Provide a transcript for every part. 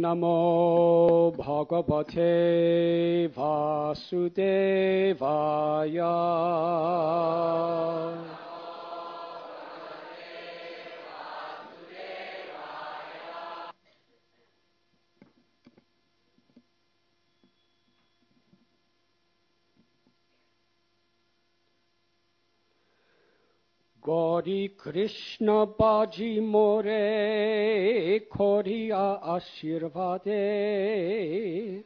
Namo Bhagavate Vasudevaya. Gauri Krishna Baji More Koriya Ashirvade.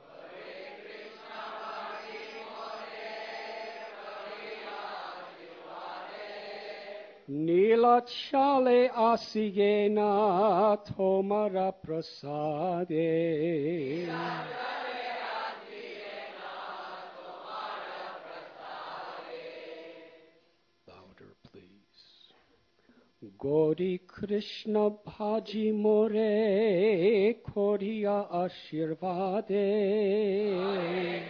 Nila Chale Asiyena Tomara Prasade. Gauri Krishna Bhaji More Koriya Ashirvade.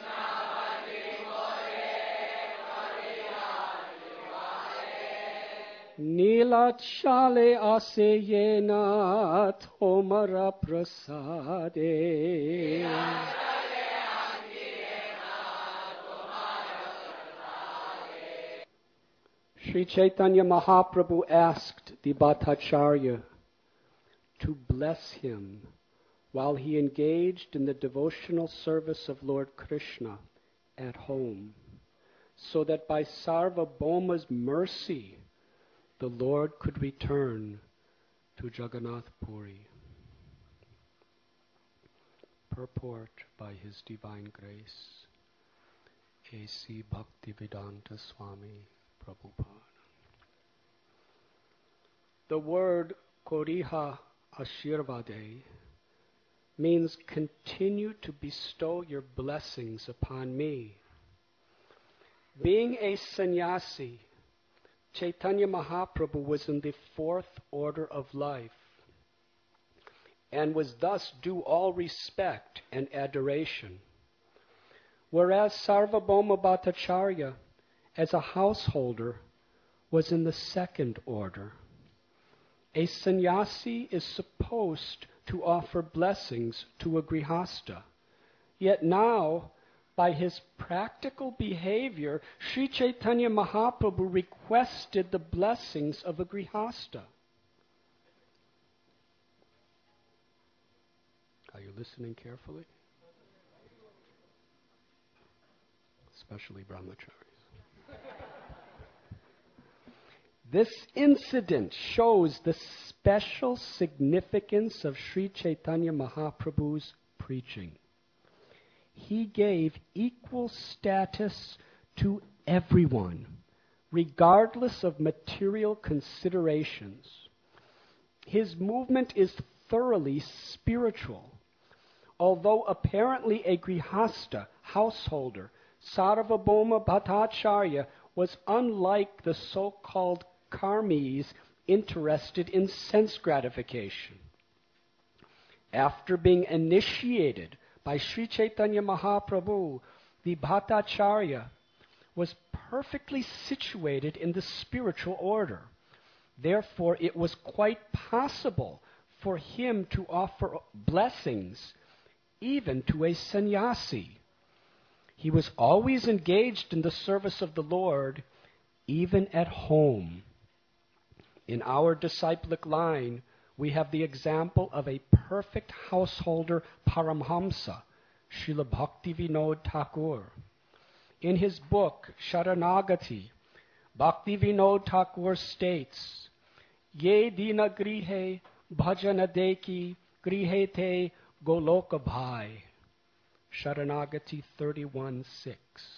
Nila Chale Aseyena Tomara Prasade. Sri Chaitanya Mahaprabhu asked the Bhattacharya to bless him while he engaged in the devotional service of Lord Krishna at home, so that by Sarvabhauma's mercy the Lord could return to Jagannath Puri. Purport by His Divine Grace, A.C. Bhaktivedanta Swami Prabhupada. The word Koriha Ashirvade means continue to bestow your blessings upon me. Being a sannyasi, Chaitanya Mahaprabhu was in the fourth order of life and was thus due all respect and adoration, whereas Sarvabhauma Bhattacharya, as a householder, was in the second order. A sannyasi is supposed to offer blessings to a grihasta. Yet now, by his practical behavior, Sri Chaitanya Mahaprabhu requested the blessings of a grihasta. Are you listening carefully? Especially brahmacharis. This incident shows the special significance of Sri Chaitanya Mahaprabhu's preaching. He gave equal status to everyone, regardless of material considerations. His movement is thoroughly spiritual. Although apparently a grihasta, householder, Sarvabhauma Bhattacharya was unlike the so-called karmis interested in sense gratification. After being initiated by Sri Chaitanya Mahaprabhu, the Bhattacharya was perfectly situated in the spiritual order. Therefore, it was quite possible for him to offer blessings even to a sannyasi. He was always engaged in the service of the Lord, even at home. In our disciplic line, we have the example of a perfect householder Paramhamsa, Srila Bhaktivinoda Thakur. In his book, Sharanagati, Bhaktivinoda Thakur states, Ye dina grihe bhajana deki grihe te goloka bhai. Sharanagati 31:6.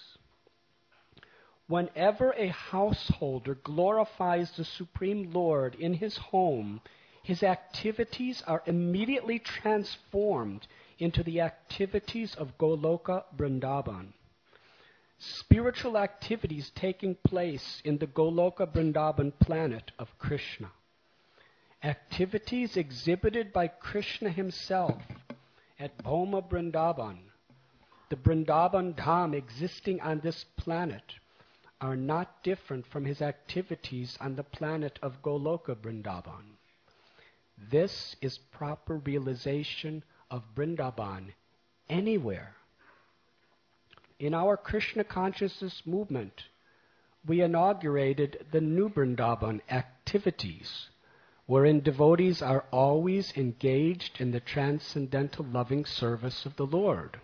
Whenever a householder glorifies the Supreme Lord in his home, his activities are immediately transformed into the activities of Goloka Vrindavan. Spiritual activities taking place in the Goloka Vrindavan planet of Krishna. Activities exhibited by Krishna himself at Bhoma Vrindavan, the Vrindavan Dham existing on this planet, are not different from his activities on the planet of Goloka Vrindavan. This is proper realization of Vrindavan anywhere. In our Krishna consciousness movement, we inaugurated the New Vrindavan activities, wherein devotees are always engaged in the transcendental loving service of the Lord.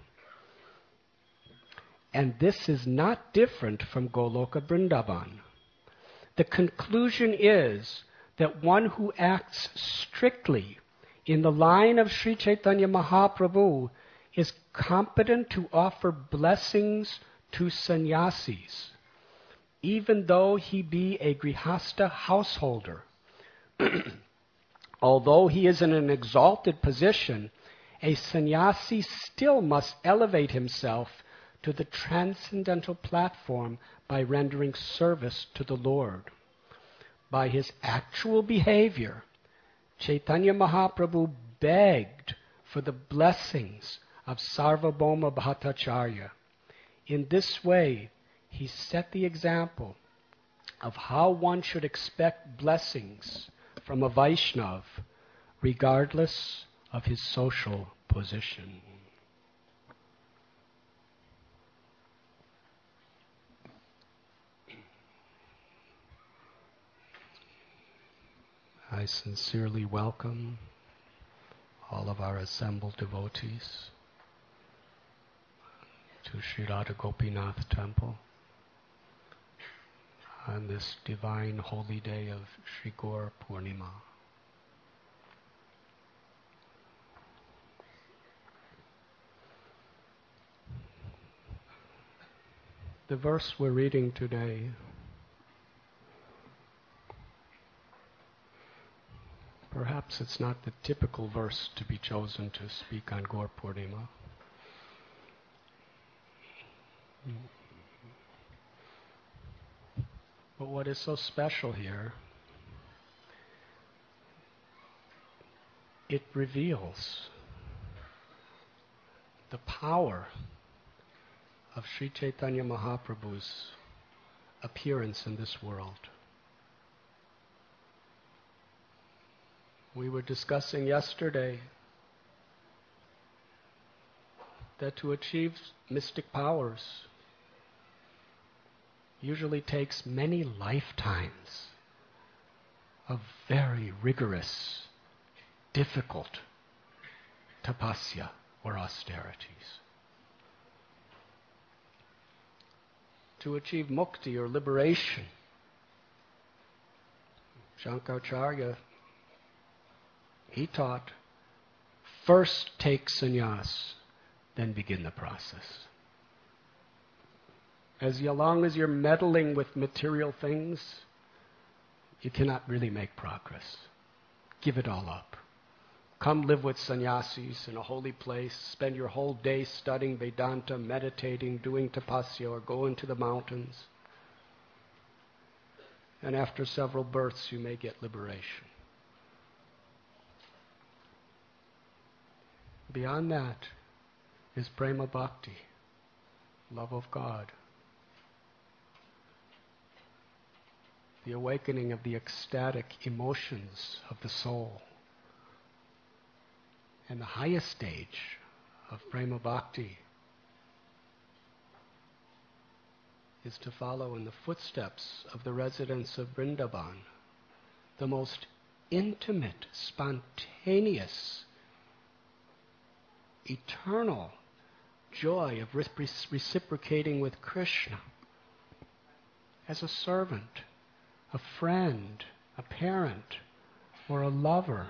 And this is not different from Goloka Vrindavan. The conclusion is that one who acts strictly in the line of Sri Chaitanya Mahaprabhu is competent to offer blessings to sannyasis, even though he be a grihasta householder. Although he is in an exalted position, a sannyasi still must elevate himself to the transcendental platform by rendering service to the Lord. By his actual behavior, Chaitanya Mahaprabhu begged for the blessings of Sarvabhauma Bhattacharya. In this way, he set the example of how one should expect blessings from a Vaishnav, regardless of his social position. I sincerely welcome all of our assembled devotees to Sri Radha Gopinath Temple on this divine holy day of Sri Gaur Purnima. The verse we're reading today perhaps it's not the typical verse to be chosen to speak on Gaur Purnima. But what is so special here, it reveals the power of Sri Chaitanya Mahaprabhu's appearance in this world. We were discussing yesterday that to achieve mystic powers usually takes many lifetimes of very rigorous, difficult tapasya or austerities. To achieve mukti or liberation, Shankaracharya, he taught, first take sannyas, then begin the process. As long as you're meddling with material things, you cannot really make progress. Give it all up. Come live with sannyasis in a holy place, spend your whole day studying Vedanta, meditating, doing tapasya, or go into the mountains. And after several births, you may get liberation. Beyond that is prema bhakti, love of God. The awakening of the ecstatic emotions of the soul. And the highest stage of prema bhakti is to follow in the footsteps of the residents of Vrindavan, the most intimate, spontaneous, eternal joy of reciprocating with Krishna as a servant, a friend, a parent, or a lover.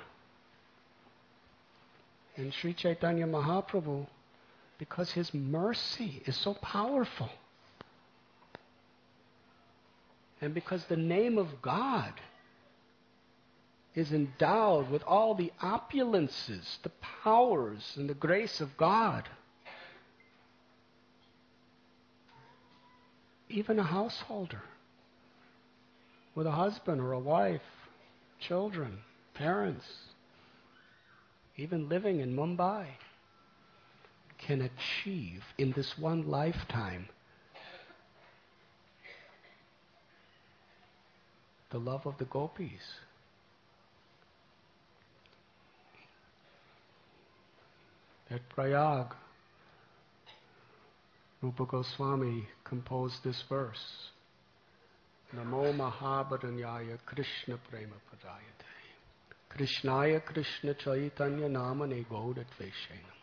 And Sri Chaitanya Mahaprabhu, because his mercy is so powerful, and because the name of God is endowed with all the opulences, the powers, and the grace of God, even a householder with a husband or a wife, children, parents, even living in Mumbai, can achieve in this one lifetime the love of the gopis. At Prayag, Rupa Goswami composed this verse. Namo Mahabharanyaya Krishna Prema Padayate. Krishnaya Krishna Chaitanya Namane Gauda Tveshe Nama.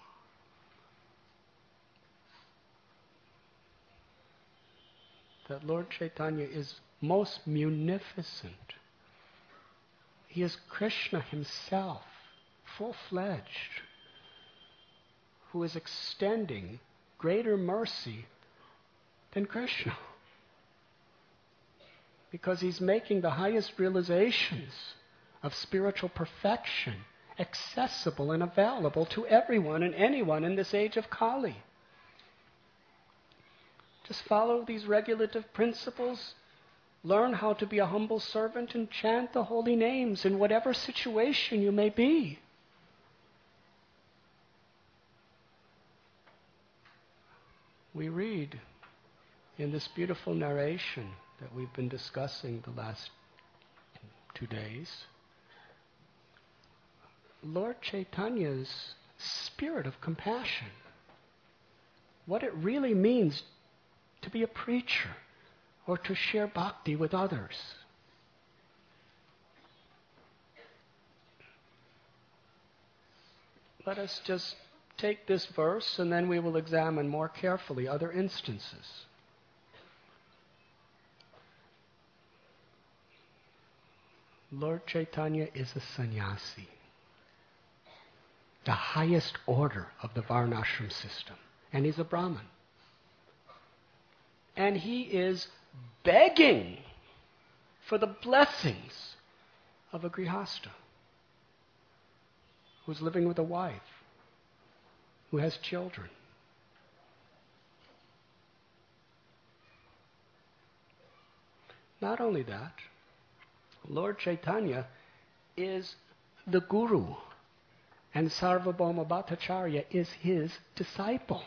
That Lord Chaitanya is most munificent. He is Krishna himself, full-fledged, who is extending greater mercy than Krishna. Because he's making the highest realizations of spiritual perfection accessible and available to everyone and anyone in this age of Kali. Just follow these regulative principles, learn how to be a humble servant, and chant the holy names in whatever situation you may be. We read in this beautiful narration that we've been discussing the last 2 days, Lord Chaitanya's spirit of compassion. What it really means to be a preacher or to share bhakti with others. Let us just take this verse and then we will examine more carefully other instances. Lord Chaitanya is a sannyasi, the highest order of the Varnashram system, and he's a Brahmin. And he is begging for the blessings of a grihasta who's living with a wife, who has children. Not only that, Lord Chaitanya is the Guru, and Sarvabhauma Bhattacharya is his disciple.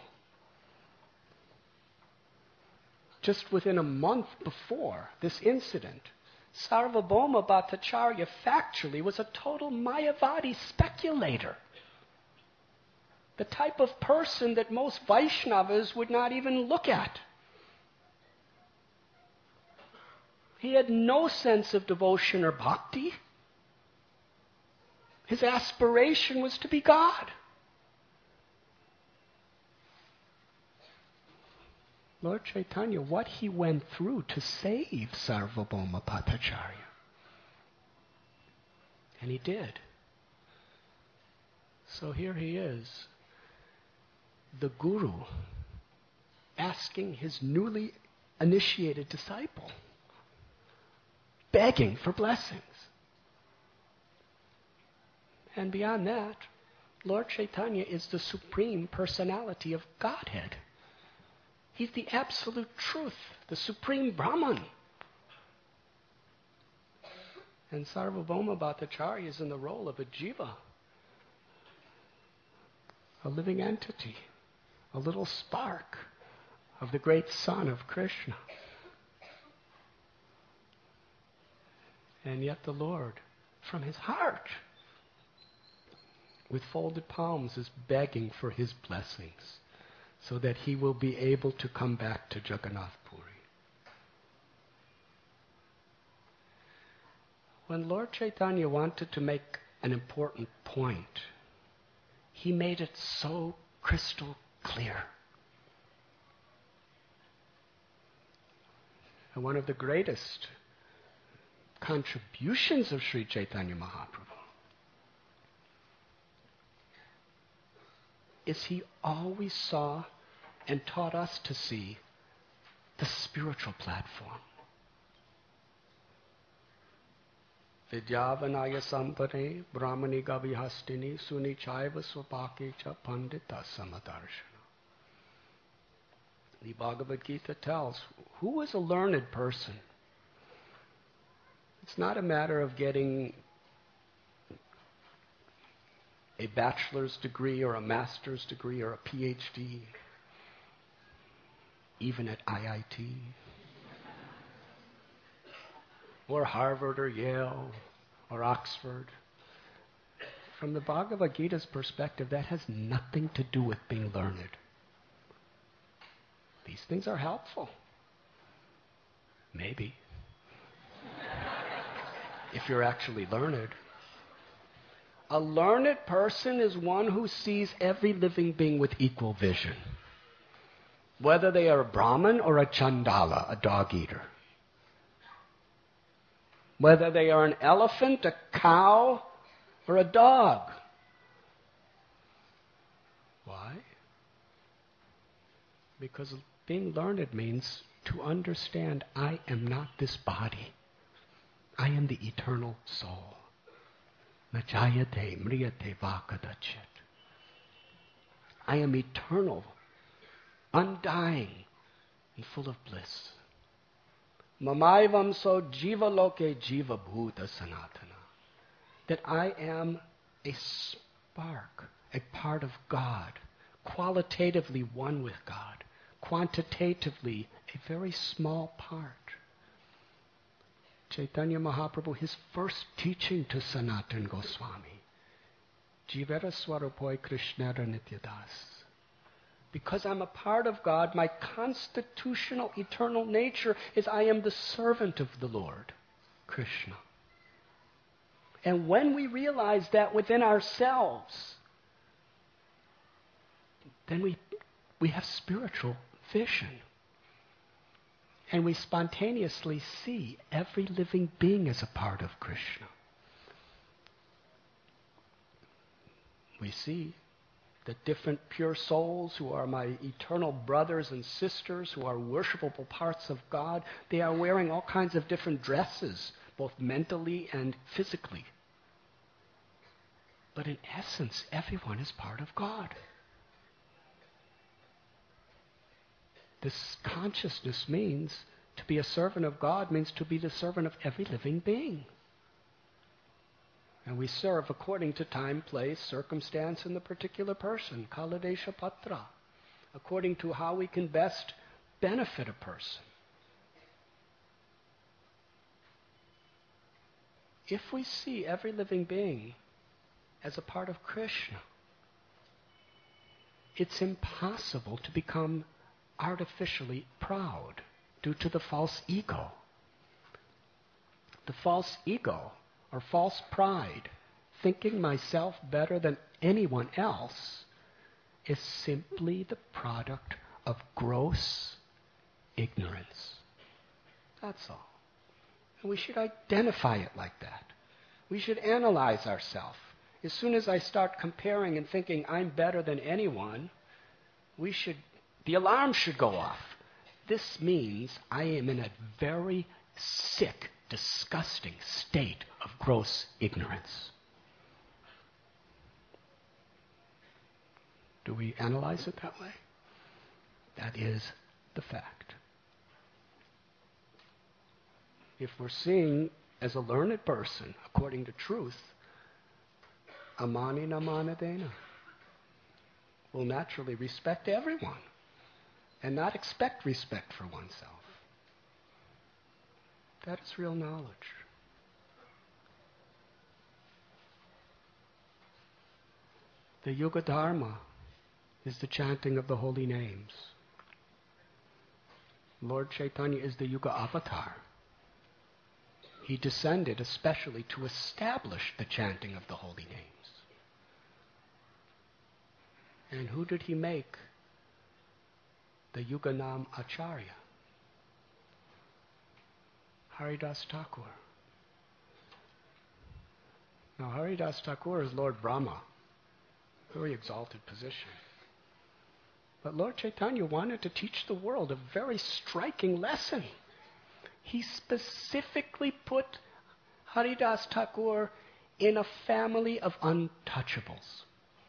Just within a month before this incident, Sarvabhauma Bhattacharya factually was a total Mayavadi speculator. The type of person that most Vaishnavas would not even look at. He had no sense of devotion or bhakti. His aspiration was to be God. Lord Chaitanya, what he went through to save Sarvabhauma Bhattacharya. And he did. So here he is, the Guru, asking his newly initiated disciple, begging for blessings. And beyond that, Lord Chaitanya is the supreme personality of Godhead. He's the absolute truth, the supreme Brahman. And Sarvabhauma Bhattacharya is in the role of a jiva, a living entity, a little spark of the great sun of Krishna. And yet the Lord, from his heart, with folded palms, is begging for his blessings so that he will be able to come back to Jagannath Puri. When Lord Chaitanya wanted to make an important point, he made it so crystal clear. And one of the greatest contributions of Sri Chaitanya Mahaprabhu is he always saw and taught us to see the spiritual platform. Vidyavanaya sampane brahmani gavihastini sunichaiva swapake cha pandita samadarshana. The Bhagavad Gita tells, who is a learned person? It's not a matter of getting a bachelor's degree or a master's degree or a PhD, even at IIT, or Harvard or Yale or Oxford. From the Bhagavad Gita's perspective, that has nothing to do with being learned. These things are helpful. Maybe. If you're actually learned. A learned person is one who sees every living being with equal vision. Whether they are a Brahmin or a Chandala, a dog eater. Whether they are an elephant, a cow, or a dog. Why? Because being learned means to understand I am not this body. I am the eternal soul. Najayate mriyate vakadachet. I am eternal, undying, and full of bliss. Mamaivam so jiva loke jiva bhuta sanatana. That I am a spark, a part of God, qualitatively one with God, quantitatively a very small part. Chaitanya Mahaprabhu, his first teaching to Sanatana Goswami, Jivara Swarupoi Krishnara Nityadas. Because I'm a part of God, my constitutional eternal nature is I am the servant of the Lord, Krishna. And when we realize that within ourselves, then we have spiritual vision. And we spontaneously see every living being as a part of Krishna. We see that different pure souls who are my eternal brothers and sisters, who are worshipable parts of God, they are wearing all kinds of different dresses, both mentally and physically. But in essence, everyone is part of God. This consciousness means to be a servant of God means to be the servant of every living being. And we serve according to time, place, circumstance, and the particular person, Kaladesha Patra, according to how we can best benefit a person. If we see every living being as a part of Krishna, it's impossible to become artificially proud due to the false ego. The false ego, or false pride, thinking myself better than anyone else, is simply the product of gross ignorance. That's all. And we should identify it like that. We should analyze ourselves. As soon as I start comparing and thinking I'm better than anyone, the alarm should go off. This means I am in a very sick, disgusting state of gross ignorance. Do we analyze it that way? That is the fact. If we're seeing as a learned person, according to truth, amani namanadena, we'll naturally respect everyone and not expect respect for oneself. That is real knowledge. The Yuga Dharma is the chanting of the holy names. Lord Chaitanya is the Yuga Avatar. He descended especially to establish the chanting of the holy names. And who did he make the Yuganam Acharya? Haridas Thakur. Now Haridas Thakur is Lord Brahma, very exalted position. But Lord Chaitanya wanted to teach the world a very striking lesson. He specifically put Haridas Thakur in a family of untouchables.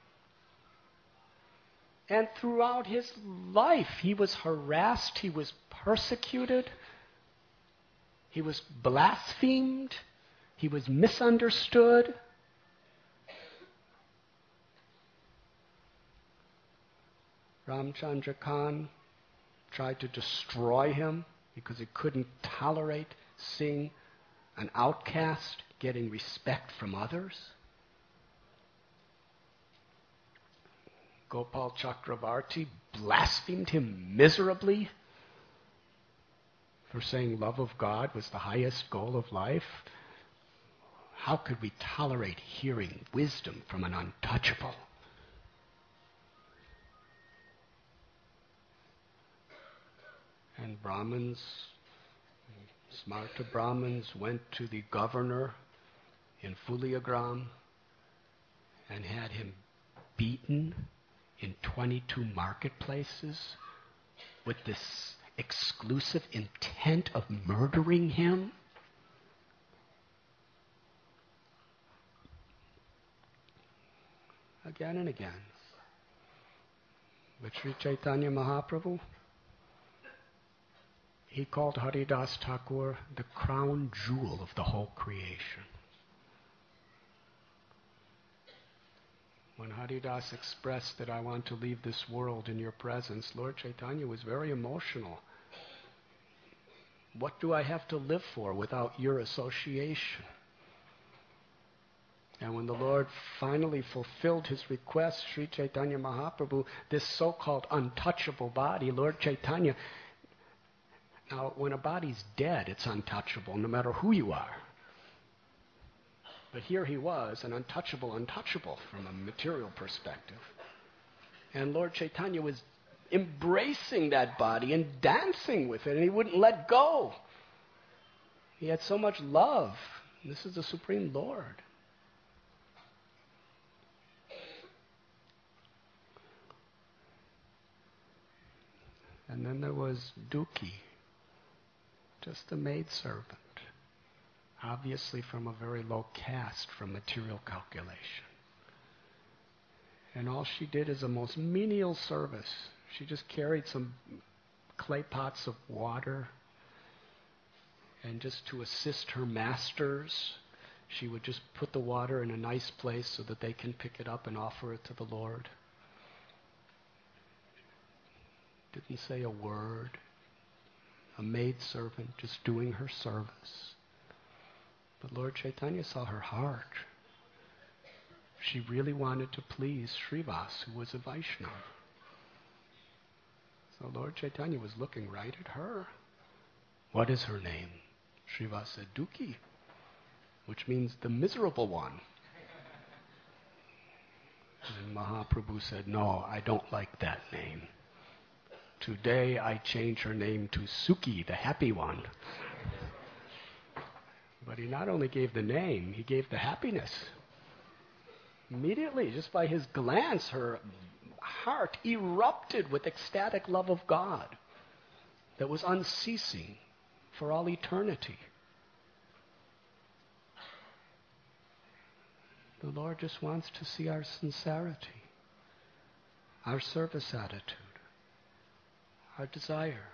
And throughout his life, he was harassed, he was persecuted, he was blasphemed, he was misunderstood. Ramchandra Khan tried to destroy him because he couldn't tolerate seeing an outcast getting respect from others. Gopal Chakravarti blasphemed him miserably for saying love of God was the highest goal of life. How could we tolerate hearing wisdom from an untouchable? And Brahmins, Smarta Brahmins, went to the governor in Fuliagram and had him beaten in 22 marketplaces with this exclusive intent of murdering him. Again and again. But Sri Chaitanya Mahaprabhu, he called Haridas Thakur the crown jewel of the whole creation. When Haridas expressed that I want to leave this world in your presence, Lord Chaitanya was very emotional. What do I have to live for without your association? And when the Lord finally fulfilled his request, Sri Chaitanya Mahaprabhu, this so-called untouchable body, Lord Chaitanya, now when a body's dead, it's untouchable, no matter who you are. But here he was, an untouchable from a material perspective. And Lord Chaitanya was embracing that body and dancing with it, and he wouldn't let go. He had so much love. This is the Supreme Lord. And then there was Duki, just a maidservant, obviously from a very low caste from material calculation. And all she did is a most menial service. She just carried some clay pots of water, and just to assist her masters, she would just put the water in a nice place so that they can pick it up and offer it to the Lord. Didn't say a word. A maidservant just doing her service. But Lord Chaitanya saw her heart. She really wanted to please Srivas, who was a Vaishnava. So Lord Chaitanya was looking right at her. What is her name? Srivas said, Duki, which means the miserable one. And Mahaprabhu said, no, I don't like that name. Today I change her name to Sukhi, the happy one. But he not only gave the name, he gave the happiness. Immediately, just by his glance, her heart erupted with ecstatic love of God that was unceasing for all eternity. The Lord just wants to see our sincerity, our service attitude, our desire.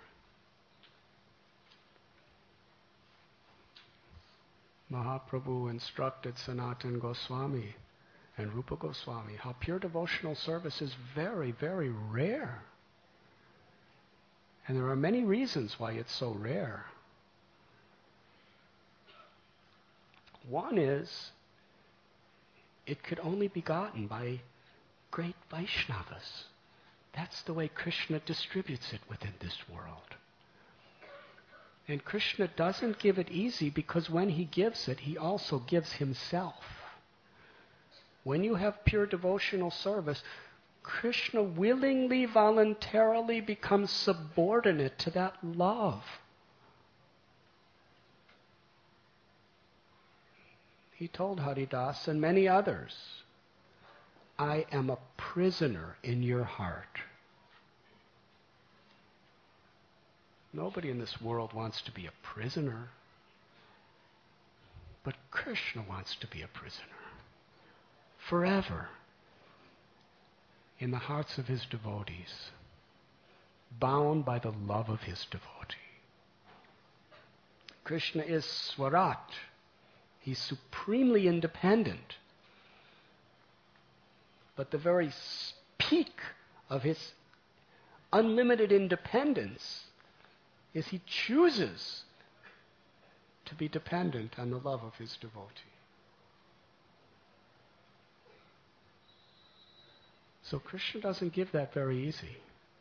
Mahaprabhu instructed Sanatana Goswami and Rupa Goswami how pure devotional service is very, very rare. And there are many reasons why it's so rare. One is, it could only be gotten by great Vaishnavas. That's the way Krishna distributes it within this world. And Krishna doesn't give it easy because when he gives it, he also gives himself. When you have pure devotional service, Krishna willingly, voluntarily becomes subordinate to that love. He told Haridas and many others, I am a prisoner in your heart. Nobody in this world wants to be a prisoner, but Krishna wants to be a prisoner forever in the hearts of his devotees, bound by the love of his devotee. Krishna is Swarat. He's supremely independent. But the very peak of his unlimited independence is he chooses to be dependent on the love of his devotee. So Krishna doesn't give that very easy.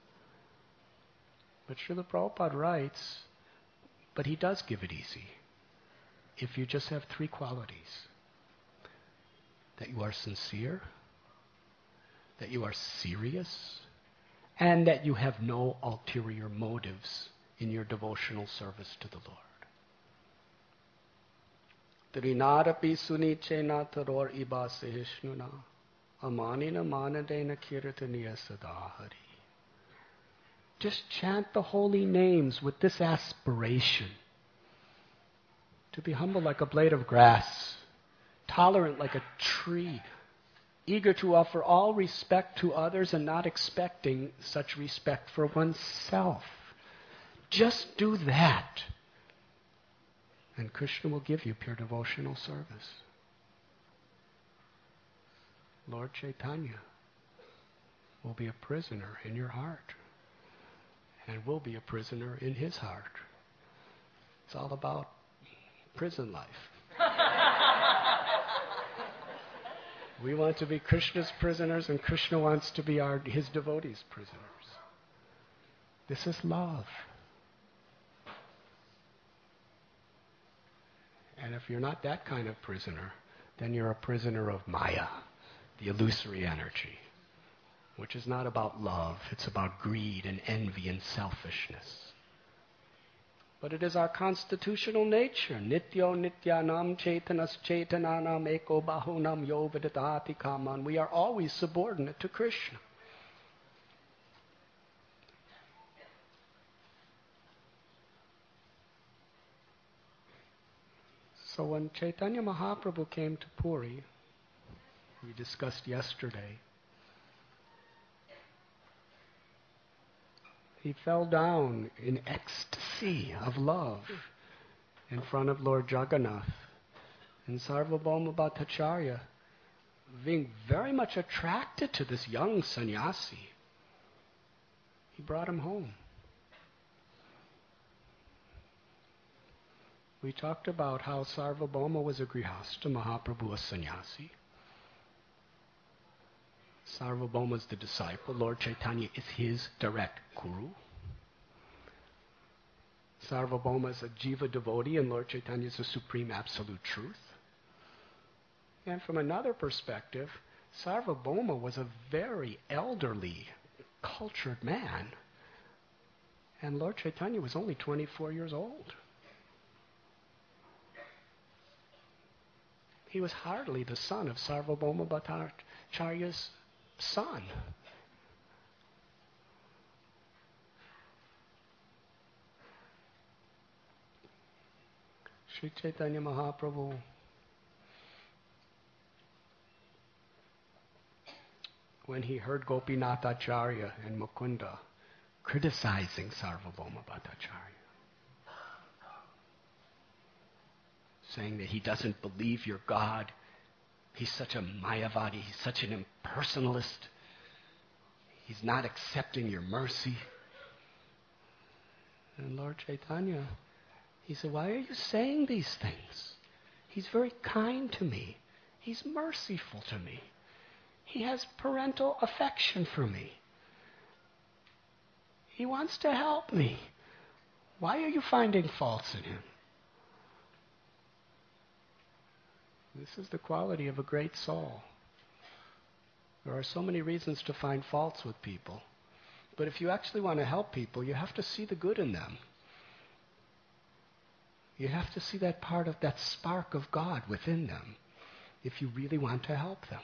But Srila Prabhupada writes, but he does give it easy. If you just have three qualities. That you are sincere, that you are serious, and that you have no ulterior motives in your devotional service to the Lord. Trinadapi sunichena taror iba sehishnuna amanina manadena kirtaniya sadahari. Just chant the holy names with this aspiration. To be humble like a blade of grass, tolerant like a tree, eager to offer all respect to others and not expecting such respect for oneself. Just do that. And Krishna will give you pure devotional service. Lord Chaitanya will be a prisoner in your heart. And will be a prisoner in his heart. It's all about prison life. We want to be Krishna's prisoners, and Krishna wants to be his devotees' prisoners. This is love. And if you're not that kind of prisoner, then you're a prisoner of Maya, the illusory energy, which is not about love. It's about greed and envy and selfishness. But it is our constitutional nature. Nityo nityanam chaitanas chaitananam eko bahunam yo vidadati kaman. We are always subordinate to Krishna. So when Chaitanya Mahaprabhu came to Puri, we discussed yesterday, he fell down in ecstasy of love in front of Lord Jagannath. And Sarvabhauma Bhattacharya, being very much attracted to this young sannyasi, he brought him home. We talked about how Sarvabhauma was a grihasta, Mahaprabhu a sannyasi. Sarvabhauma is the disciple. Lord Chaitanya is his direct guru. Sarvabhauma is a jiva devotee, and Lord Chaitanya is the supreme absolute truth. And from another perspective, Sarvabhauma was a very elderly, cultured man. And Lord Chaitanya was only 24 years old. He was hardly the son of Sarvabhauma Bhattacharya's son. Sri Chaitanya Mahaprabhu when he heard Gopinath Acharya and Mukunda criticizing Sarvabhauma Bhattacharya, saying that he doesn't believe you're God, he's such a Mayavadi, he's such an impersonalist, he's not accepting your mercy. And Lord Chaitanya, he said, why are you saying these things? He's very kind to me. He's merciful to me. He has parental affection for me. He wants to help me. Why are you finding faults in him? This is the quality of a great soul. There are so many reasons to find faults with people. But if you actually want to help people, you have to see the good in them. You have to see that part of that spark of God within them if you really want to help them.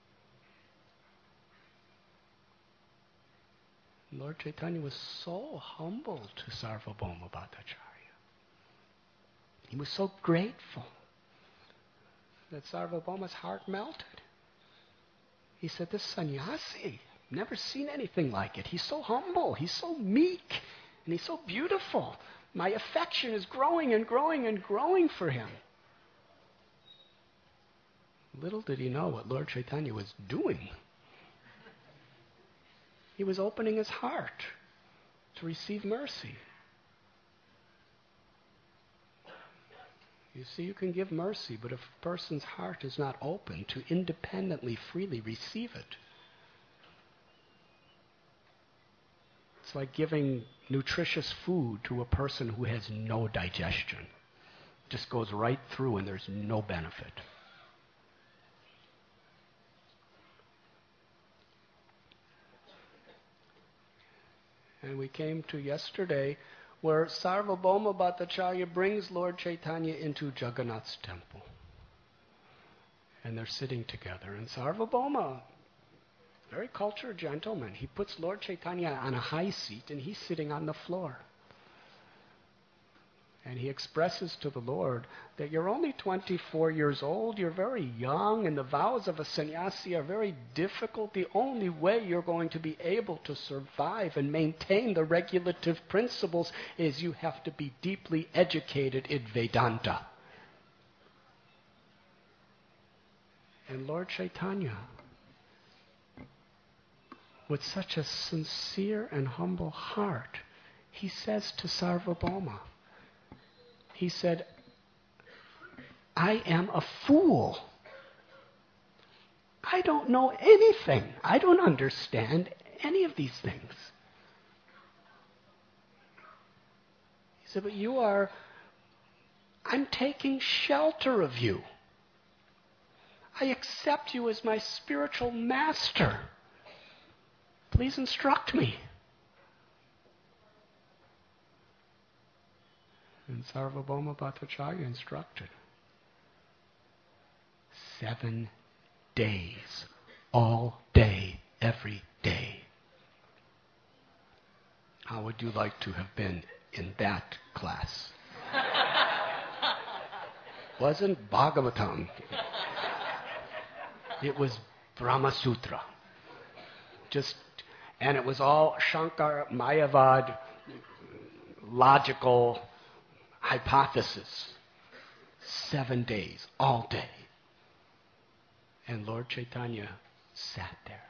Lord Chaitanya was so humble to Sarvabhauma Bhattacharya. He was so grateful that Sarvabhauma's heart melted. He said, this sannyasi, never seen anything like it. He's so humble, he's so meek, and he's so beautiful. My affection is growing and growing and growing for him. Little did he know what Lord Chaitanya was doing. He was opening his heart to receive mercy. You see, you can give mercy, but if a person's heart is not open to independently, freely receive it, It's like giving nutritious food to a person who has no digestion. It just goes right through and there's no benefit. And we came to yesterday where Sarvabhauma Bhattacharya brings Lord Chaitanya into Jagannath's temple. And they're sitting together. And Sarvabhauma, very cultured gentleman, he puts Lord Chaitanya on a high seat and he's sitting on the floor. And he expresses to the Lord that you're only 24 years old, you're very young, and the vows of a sannyasi are very difficult. The only way you're going to be able to survive and maintain the regulative principles is you have to be deeply educated in Vedanta. And Lord Chaitanya, with such a sincere and humble heart, he says to Sarvabhauma, he said, I am a fool. I don't know anything. I don't understand any of these things. He said, but I'm taking shelter of you. I accept you as my spiritual master. Please instruct me. And Sarvabhauma Bhattacharya instructed. 7 days, all day, every day. How would you like to have been in that class? Wasn't Bhagavatam. It was Brahma Sutra. And it was all Shankar Mayavad, logical hypothesis. 7 days, all day. And Lord Chaitanya sat there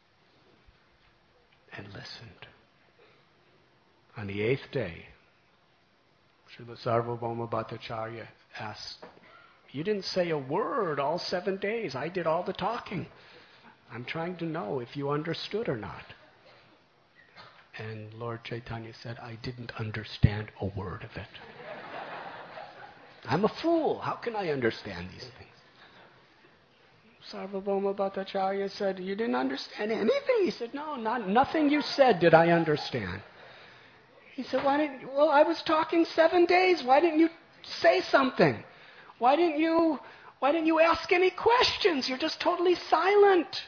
and listened. On the 8th day, Srila Sarvabhauma Bhattacharya asked, you didn't say a word all 7 days. I did all the talking. I'm trying to know if you understood or not. And Lord Chaitanya said, I didn't understand a word of it. I'm a fool. How can I understand these things? Sarvabhauma Bhattacharya said, you didn't understand anything? He said, no, nothing you said did I understand. He said, well, I was talking 7 days. Why didn't you say something? Why didn't you ask any questions? You're just totally silent.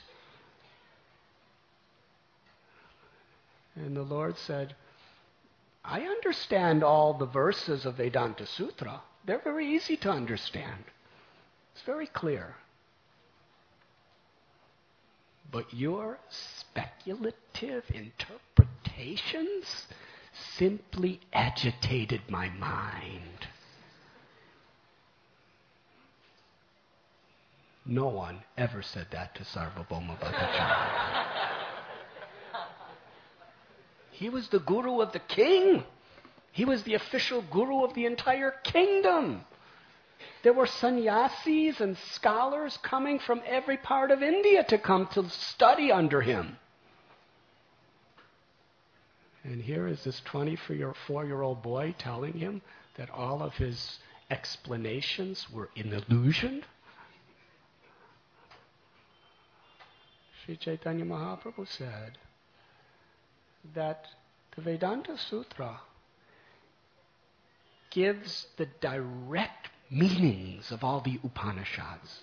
And the Lord said, I understand all the verses of Vedanta Sutra. They're very easy to understand. It's very clear. But your speculative interpretations simply agitated my mind. No one ever said that to Sarvabhauma Bhattacharya. He was the guru of the king. He was the official guru of the entire kingdom. There were sannyasis and scholars coming from every part of India to come to study under him. And here is this 24-year-old boy telling him that all of his explanations were an illusion. Sri Chaitanya Mahaprabhu said that the Vedanta Sutra gives the direct meanings of all the Upanishads.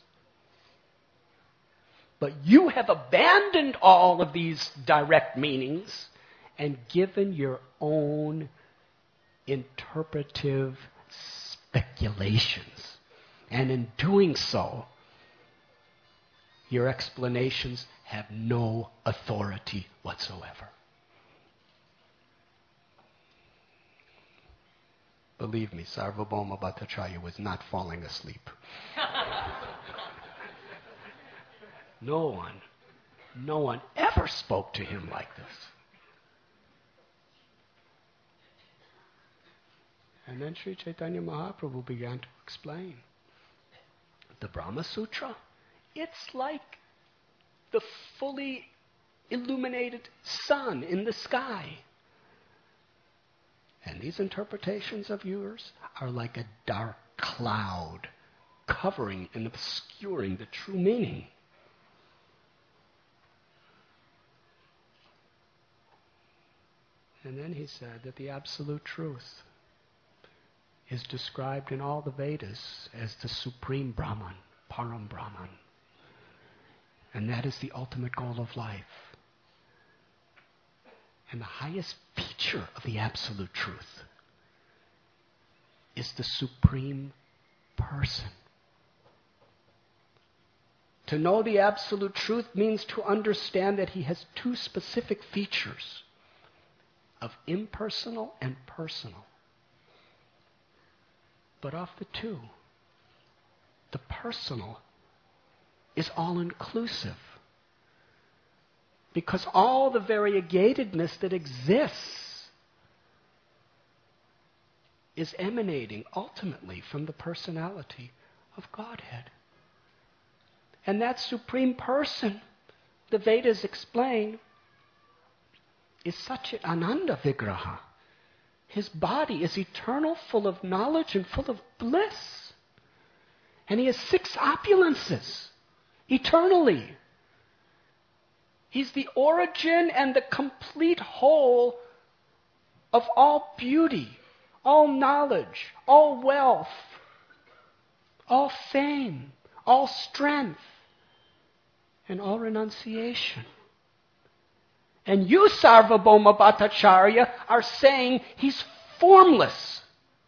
But you have abandoned all of these direct meanings and given your own interpretive speculations. And in doing so, your explanations have no authority whatsoever. Believe me, Sarvabhauma Bhattacharya was not falling asleep. No one ever spoke to him like this. And then Sri Chaitanya Mahaprabhu began to explain. The Brahma Sutra, it's like the fully illuminated sun in the sky. And these interpretations of yours are like a dark cloud covering and obscuring the true meaning. And then he said that the absolute truth is described in all the Vedas as the supreme Brahman, Param Brahman. And that is the ultimate goal of life. And the highest feature of the absolute truth is the supreme person. To know the absolute truth means to understand that he has two specific features of impersonal and personal. But of the two, the personal is all-inclusive. Because all the variegatedness that exists is emanating ultimately from the personality of Godhead. And that supreme person, the Vedas explain, is Satchit Ananda Vigraha. His body is eternal, full of knowledge and full of bliss. And he has 6 opulences, eternally. He's the origin and the complete whole of all beauty, all knowledge, all wealth, all fame, all strength, and all renunciation. And you, Sarvabhauma Bhattacharya, are saying he's formless.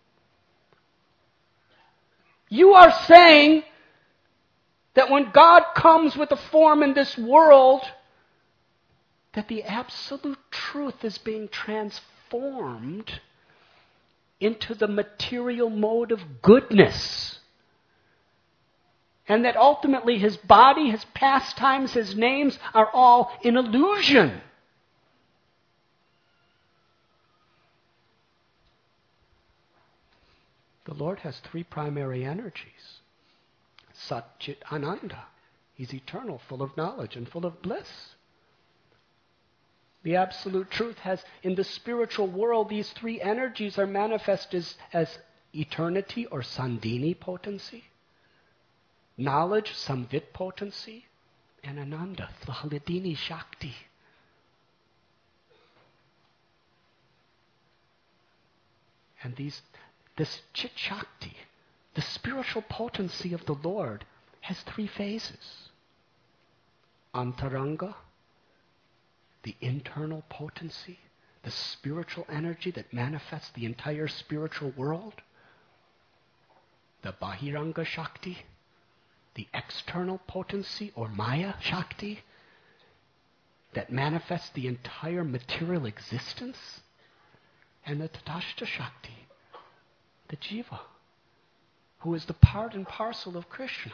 You are saying that when God comes with a form in this world, that the absolute truth is being transformed into the material mode of goodness. And that ultimately his body, his pastimes, his names are all an illusion. The Lord has 3 primary energies. Satchit Ananda. He's eternal, full of knowledge and full of bliss. The absolute truth has, in the spiritual world, these 3 energies are manifested as eternity or Sandhini potency, knowledge, Samvit potency, and Ananda, Hladini Shakti. And this Chit Shakti, the spiritual potency of the Lord, has 3 phases. Antaranga, the internal potency, the spiritual energy that manifests the entire spiritual world. The Bahiranga Shakti, the external potency or Maya Shakti, that manifests the entire material existence. And the Tatastha Shakti, the Jiva, who is the part and parcel of Krishna.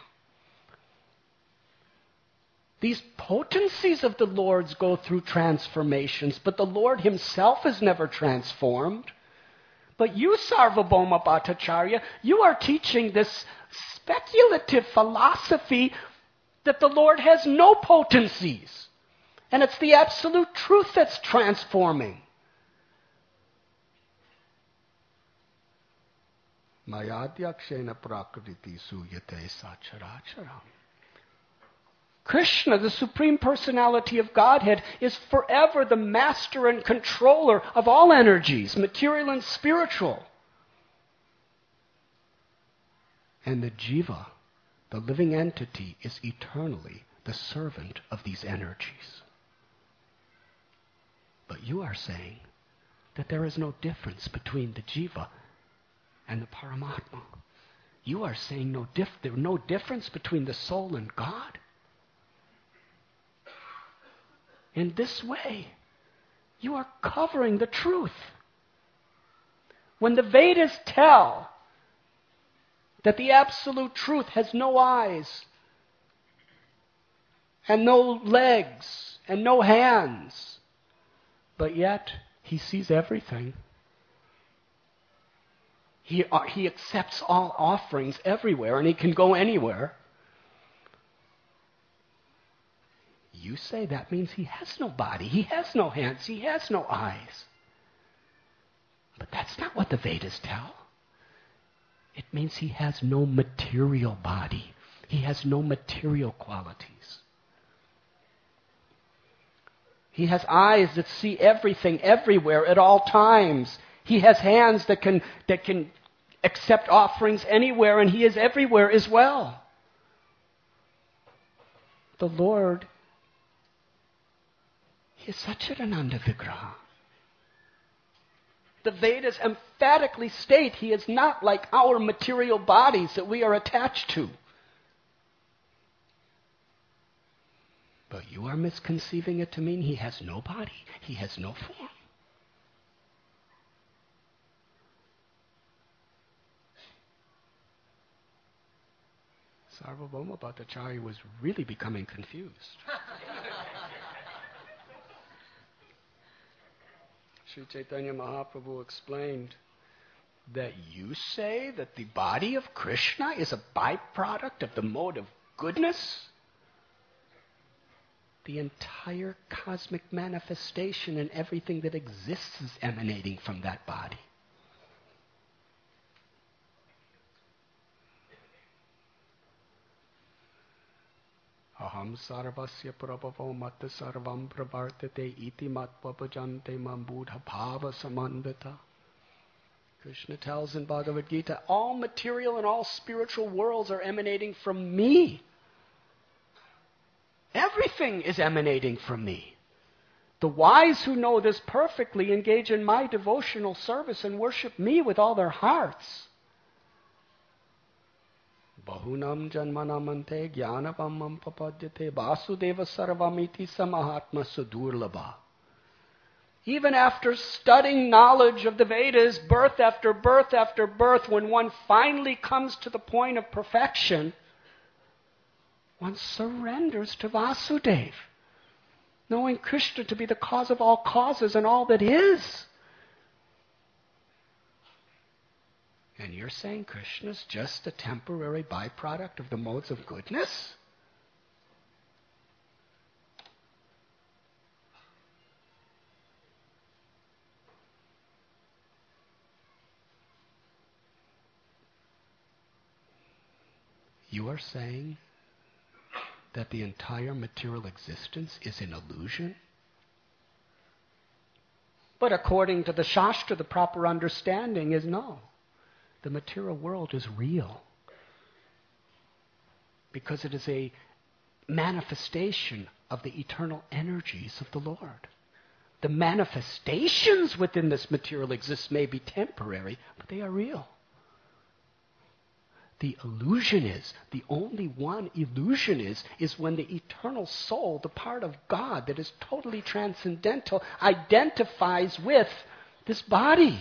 These potencies of the Lord's go through transformations, but the Lord himself is never transformed. But you, Sarvabhauma Bhattacharya, you are teaching this speculative philosophy that the Lord has no potencies. And it's the absolute truth that's transforming. Mayadhyakshena prakriti suyate sacharacharam. Krishna, the Supreme Personality of Godhead, is forever the master and controller of all energies, material and spiritual. And the Jiva, the living entity, is eternally the servant of these energies. But you are saying that there is no difference between the Jiva and the Paramatma. You are saying there's no difference between the soul and God. In this way, you are covering the truth. When the Vedas tell that the absolute truth has no eyes, and no legs, and no hands, but yet he sees everything. He accepts all offerings everywhere, and he can go anywhere. You say that means he has no body, he has no hands, he has no eyes. But that's not what the Vedas tell. It means he has no material body. He has no material qualities. He has eyes that see everything, everywhere, at all times. He has hands that can accept offerings anywhere, and he is everywhere as well. The Lord, he is Satchidananda Vigraha. The Vedas emphatically state he is not like our material bodies that we are attached to. But you are misconceiving it to mean he has no body, he has no form. Sarvabhauma Bhattacharya was really becoming confused. Sri Chaitanya Mahaprabhu explained that you say that the body of Krishna is a byproduct of the mode of goodness? The entire cosmic manifestation and everything that exists is emanating from that body. Aham sarvasya prabhavo matta sarvam pravartate iti matpapajante mambudha bhava samandata. Krishna tells in Bhagavad Gita, all material and all spiritual worlds are emanating from me. Everything is emanating from me. The wise who know this perfectly engage in my devotional service and worship me with all their hearts. Bahunam janmanamante jnanavamam papadyate vasudeva sarvamiti samahatma sudurlabha. Even after studying knowledge of the Vedas, birth after birth after birth, when one finally comes to the point of perfection, one surrenders to Vasudeva, knowing Krishna to be the cause of all causes and all that is. And you're saying Krishna's just a temporary byproduct of the modes of goodness? You are saying that the entire material existence is an illusion? But according to the Shastra, the proper understanding is no. The material world is real. Because it is a manifestation of the eternal energies of the Lord. The manifestations within this material existence may be temporary, but they are real. The illusion is, the only one illusion is when the eternal soul, the part of God that is totally transcendental, identifies with this body.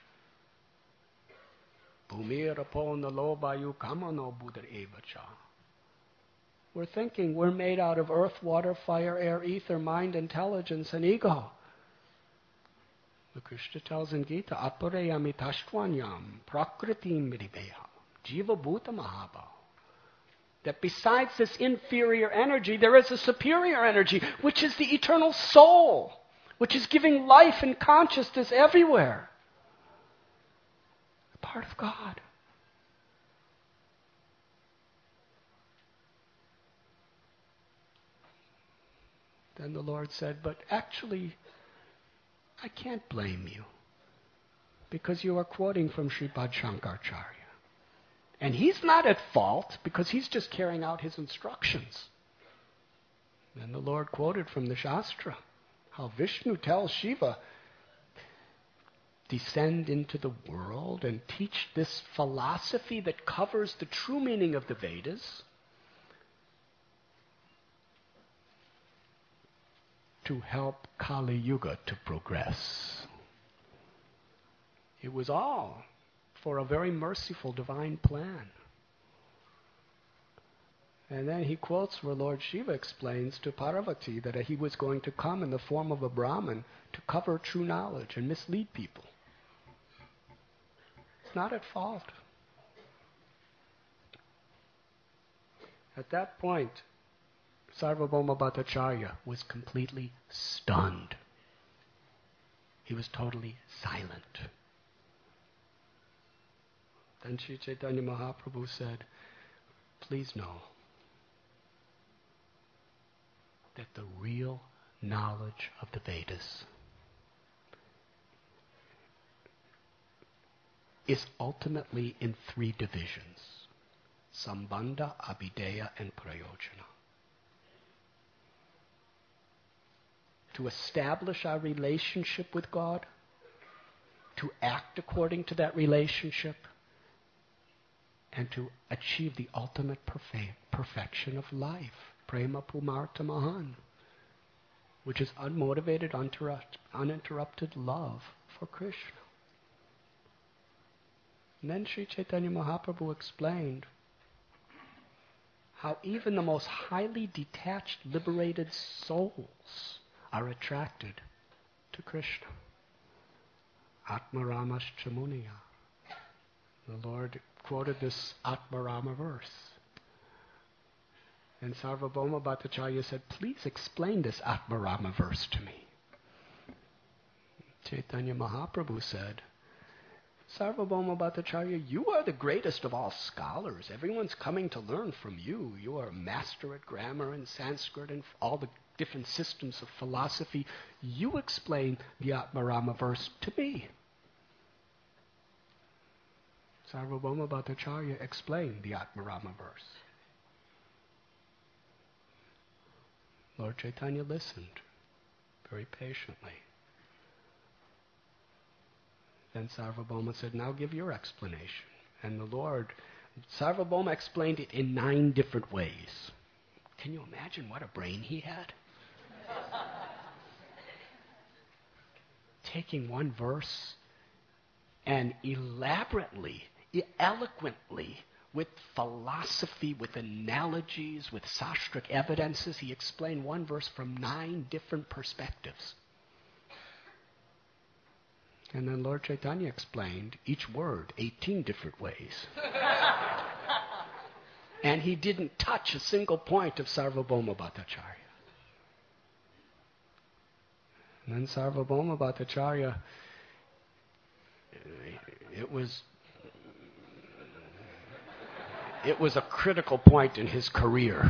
We're thinking we're made out of earth, water, fire, air, ether, mind, intelligence, and ego. The Krishna tells in Gita, Aparayami tastvanyam prakritim miribeham. Jiva Bhuta Mahabhav. That besides this inferior energy, there is a superior energy, which is the eternal soul, which is giving life and consciousness everywhere. A part of God. Then the Lord said, but actually, I can't blame you, because you are quoting from Sripad Shankaracharya. And he's not at fault because he's just carrying out his instructions. Then the Lord quoted from the Shastra how Vishnu tells Shiva, descend into the world and teach this philosophy that covers the true meaning of the Vedas to help Kali Yuga to progress. It was all for a very merciful divine plan. And then he quotes where Lord Shiva explains to Parvati that he was going to come in the form of a Brahmin to cover true knowledge and mislead people. It's not at fault. At that point, Sarvabhauma Bhattacharya was completely stunned. He was totally silent. Then Sri Chaitanya Mahaprabhu said, please know that the real knowledge of the Vedas is ultimately in three divisions: Sambandha, Abhideya, and Prayojana. To establish our relationship with God, to act according to that relationship, and to achieve the ultimate perfection of life, Prema Pumarta Mahan, which is unmotivated, uninterrupted love for Krishna. And then Sri Chaitanya Mahaprabhu explained how even the most highly detached, liberated souls are attracted to Krishna. Atmaramaschcha Muniya. The Lord quoted this Atmarama verse. And Sarvabhauma Bhattacharya said, please explain this Atmarama verse to me. Chaitanya Mahaprabhu said, Sarvabhauma Bhattacharya, you are the greatest of all scholars. Everyone's coming to learn from you. You are a master at grammar and Sanskrit and all the different systems of philosophy. You explain the Atmarama verse to me. Sarvabhauma Bhattacharya explained the Atmarama verse. Lord Chaitanya listened very patiently. Then Sarvabhauma said, now give your explanation. And the Lord, Sarvabhauma explained it in 9 different ways. Can you imagine what a brain he had? Taking one verse and elaborately, eloquently, with philosophy, with analogies, with sastric evidences, he explained one verse from 9 different perspectives. And then Lord Chaitanya explained each word 18 different ways. And he didn't touch a single point of Sarvabhauma Bhattacharya. And then Sarvabhauma Bhattacharya, it was a critical point in his career.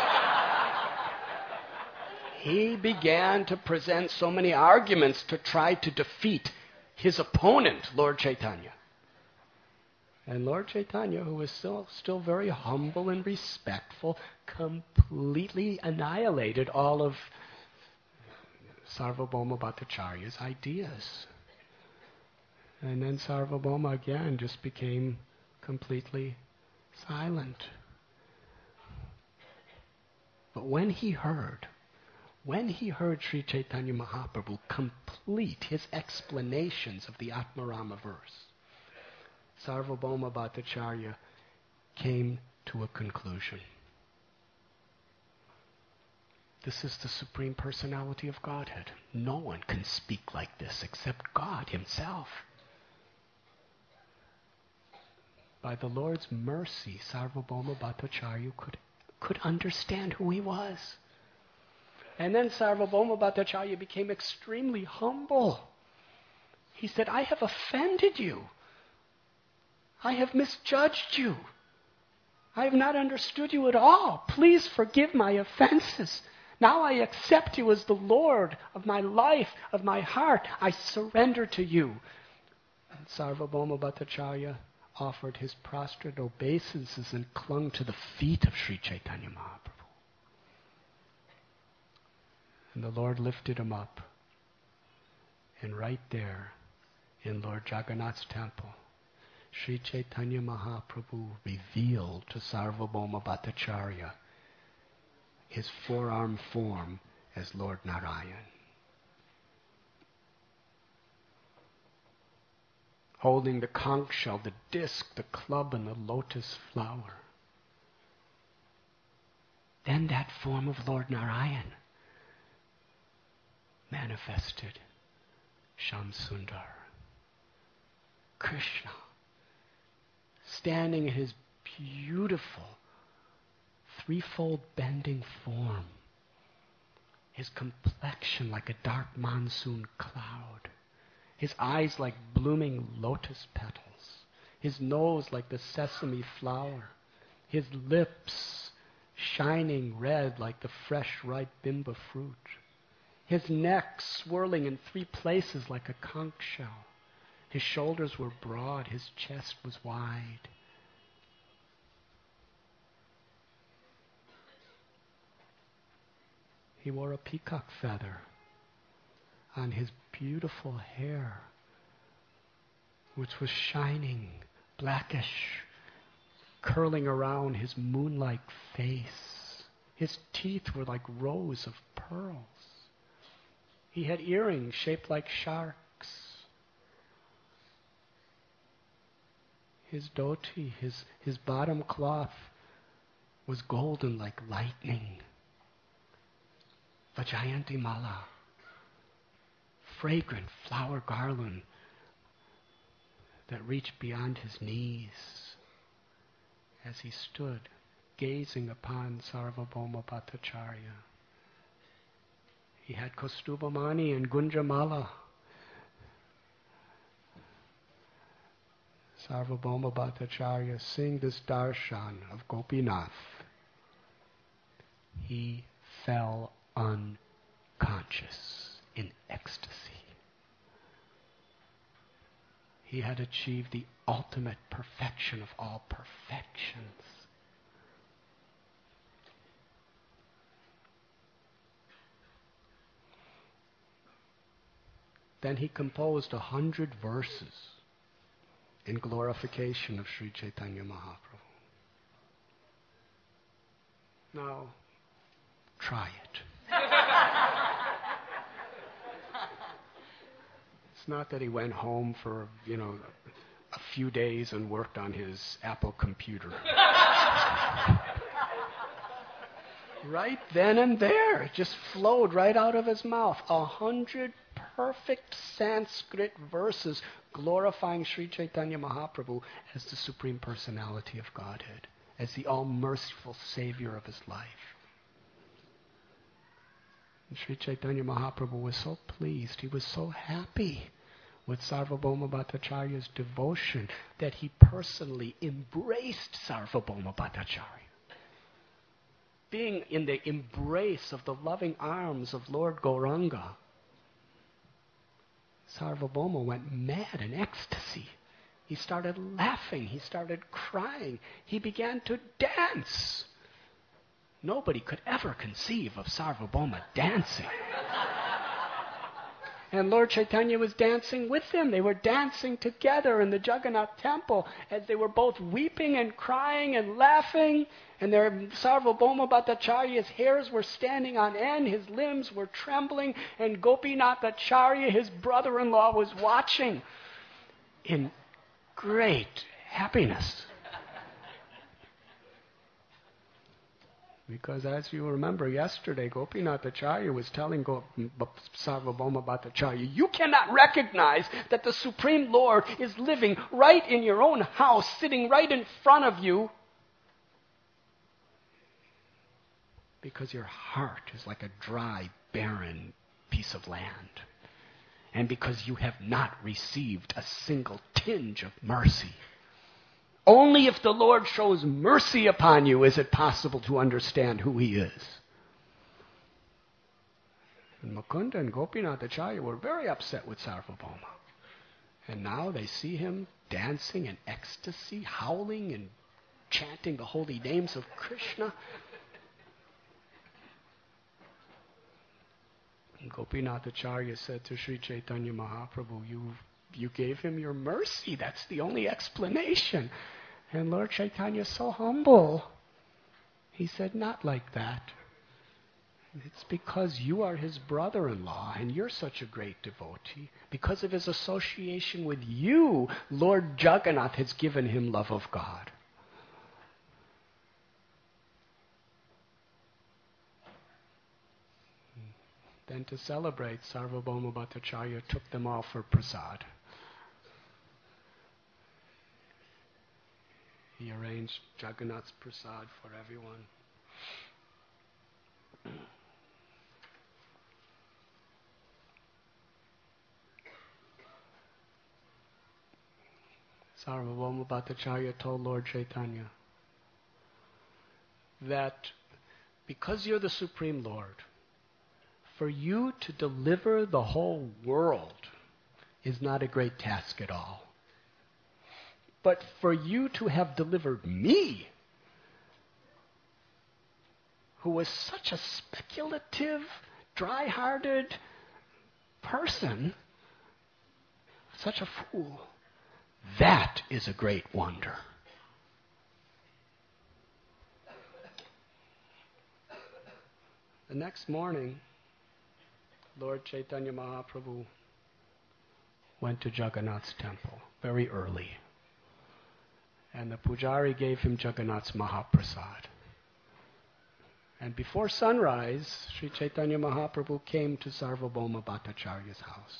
He began to present so many arguments to try to defeat his opponent, Lord Chaitanya. And Lord Chaitanya, who was still very humble and respectful, completely annihilated all of Sarvabhauma Bhattacharya's ideas. And then Sarvabhauma again just became completely silent. But when he heard Sri Chaitanya Mahaprabhu complete his explanations of the Atmarama verse, Sarvabhauma Bhattacharya came to a conclusion. This is the Supreme Personality of Godhead. No one can speak like this except God Himself. By the Lord's mercy, Sarvabhauma Bhattacharya could understand who he was. And then Sarvabhauma Bhattacharya became extremely humble. He said, I have offended you. I have misjudged you. I have not understood you at all. Please forgive my offenses. Now I accept you as the Lord of my life, of my heart. I surrender to you. And Sarvabhauma Bhattacharya offered his prostrate obeisances and clung to the feet of Sri Chaitanya Mahaprabhu. And the Lord lifted him up. And right there, in Lord Jagannath's temple, Sri Chaitanya Mahaprabhu revealed to Sarvabhauma Bhattacharya his forearm form as Lord Narayan. Holding the conch shell, the disc, the club, and the lotus flower. Then that form of Lord Narayan manifested Shamsundar, Krishna, standing in his beautiful threefold bending form, his complexion like a dark monsoon cloud, his eyes like blooming lotus petals, his nose like the sesame flower, his lips shining red like the fresh ripe bimba fruit, his neck swirling in 3 places like a conch shell. His shoulders were broad, his chest was wide. He wore a peacock feather on his beautiful hair, which was shining, blackish, curling around his moon-like face. His teeth were like rows of pearls. He had earrings shaped like sharks. His dhoti, his bottom cloth, was golden like lightning. Vajayanti mala, fragrant flower garland that reached beyond his knees as he stood gazing upon Sarvabhauma Bhattacharya. He had Kaustubhamani and Gunjamala. Sarvabhauma Bhattacharya, seeing this darshan of Gopinath, he fell unconscious in ecstasy. He had achieved the ultimate perfection of all perfections. Then he composed 100 verses in glorification of Sri Chaitanya Mahaprabhu. Now, try it. It's not that he went home for, a few days and worked on his Apple computer. Right then and there, it just flowed right out of his mouth. 100 perfect Sanskrit verses glorifying Sri Chaitanya Mahaprabhu as the Supreme Personality of Godhead, as the all-merciful Savior of his life. And Sri Chaitanya Mahaprabhu was so pleased, he was so happy with Sarvabhauma Bhattacharya's devotion that he personally embraced Sarvabhauma Bhattacharya. Being in the embrace of the loving arms of Lord Gauranga, Sarvabhauma went mad in ecstasy. He started laughing. He started crying. He began to dance. Nobody could ever conceive of Sarvabhauma dancing. And Lord Chaitanya was dancing with them. They were dancing together in the Jagannath temple as they were both weeping and crying and laughing. And their Sarvabhauma Bhattacharya's hairs were standing on end, his limbs were trembling, and Gopinath Acharya, his brother-in-law, was watching in great happiness. Because as you remember yesterday, Gopinath Acharya was telling Sarvabhauma Bhattacharya, you cannot recognize that the Supreme Lord is living right in your own house, sitting right in front of you, because your heart is like a dry, barren piece of land. And because you have not received a single tinge of mercy. Only if the Lord shows mercy upon you is it possible to understand who He is. And Mukunda and Gopinath Acharya were very upset with Sarvabhauma. And now they see him dancing in ecstasy, howling and chanting the holy names of Krishna. And Gopinath Acharya said to Sri Chaitanya Mahaprabhu, you gave him your mercy. That's the only explanation. And Lord Chaitanya is so humble. He said, not like that. It's because you are his brother-in-law and you're such a great devotee. Because of his association with you, Lord Jagannath has given him love of God. Then to celebrate, Sarvabhauma Bhattacharya took them all for prasad. He arranged Jagannath's prasad for everyone. Sarvabhauma Bhattacharya told Lord Chaitanya that because you're the Supreme Lord, for you to deliver the whole world is not a great task at all. But for you to have delivered me, who was such a speculative, dry-hearted person, such a fool, that is a great wonder. The next morning, Lord Chaitanya Mahaprabhu went to Jagannath's temple very early. And the pujari gave him Jagannath's Mahaprasad. And before sunrise, Sri Chaitanya Mahaprabhu came to Sarvabhauma Bhattacharya's house.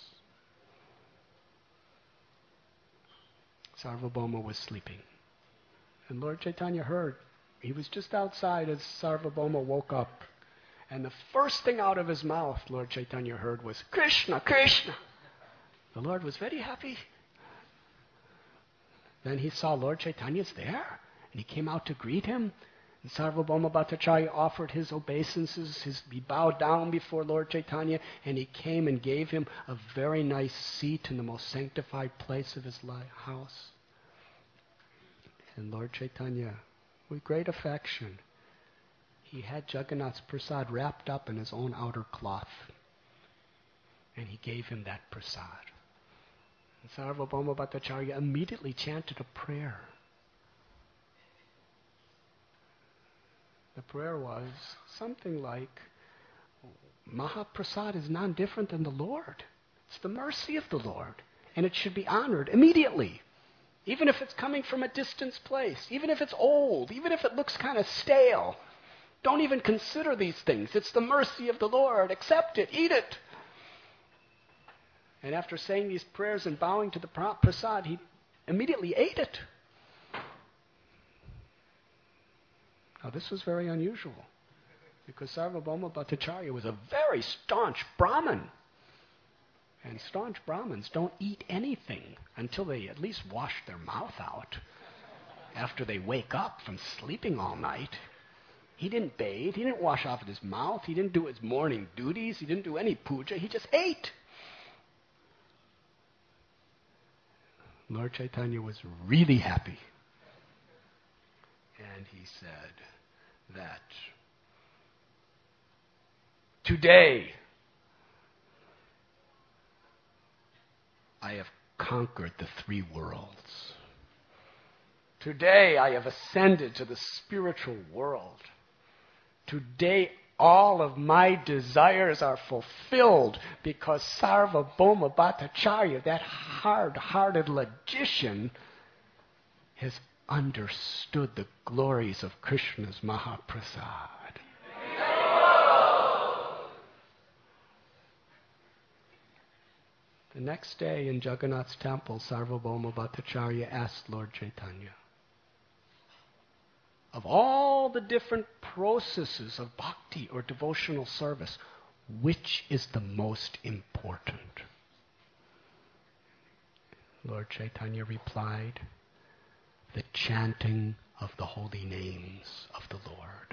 Sarvabhauma was sleeping. And Lord Chaitanya heard. He was just outside as Sarvabhauma woke up. And the first thing out of his mouth, Lord Chaitanya heard, was, "Krishna, Krishna." The Lord was very happy. Then he saw Lord Chaitanya's there, and he came out to greet him. And Sarvabhauma Bhattacharya offered his obeisances. He bowed down before Lord Chaitanya, and he came and gave him a very nice seat in the most sanctified place of his house. And Lord Chaitanya, with great affection, he had Jagannath's prasad wrapped up in his own outer cloth. And he gave him that prasad. And Sarvabhauma Bhattacharya immediately chanted a prayer. The prayer was something like, Mahaprasad is none different than the Lord. It's the mercy of the Lord. And it should be honored immediately. Even if it's coming from a distant place. Even if it's old. Even if it looks kind of stale. Don't even consider these things. It's the mercy of the Lord. Accept it. Eat it. And after saying these prayers and bowing to the prasad, he immediately ate it. Now this was very unusual, because Sarvabhauma Bhattacharya was a very staunch Brahmin. And staunch Brahmins don't eat anything until they at least wash their mouth out after they wake up from sleeping all night. He didn't bathe, he didn't wash off his mouth, he didn't do his morning duties, he didn't do any puja, he just ate. Lord Chaitanya was really happy. And he said that today I have conquered the three worlds. Today I have ascended to the spiritual world. Today all of my desires are fulfilled because Sarvabhauma Bhattacharya, that hard-hearted logician, has understood the glories of Krishna's Mahaprasad. The next day in Jagannath's temple, Sarvabhauma Bhattacharya asked Lord Chaitanya, of all the different processes of bhakti or devotional service, which is the most important? Lord Chaitanya replied, the chanting of the holy names of the Lord.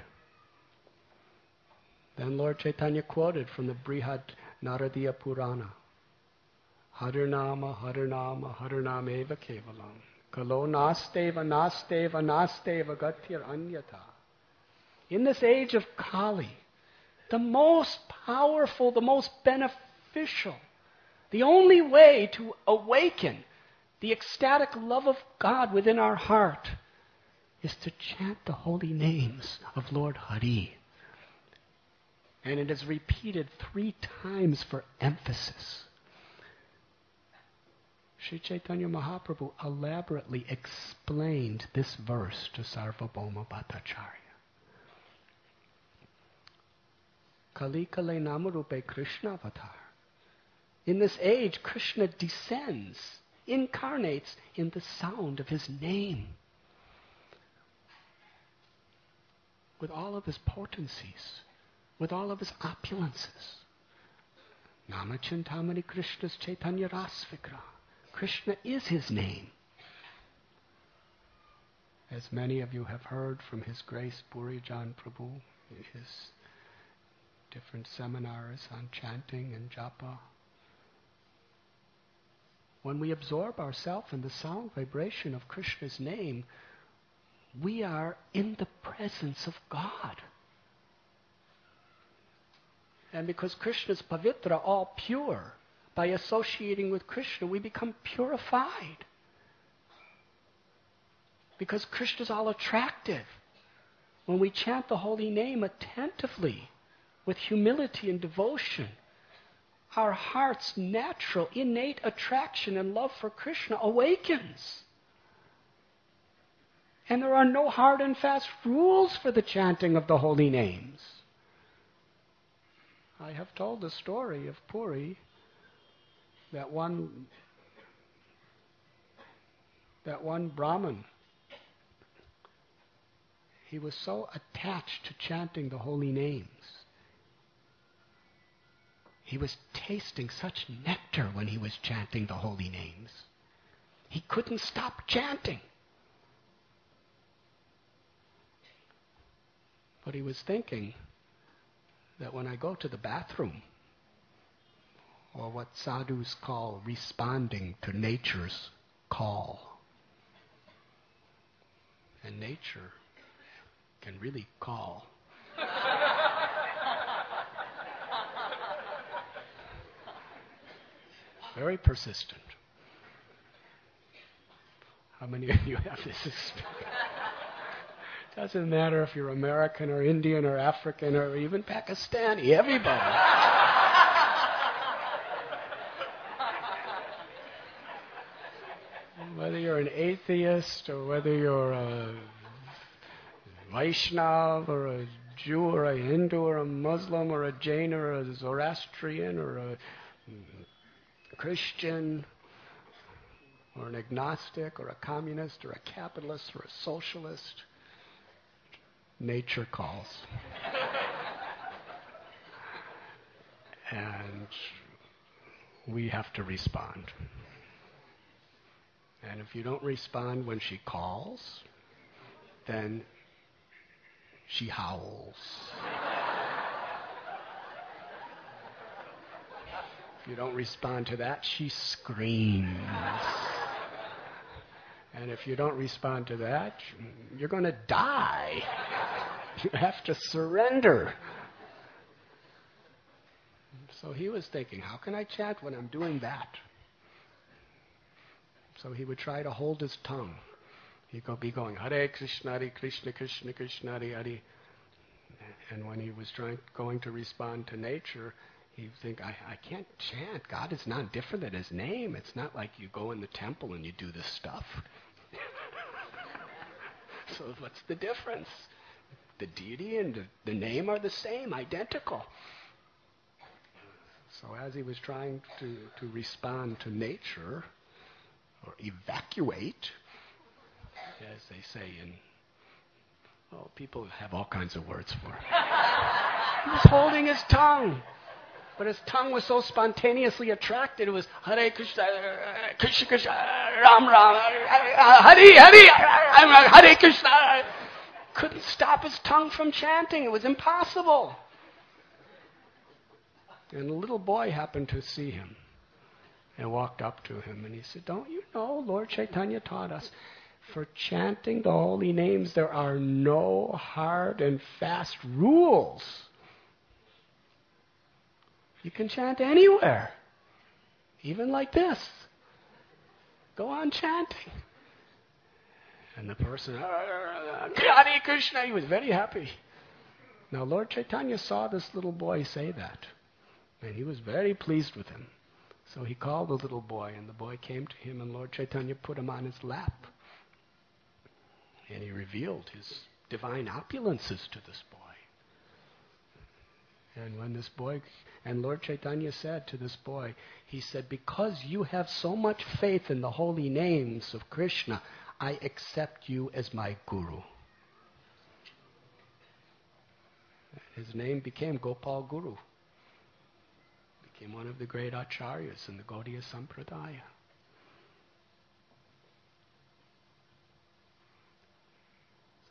Then Lord Chaitanya quoted from the Brihad Naradiya Purana, Harinama, Harinama, Harinameva Kevalam. Kalo nasteva, nasteva, nasteva gatir anyata. In this age of Kali, the most powerful, the most beneficial, the only way to awaken the ecstatic love of God within our heart is to chant the holy names of Lord Hari. And it is repeated 3 times for emphasis. Sri Chaitanya Mahaprabhu elaborately explained this verse to Sarvabhauma Bhattacharya. Kali Kale Namarupe Krishna Avatar. In this age, Krishna descends, incarnates in the sound of his name. With all of his potencies, with all of his opulences. Namachintamani Krishna's Chaitanya Rasvigra. Krishna is his name. As many of you have heard from His Grace Puri Jan Prabhu in his different seminars on chanting and japa, when we absorb ourselves in the sound vibration of Krishna's name, we are in the presence of God. And because Krishna's pavitra, all pure, by associating with Krishna, we become purified. Because Krishna's all attractive. When we chant the holy name attentively, with humility and devotion, our heart's natural, innate attraction and love for Krishna awakens. And there are no hard and fast rules for the chanting of the holy names. I have told the story of Puri, that one Brahmin, he was so attached to chanting the holy names. He was tasting such nectar when he was chanting the holy names. He couldn't stop chanting. But he was thinking that when I go to the bathroom, or what sadhus call responding to nature's call, and nature can really call. Very persistent. How many of you have this experience? Doesn't matter if you're American or Indian or African or even Pakistani, everybody. Whether you're an atheist or whether you're a Vaishnava or a Jew or a Hindu or a Muslim or a Jain or a Zoroastrian or a Christian or an agnostic or a communist or a capitalist or a socialist, nature calls. And we have to respond. And if you don't respond when she calls, then she howls. If you don't respond to that, she screams. And if you don't respond to that, you're going to die. You have to surrender. So he was thinking, how can I chant when I'm doing that? So he would try to hold his tongue. He'd be going, Hare Krishna, Krishna Krishna, Hare Hare. And when he was going to respond to nature, he'd think, I can't chant. God is not different than His name. It's not like you go in the temple and you do this stuff. So what's the difference? The deity and the name are the same, identical. So as he was trying to respond to nature, or evacuate, as they say in, people have all kinds of words for it. He was holding his tongue. But his tongue was so spontaneously attracted. It was Hare Krishna, Krishna Krishna, Ram Ram, Hare Hare, Hare Krishna. Couldn't stop his tongue from chanting. It was impossible. And a little boy happened to see him and walked up to him and he said, don't you know, Lord Chaitanya taught us, for chanting the holy names there are no hard and fast rules. You can chant anywhere, even like this. Go on chanting. And the person, Hare Krishna, he was very happy. Now Lord Chaitanya saw this little boy say that, and he was very pleased with him. So he called the little boy, and the boy came to him, and Lord Chaitanya put him on his lap. And he revealed his divine opulences to this boy. And when this boy, and Lord Chaitanya said to this boy, he said, because you have so much faith in the holy names of Krishna, I accept you as my guru. His name became Gopal Guru. Became one of the great acharyas in the Gaudiya Sampradaya.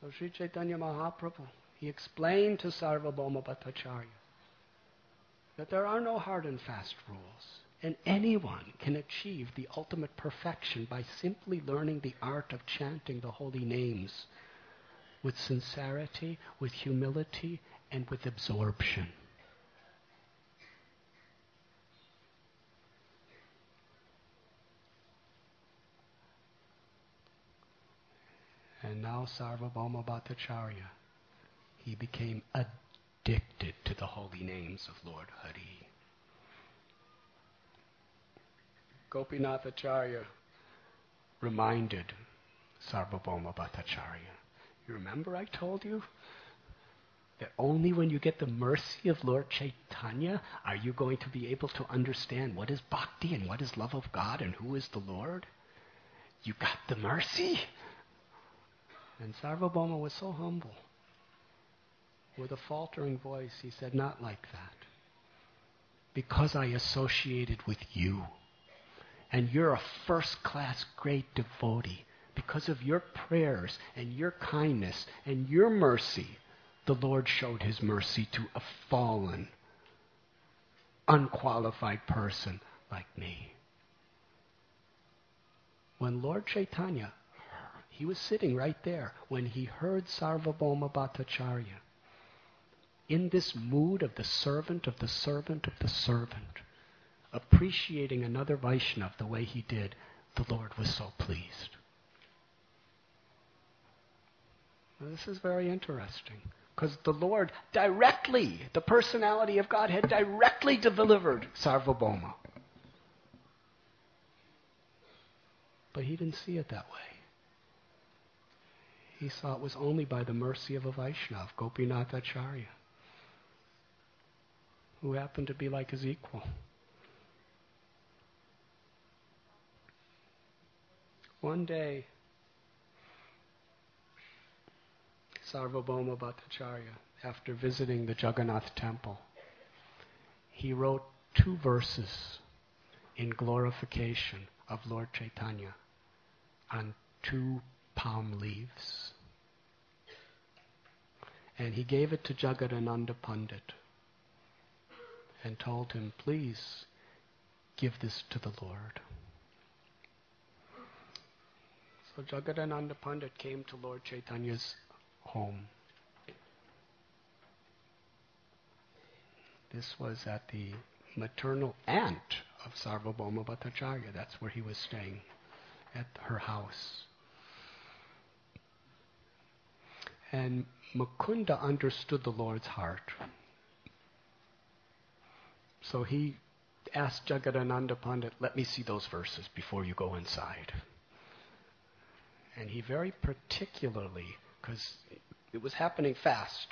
So Sri Chaitanya Mahaprabhu, he explained to Sarvabhauma Bhattacharya that there are no hard and fast rules, and anyone can achieve the ultimate perfection by simply learning the art of chanting the holy names with sincerity, with humility, and with absorption. And now Sarvabhauma Bhattacharya, he became addicted to the holy names of Lord Hari. Gopinath Acharya reminded Sarvabhauma Bhattacharya, you remember I told you that only when you get the mercy of Lord Chaitanya are you going to be able to understand what is bhakti and what is love of God and who is the Lord? You got the mercy? And Sarvabhauma was so humble. With a faltering voice, he said, not like that. Because I associated with you. And you're a first-class great devotee. Because of your prayers and your kindness and your mercy, the Lord showed his mercy to a fallen, unqualified person like me. When Lord Chaitanya, he was sitting right there, when he heard Sarvabhauma Bhattacharya, in this mood of the servant of the servant of the servant, appreciating another Vaishnava the way he did, the Lord was so pleased. Now, this is very interesting, because the Lord directly, the personality of God had directly delivered Sarvabhauma. But he didn't see it that way. He saw it was only by the mercy of a Vaishnava, Gopinath Acharya, who happened to be like his equal. One day, Sarvabhauma Bhattacharya, after visiting the Jagannath temple, he wrote 2 verses in glorification of Lord Chaitanya on 2 palm leaves. And he gave it to Jagadananda Pandit and told him, please give this to the Lord. So Jagadananda Pandit came to Lord Chaitanya's home. This was at the maternal aunt of Sarvabhauma Bhattacharya. That's where he was staying, at her house. And Mukunda understood the Lord's heart. So he asked Jagadananda Pandit, let me see those verses before you go inside. And he very particularly, because it was happening fast,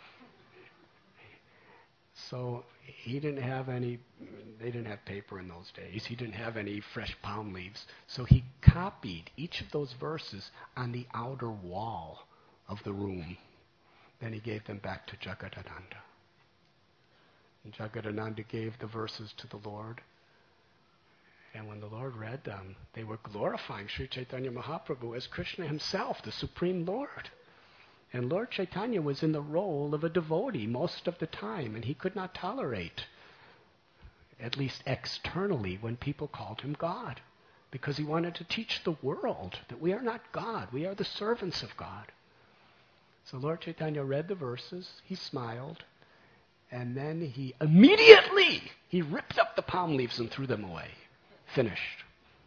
so he didn't have any, they didn't have paper in those days, he didn't have any fresh palm leaves, so he copied each of those verses on the outer wall of the room. Then he gave them back to Jagadananda. And Jagadananda gave the verses to the Lord. And when the Lord read them, they were glorifying Sri Chaitanya Mahaprabhu as Krishna himself, the Supreme Lord. And Lord Chaitanya was in the role of a devotee most of the time, and he could not tolerate, at least externally, when people called him God, because he wanted to teach the world that we are not God, we are the servants of God. So Lord Chaitanya read the verses, he smiled, and then he immediately ripped up the palm leaves and threw them away. Finished.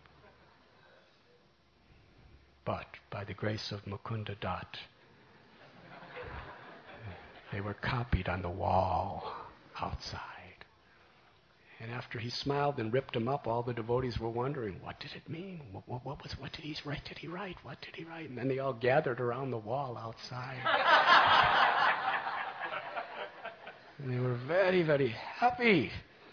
But by the grace of Mukunda Dutt, they were copied on the wall outside. And after he smiled and ripped them up, all the devotees were wondering, what did it mean? What did he write? What did he write? And then they all gathered around the wall outside. And they were very, very happy.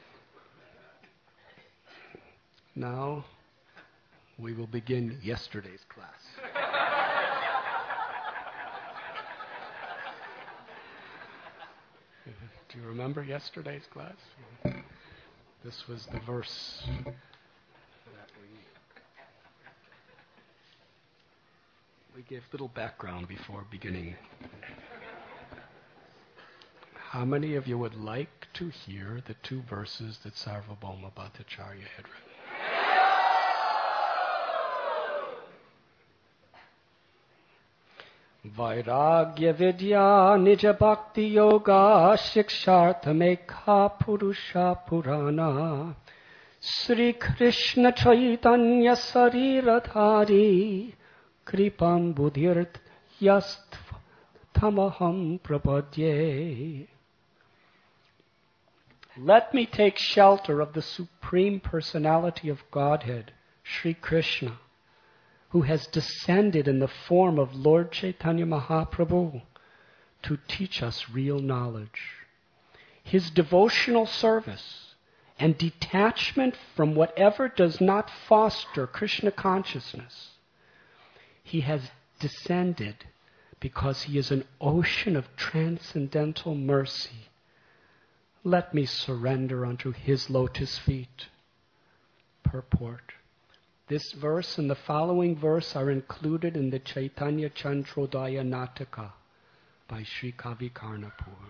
Now, we will begin yesterday's class. Do you remember yesterday's class? This was the verse that We gave little background before beginning. How many of you would like to hear the 2 verses that Sarvabhauma Bhattacharya had written? Vairagya Vidya Nija Bhakti Yoga Shiksharthamekha Purusha Purana Sri Krishna Chaitanya Sariradhari Kripam Buddhirt Yastva Tamaham Prapadye. Let me take shelter of the Supreme Personality of Godhead, Sri Krishna, who has descended in the form of Lord Chaitanya Mahaprabhu to teach us real knowledge. His devotional service and detachment from whatever does not foster Krishna consciousness. He has descended because he is an ocean of transcendental mercy. Let me surrender unto his lotus feet. Purport. This verse and the following verse are included in the Chaitanya Chandrodaya Nataka by Sri Kavi Karnapur.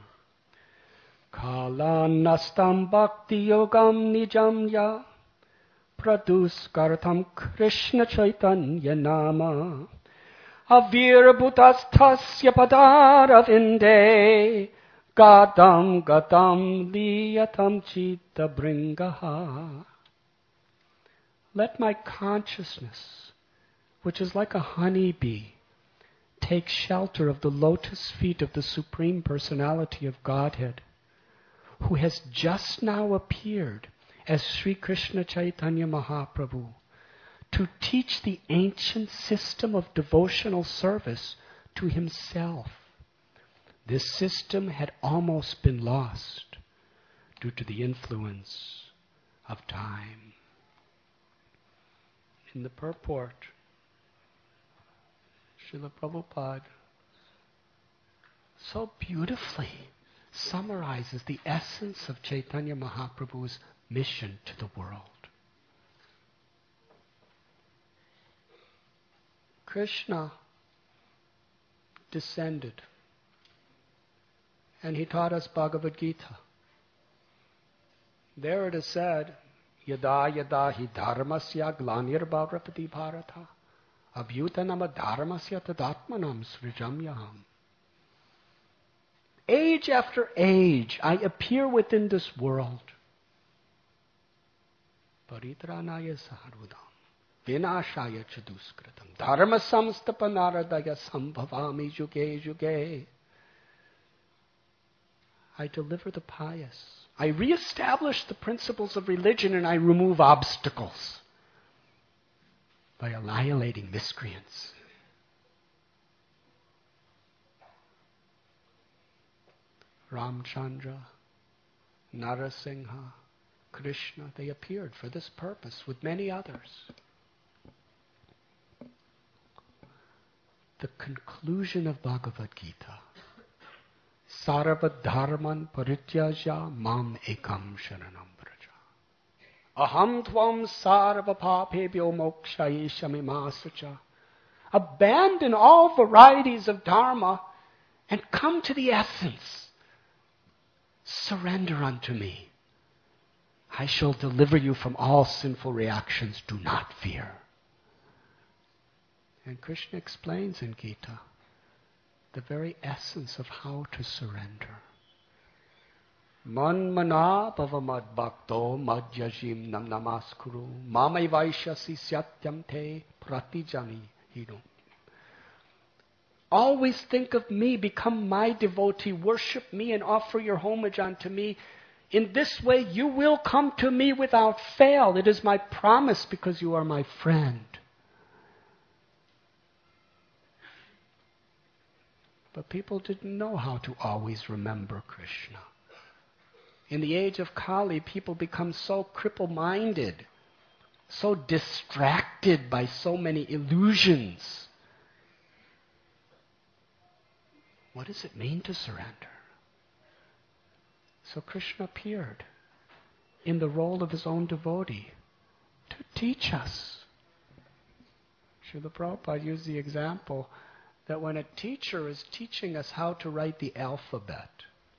Kala nastam bhakti yogam nijam ya praduskartam Krishna Chaitanya nama avirbhutasthasya padaravinde gadam gadam liyatam chitta bringaha. Let my consciousness, which is like a honeybee, take shelter of the lotus feet of the Supreme Personality of Godhead, who has just now appeared as Sri Krishna Chaitanya Mahaprabhu to teach the ancient system of devotional service to himself. This system had almost been lost due to the influence of time. In the purport, Srila Prabhupada so beautifully summarizes the essence of Chaitanya Mahaprabhu's mission to the world. Krishna descended and he taught us Bhagavad Gita. There it is said, Yada yada hi dharmasya glanir bhavrapati bharata abhyutanama dharmasya tadatmanam srijamyaham. Age after age, I appear within this world. Paritranaya sarvadam vinashaya chaduskritam dharma samstapanaradaya sambhavami juge juge. I deliver the pious. I reestablish the principles of religion and I remove obstacles by annihilating miscreants. Ramchandra, Narasingha, Krishna, they appeared for this purpose with many others. The conclusion of Bhagavad Gita, Sarva dharman parityaja mam ekam sharanam vraja. Aham tvam sarva papebhyo mokshayeshami masacha. Abandon all varieties of dharma and come to the essence. Surrender unto me. I shall deliver you from all sinful reactions. Do not fear. And Krishna explains in Gita the very essence of how to surrender. Manmana bhavamad bhakto madhyajim nam namaskuru mamai vaishyasi satyam te pratijani hino. Always think of me, become my devotee, worship me and offer your homage unto me. In this way you will come to me without fail. It is my promise because you are my friend. But people didn't know how to always remember Krishna. In the age of Kali, people become so cripple-minded, so distracted by so many illusions. What does it mean to surrender? So Krishna appeared in the role of his own devotee to teach us. Srila Prabhupada used the example that when a teacher is teaching us how to write the alphabet,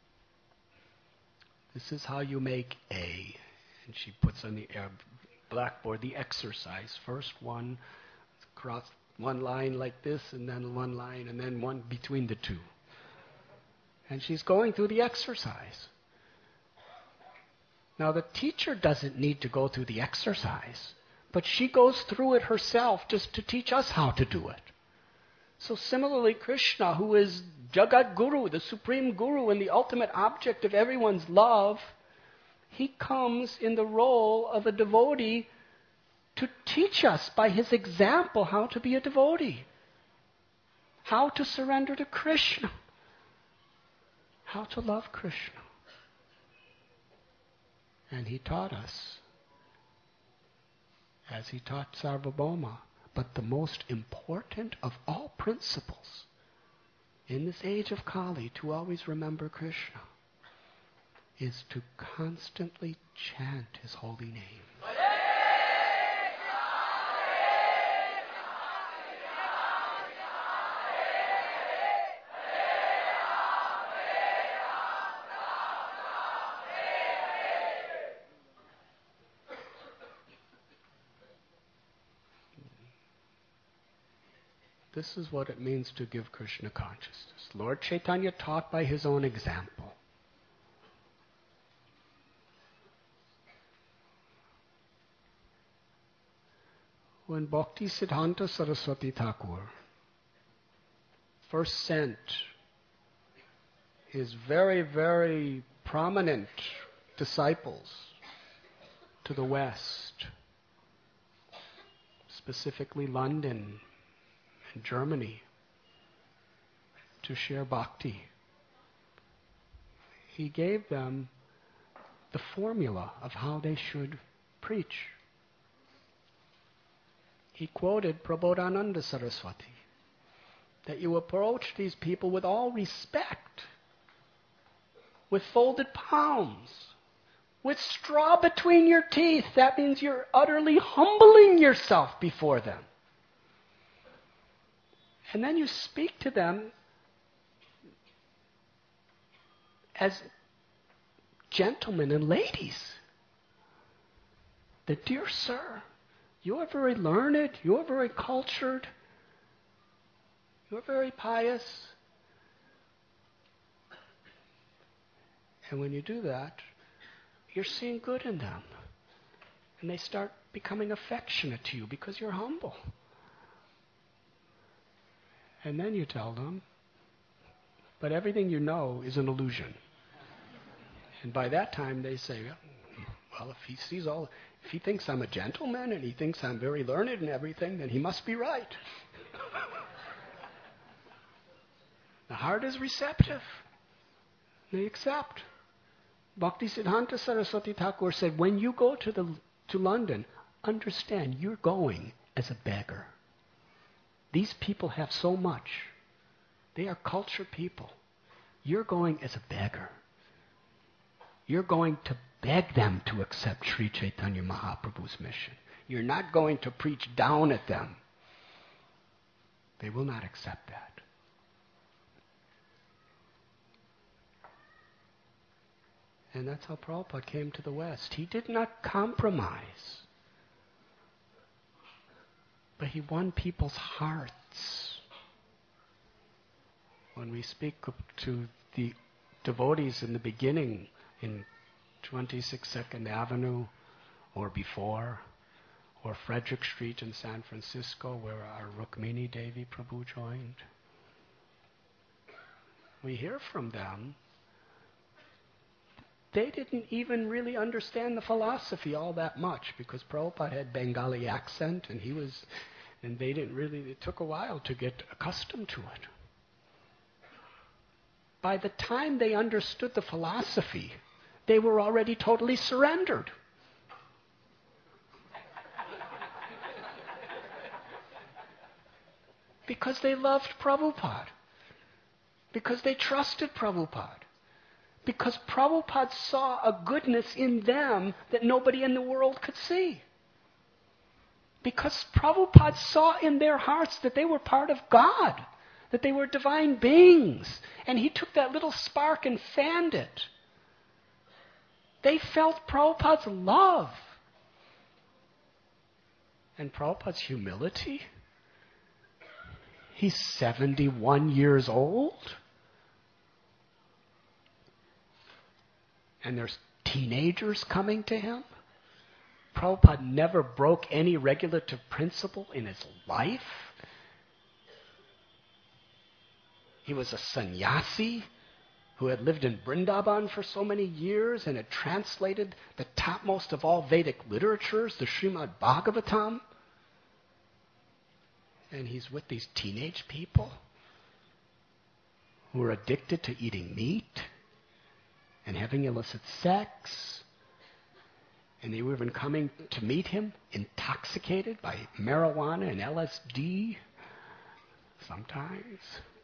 this is how you make A. And she puts on the blackboard the exercise. First one, cross one line like this, and then one line, and then one between the two. And she's going through the exercise. Now the teacher doesn't need to go through the exercise, but she goes through it herself just to teach us how to do it. So similarly, Krishna, who is Jagat Guru, the supreme guru and the ultimate object of everyone's love, he comes in the role of a devotee to teach us by his example how to be a devotee, how to surrender to Krishna, how to love Krishna. And he taught us, as he taught Sarvabhauma. But the most important of all principles in this age of Kali, to always remember Krishna, is to constantly chant his holy name. This is what it means to give Krishna consciousness. Lord Chaitanya taught by his own example. When Bhakti Siddhanta Saraswati Thakur first sent his very, very prominent disciples to the West, specifically London, Germany, to share bhakti, he gave them the formula of how they should preach. He quoted Prabodhananda Saraswati, that you approach these people with all respect, with folded palms, with straw between your teeth. That means you're utterly humbling yourself before them. And then you speak to them as gentlemen and ladies. That, dear sir, you are very learned, you are very cultured, you are very pious. And when you do that, you're seeing good in them. And they start becoming affectionate to you because you're humble. And then you tell them, but everything you know is an illusion. And by that time they say, well, if he thinks I'm a gentleman and he thinks I'm very learned and everything, then he must be right. The heart is receptive. They accept. Bhakti Siddhanta Saraswati Thakur said, when you go to London, understand you're going as a beggar. These people have so much. They are cultured people. You're going as a beggar. You're going to beg them to accept Sri Chaitanya Mahaprabhu's mission. You're not going to preach down at them. They will not accept that. And that's how Prabhupada came to the West. He did not compromise. But he won people's hearts. When we speak to the devotees in the beginning, in 26 Second Avenue, or before, or Frederick Street in San Francisco, where our Rukmini Devi Prabhu joined, we hear from them. They didn't even really understand the philosophy all that much because Prabhupada had Bengali accent and they didn't really, it took a while to get accustomed to it. By the time they understood the philosophy, they were already totally surrendered. Because they loved Prabhupada. Because they trusted Prabhupada. Because Prabhupada saw a goodness in them that nobody in the world could see. Because Prabhupada saw in their hearts that they were part of God, that they were divine beings. And he took that little spark and fanned it. They felt Prabhupada's love. And Prabhupada's humility. He's 71 years old. And there's teenagers coming to him. Prabhupada never broke any regulative principle in his life. He was a sannyasi who had lived in Vrindavan for so many years and had translated the topmost of all Vedic literatures, the Srimad Bhagavatam. And he's with these teenage people who are addicted to eating meat and having illicit sex. And they were even coming to meet him intoxicated by marijuana and LSD sometimes.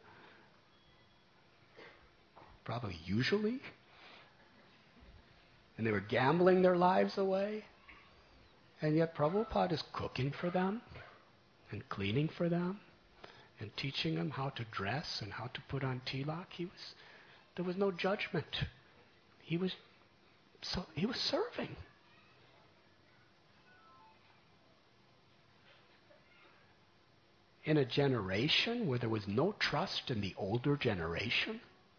Probably usually. And they were gambling their lives away. And yet Prabhupada is cooking for them and cleaning for them and teaching them how to dress and how to put on tilak. There was no judgment. He was serving. In a generation where there was no trust in the older generation.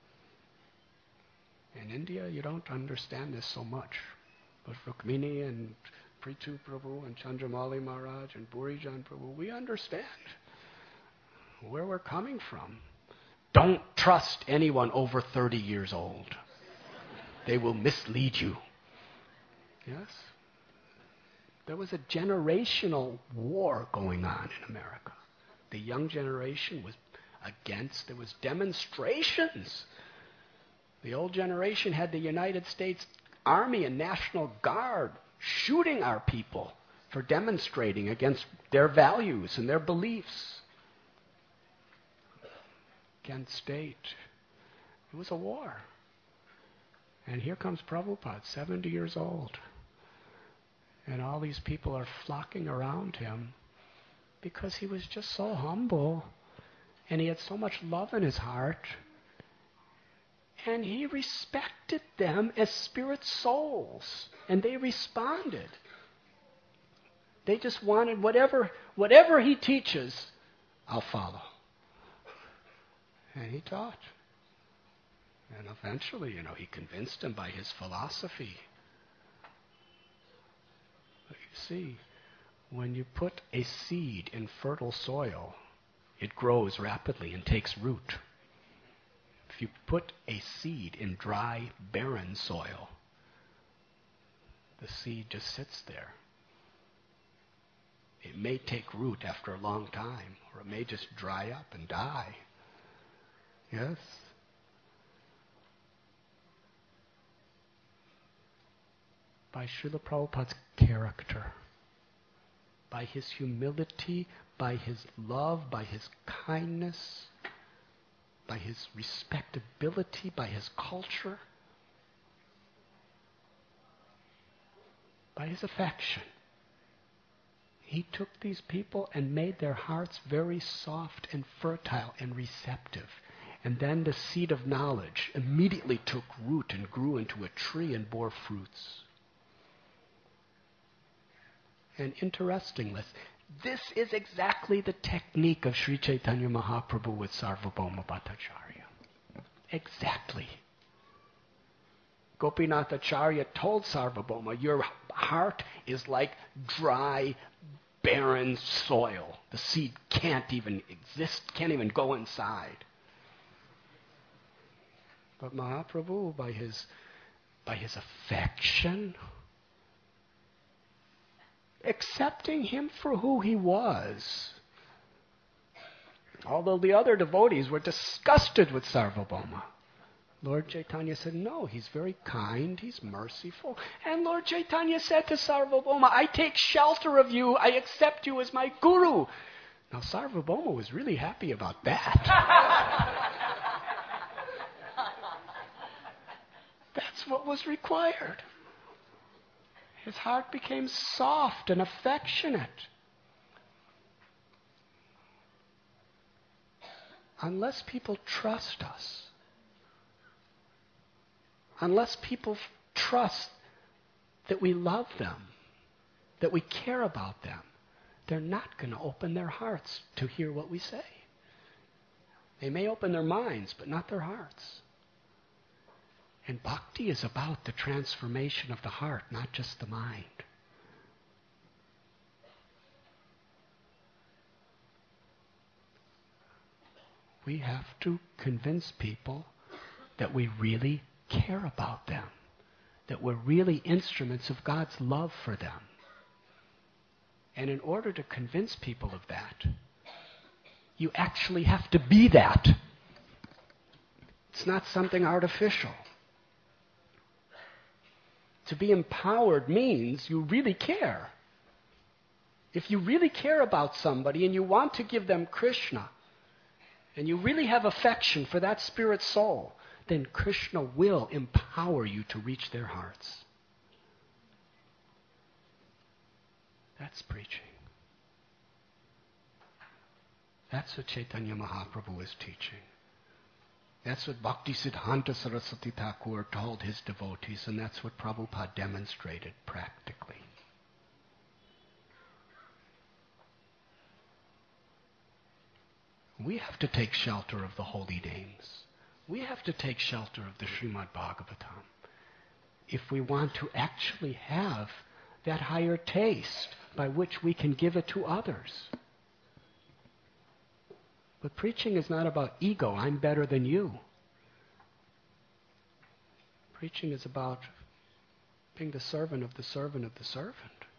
In India, you don't understand this so much. But Rukmini and Prithu Prabhu and Chandramali Maharaj and Burijan Prabhu, we understand where we're coming from. Don't trust anyone over 30 years old. They will mislead you. Yes? There was a generational war going on in America. The young generation was against. There was demonstrations. The old generation had the United States Army and National Guard shooting our people for demonstrating against their values and their beliefs. Against state. It was a war. And here comes Prabhupada, 70 years old. And all these people are flocking around him because he was just so humble. And he had so much love in his heart. And he respected them as spirit souls. And they responded. They just wanted whatever he teaches, I'll follow. And he taught. And eventually, he convinced them by his philosophy. But you see, when you put a seed in fertile soil, it grows rapidly and takes root. If you put a seed in dry, barren soil, the seed just sits there. It may take root after a long time, or it may just dry up and die. Yes? By Srila Prabhupada's character, by his humility, by his love, by his kindness, by his respectability, by his culture, by his affection. He took these people and made their hearts very soft and fertile and receptive. And then the seed of knowledge immediately took root and grew into a tree and bore fruits. And interestingly, this is exactly the technique of Sri Chaitanya Mahaprabhu with Sarvabhauma Bhattacharya. Exactly. Gopinath Acharya told Sarvabhauma, your heart is like dry, barren soil. The seed can't even exist, can't even go inside. But Mahaprabhu, by his affection, accepting him for who he was. Although the other devotees were disgusted with Sarvabhauma. Lord Chaitanya said, no, he's very kind, he's merciful. And Lord Chaitanya said to Sarvabhauma, I take shelter of you, I accept you as my guru. Now Sarvabhauma was really happy about that. That's what was required. His heart became soft and affectionate. unless people trust us, unless people trust that we love them, that we care about them, they're not going to open their hearts to hear what we say. They may open their minds, but not their hearts. And bhakti is about the transformation of the heart, not just the mind. We have to convince people that we really care about them, that we're really instruments of God's love for them. And in order to convince people of that, you actually have to be that. It's not something artificial. To be empowered means you really care. If you really care about somebody and you want to give them Krishna, and you really have affection for that spirit soul, then Krishna will empower you to reach their hearts. That's preaching. That's what Chaitanya Mahaprabhu is teaching. That's what Bhaktisiddhanta Saraswati Thakur told his devotees, and that's what Prabhupada demonstrated practically. We have to take shelter of the holy names. We have to take shelter of the Srimad Bhagavatam if we want to actually have that higher taste by which we can give it to others. But preaching is not about ego, I'm better than you. Preaching is about being the servant of the servant of the servant.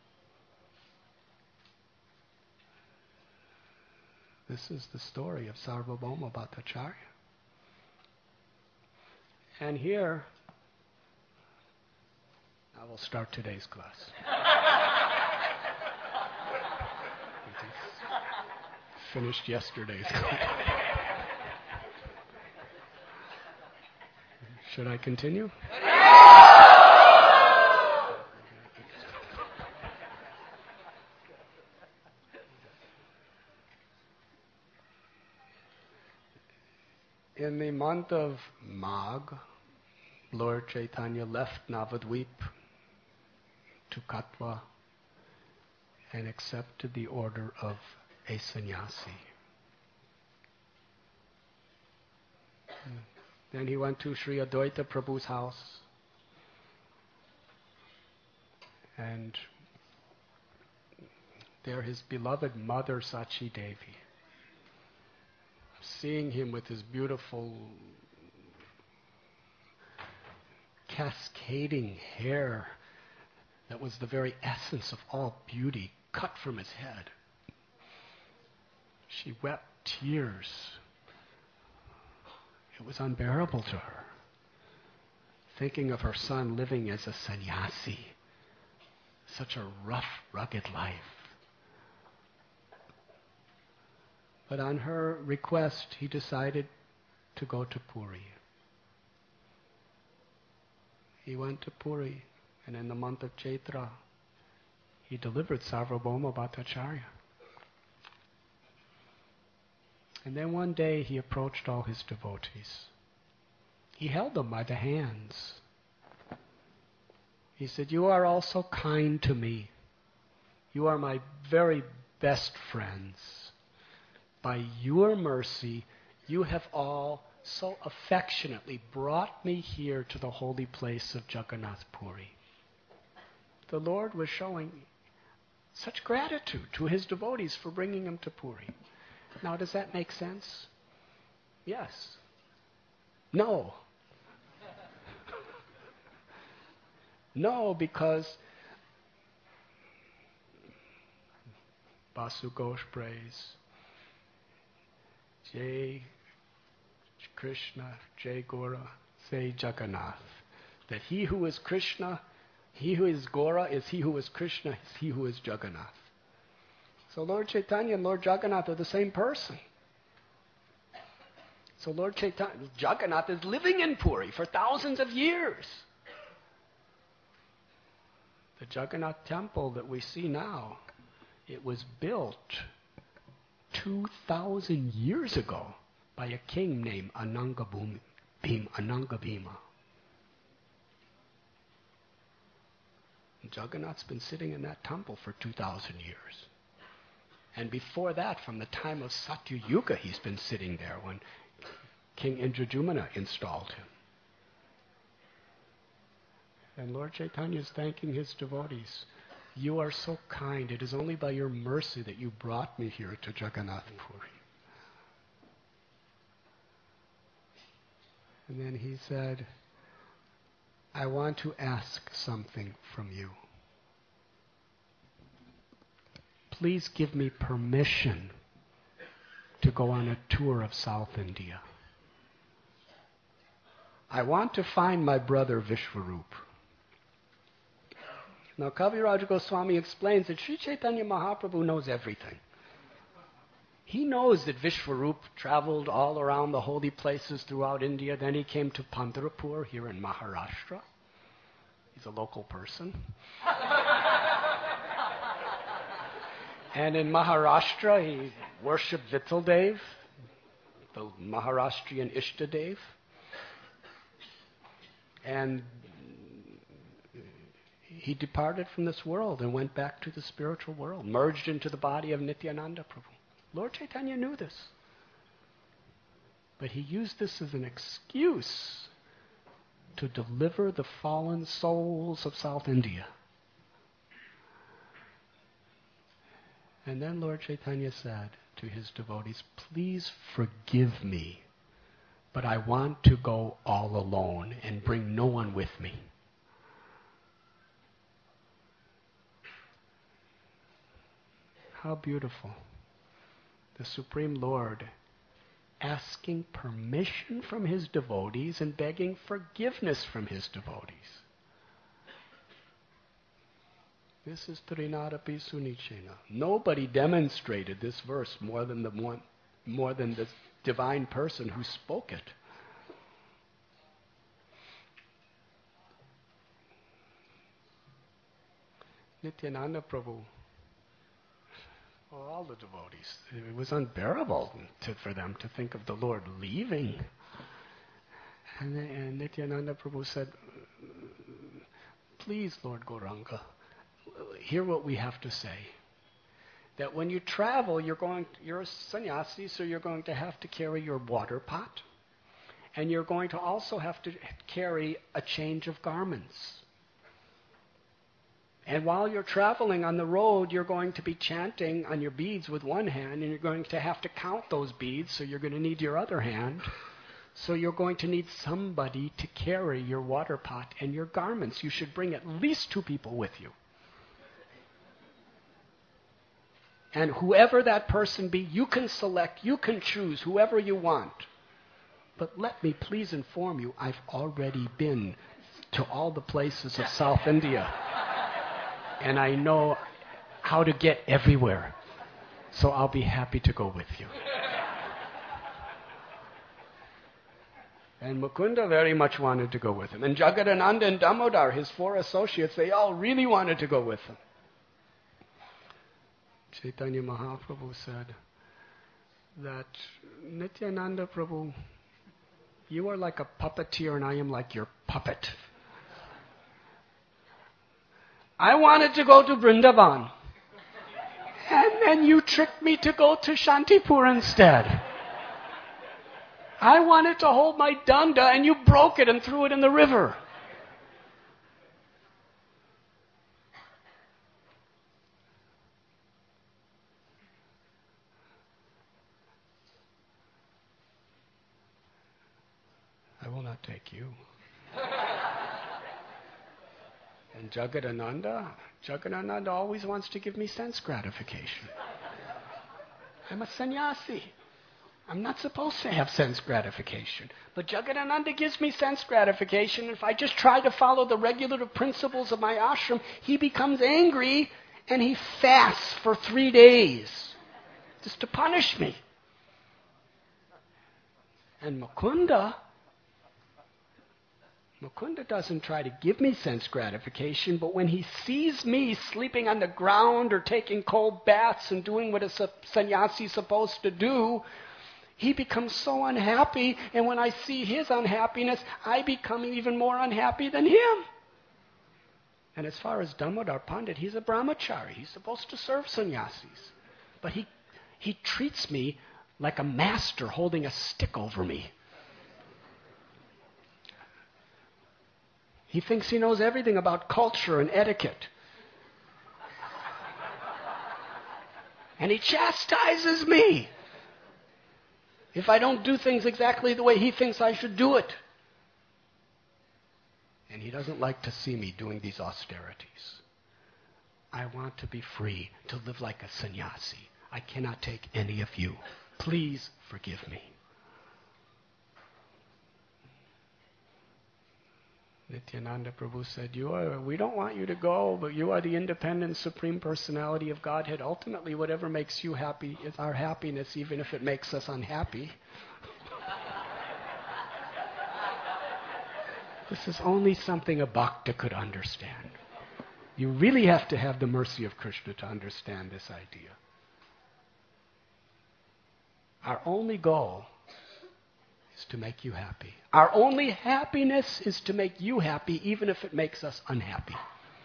This is the story of Sarvabhauma Bhattacharya. And here, I will start today's class. Finished yesterday's class. Should I continue? In the month of Magh, Lord Chaitanya left Navadvip to Katwa and accepted the order of a sannyasi. Then he went to Sri Advaita Prabhu's house, and there his beloved mother Sachi Devi, seeing him with his beautiful cascading hair that was the very essence of all beauty, cut from his head, she wept tears. It was unbearable to her, thinking of her son living as a sannyasi, such a rough, rugged life. But on her request, he decided to go to Puri. He went to Puri, and in the month of Chaitra, he delivered Sarvabhauma Bhattacharya. And then one day he approached all his devotees. He held them by the hands. He said, "You are all so kind to me. You are my very best friends. By your mercy, you have all so affectionately brought me here to the holy place of Jagannath Puri." The Lord was showing such gratitude to his devotees for bringing him to Puri. Now, does that make sense? Yes. No. No, because Basu Ghosh prays, Jai Krishna, Jai Gora, say Jagannath. That he who is Krishna, he who is Gora is he who is Krishna, is he who is Jagannath. So Lord Chaitanya and Lord Jagannath are the same person. So Lord Chaitanya, Jagannath is living in Puri for thousands of years. The Jagannath temple that we see now, it was built 2,000 years ago by a king named Anangabhima. Jagannath's been sitting in that temple for 2,000 years. And before that, from the time of Satya Yuga, he's been sitting there when King Indradyumna installed him. And Lord Chaitanya is thanking his devotees. You are so kind. It is only by your mercy that you brought me here to Jagannath Puri. And then he said, I want to ask something from you. Please give me permission to go on a tour of South India. I want to find my brother Vishwarup. Now Kaviraj Goswami explains that Sri Chaitanya Mahaprabhu knows everything. He knows that Vishwarup traveled all around the holy places throughout India. Then he came to Pandharpur here in Maharashtra. He's a local person. And in Maharashtra, he worshipped Vithaldev, the Maharashtrian Ishtadev. And he departed from this world and went back to the spiritual world, merged into the body of Nityananda Prabhu. Lord Chaitanya knew this. But he used this as an excuse to deliver the fallen souls of South India. And then Lord Chaitanya said to his devotees, please forgive me, but I want to go all alone and bring no one with me. How beautiful. The Supreme Lord asking permission from his devotees and begging forgiveness from his devotees. This is Trinadapi Sunichena. Nobody demonstrated this verse more than the divine person who spoke it. Nityananda Prabhu, all the devotees, it was unbearable for them to think of the Lord leaving. And Nityananda Prabhu said, please, Lord Gauranga, hear what we have to say. That when you travel, you're a sannyasi, so you're going to have to carry your water pot. And you're going to also have to carry a change of garments. And while you're traveling on the road, you're going to be chanting on your beads with one hand, and you're going to have to count those beads, so you're going to need your other hand. So you're going to need somebody to carry your water pot and your garments. You should bring at least 2 people with you. And whoever that person be, you can select, you can choose whoever you want. But let me please inform you, I've already been to all the places of South India. And I know how to get everywhere. So I'll be happy to go with you. And Mukunda very much wanted to go with him. And Jagadananda and Damodar, his 4 associates, they all really wanted to go with him. Chaitanya Mahaprabhu said that Nityananda Prabhu, you are like a puppeteer and I am like your puppet. I wanted to go to Vrindavan. And then you tricked me to go to Shantipur instead. I wanted to hold my danda and you broke it and threw it in the river. I will not take you. And Jagadananda always wants to give me sense gratification. I'm a sannyasi. I'm not supposed to have sense gratification. But Jagadananda gives me sense gratification. If I just try to follow the regulative principles of my ashram, he becomes angry and he fasts for 3 days just to punish me. And Mukunda doesn't try to give me sense gratification, but when he sees me sleeping on the ground or taking cold baths and doing what a sannyasi is supposed to do, he becomes so unhappy, and when I see his unhappiness, I become even more unhappy than him. And as far as Damodar Pandit, he's a brahmachari. He's supposed to serve sannyasis. But he treats me like a master holding a stick over me. He thinks he knows everything about culture and etiquette. And he chastises me if I don't do things exactly the way he thinks I should do it. And he doesn't like to see me doing these austerities. I want to be free, to live like a sannyasi. I cannot take any of you. Please forgive me. Nityananda Prabhu said, we don't want you to go, but you are the independent Supreme Personality of Godhead. Ultimately, whatever makes you happy is our happiness, even if it makes us unhappy. This is only something a bhakta could understand. You really have to have the mercy of Krishna to understand this idea. Our only goal is to make you happy. Our only happiness is to make you happy, even if it makes us unhappy.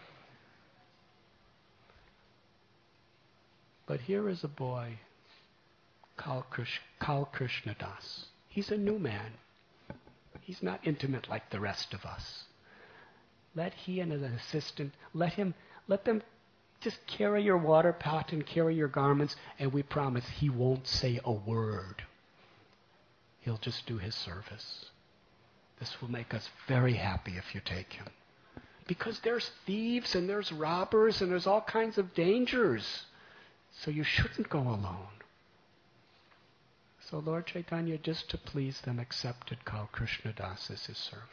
But here is a boy, Kal Krishna Das. He's a new man. He's not intimate like the rest of us. Let he and an assistant, let them just carry your water pot and carry your garments, and we promise he won't say a word. He'll just do his service. This will make us very happy if you take him. Because there's thieves and there's robbers and there's all kinds of dangers. So you shouldn't go alone. So Lord Chaitanya, just to please them, accepted Kal Krishna Das as his servant.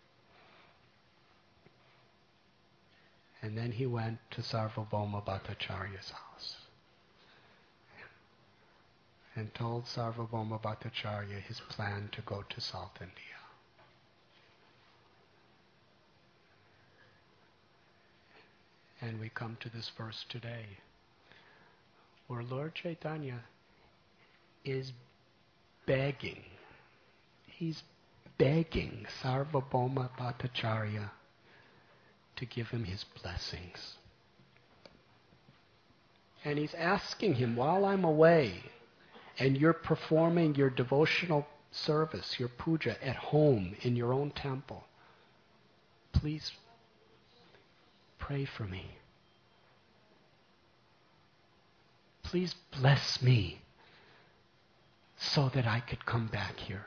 And then he went to Sarvabhauma Bhattacharya's house and told Sarvabhauma Bhattacharya his plan to go to South India. And we come to this verse today, where Lord Chaitanya is begging. He's begging Sarvabhauma Bhattacharya to give him his blessings. And he's asking him, while I'm away, and you're performing your devotional service, your puja at home in your own temple, please pray for me. Please bless me so that I could come back here.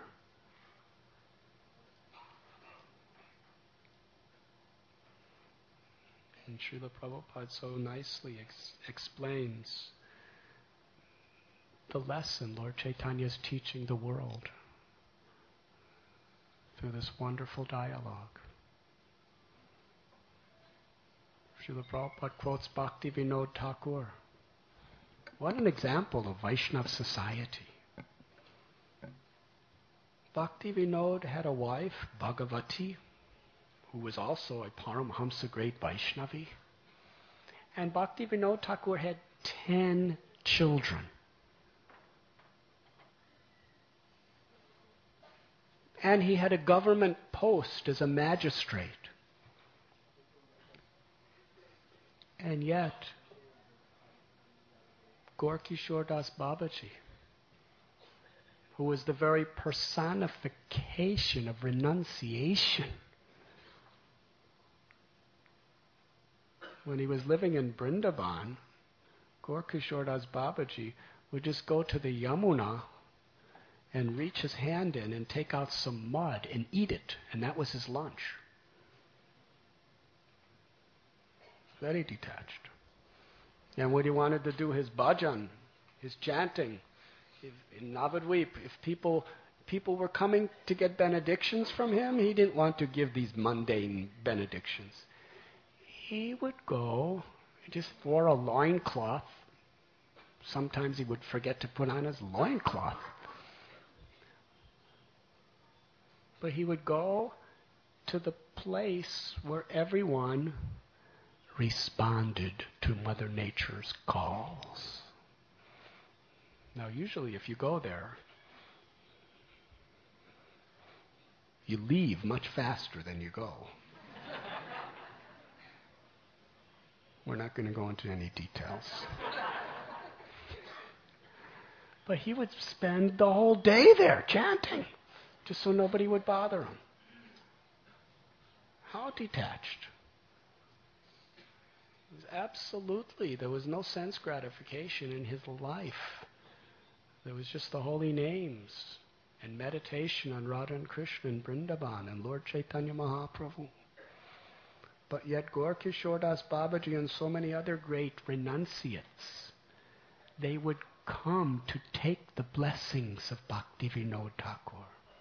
And Srila Prabhupada so nicely explains the lesson Lord Chaitanya is teaching the world through this wonderful dialogue. Srila Prabhupada quotes Bhakti Vinod Thakur. What an example of Vaishnava society. Bhakti Vinod had a wife, Bhagavati, who was also a Paramhamsa great Vaishnavi. And Bhakti Vinod Thakur had 10 children. And he had a government post as a magistrate. And yet, Gaur-Kishore Das Babaji, who was the very personification of renunciation, when he was living in Vrindavan, Gaur-Kishore Das Babaji would just go to the Yamuna and reach his hand in and take out some mud and eat it. And that was his lunch. Very detached. And when he wanted to do his bhajan, his chanting, in Navadvip, if people were coming to get benedictions from him, he didn't want to give these mundane benedictions. He would go, he just wore a loincloth. Sometimes he would forget to put on his loincloth. But he would go to the place where everyone responded to Mother Nature's calls. Now, usually if you go there, You leave much faster than you go. We're not going to go into any details. But he would spend the whole day there chanting, just so nobody would bother him. How detached. Absolutely, there was no sense gratification in his life. There was just the holy names and meditation on Radha and Krishna and Vrindavan and Lord Chaitanya Mahaprabhu. But yet Gaur Kishore Das Babaji and so many other great renunciates, they would come to take the blessings of Bhaktivinoda Thakur.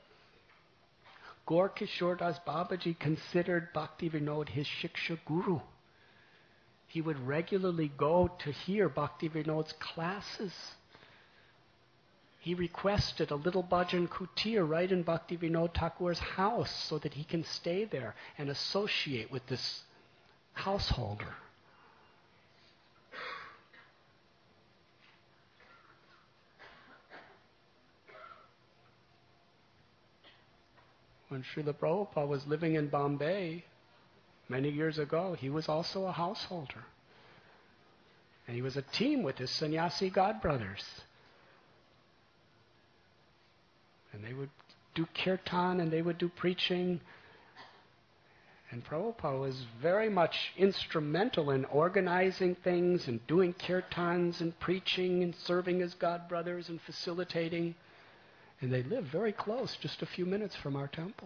Gaur Kishore Das Babaji considered Bhaktivinoda his Shiksha Guru. He would regularly go to hear Bhaktivinoda's classes. He requested a little bhajan kutir right in Bhaktivinoda Thakur's house so that he can stay there and associate with this householder. When Srila Prabhupada was living in Bombay many years ago, he was also a householder. And he was a team with his sannyasi godbrothers. And they would do kirtan and they would do preaching. And Prabhupada was very much instrumental in organizing things and doing kirtans and preaching and serving his godbrothers and facilitating. And they lived very close, just a few minutes from our temple.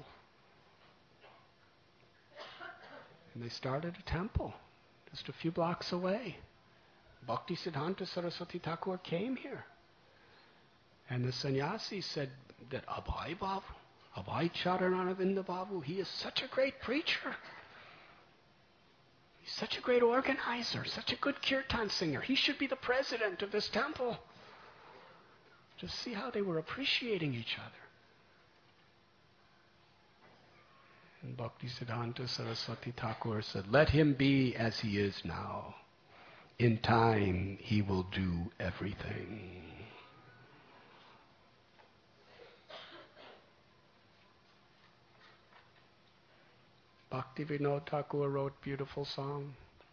And they started a temple just a few blocks away. Bhakti Siddhanta Saraswati Thakur came here. And the sannyasi said that Abhay Babu, Abhay Charanaravinda Babu, he is such a great preacher. He's such a great organizer, such a good kirtan singer. He should be the president of this temple. Just see how they were appreciating each other. And Bhakti Siddhanta Saraswati Thakur said, let him be as he is now. In time, he will do everything. Bhaktivinoda Thakur wrote a beautiful song.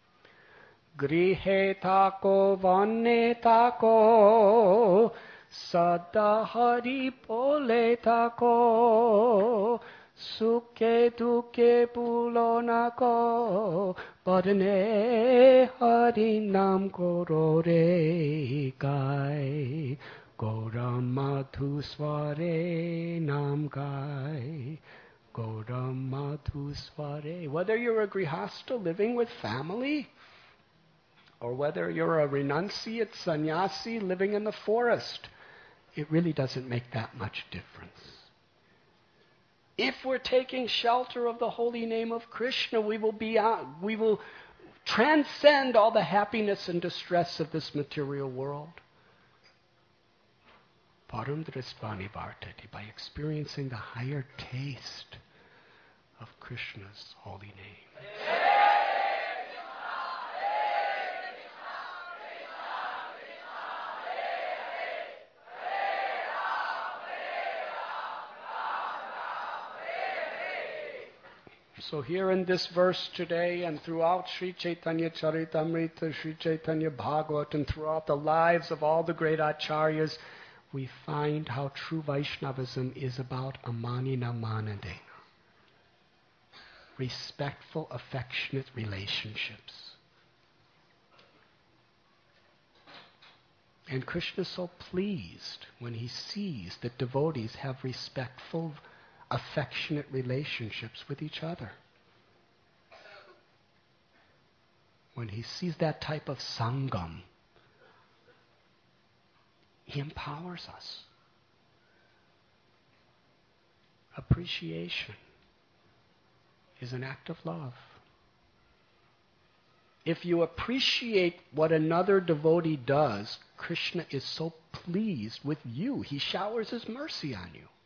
Grihe tako vanne tako Sada hari pole tako Sukhe dukhe pulonako Padne hari nam koro re gai Gauram madhu sware nam gai Gauram madhu sware. Whether you're a grihasta living with family, or whether you're a renunciate sannyasi living in the forest, it really doesn't make that much difference. If we're taking shelter of the holy name of Krishna, we will transcend all the happiness and distress of this material world. Param dristvani vartati, by experiencing the higher taste of Krishna's holy name. So here in this verse today and throughout Sri Chaitanya Charitamrita, Sri Chaitanya Bhagavat, and throughout the lives of all the great acharyas, we find how true Vaishnavism is about amanina manadena. Respectful, affectionate relationships. And Krishna is so pleased when he sees that devotees have respectful, affectionate relationships with each other. When he sees that type of sangam, he empowers us. Appreciation is an act of love. If you appreciate what another devotee does, Krishna is so pleased with you. He showers his mercy on you.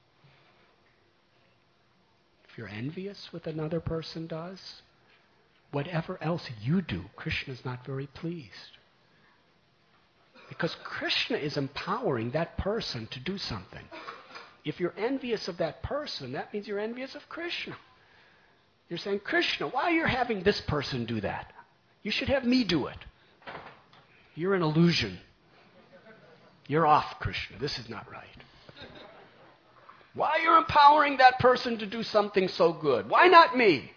If you're envious what another person does, whatever else you do, Krishna is not very pleased. Because Krishna is empowering that person to do something. If you're envious of that person, that means you're envious of Krishna. You're saying, Krishna, why are you having this person do that? You should have me do it. You're an illusion. You're off, Krishna. This is not right. Why are you empowering that person to do something so good? Why not me?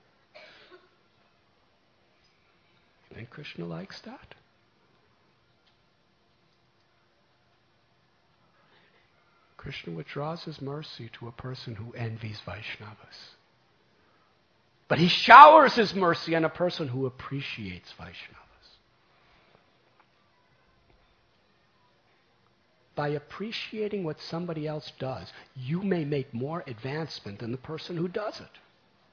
You think Krishna likes that? Krishna withdraws his mercy to a person who envies Vaishnavas. But he showers his mercy on a person who appreciates Vaishnavas. By appreciating what somebody else does, you may make more advancement than the person who does it.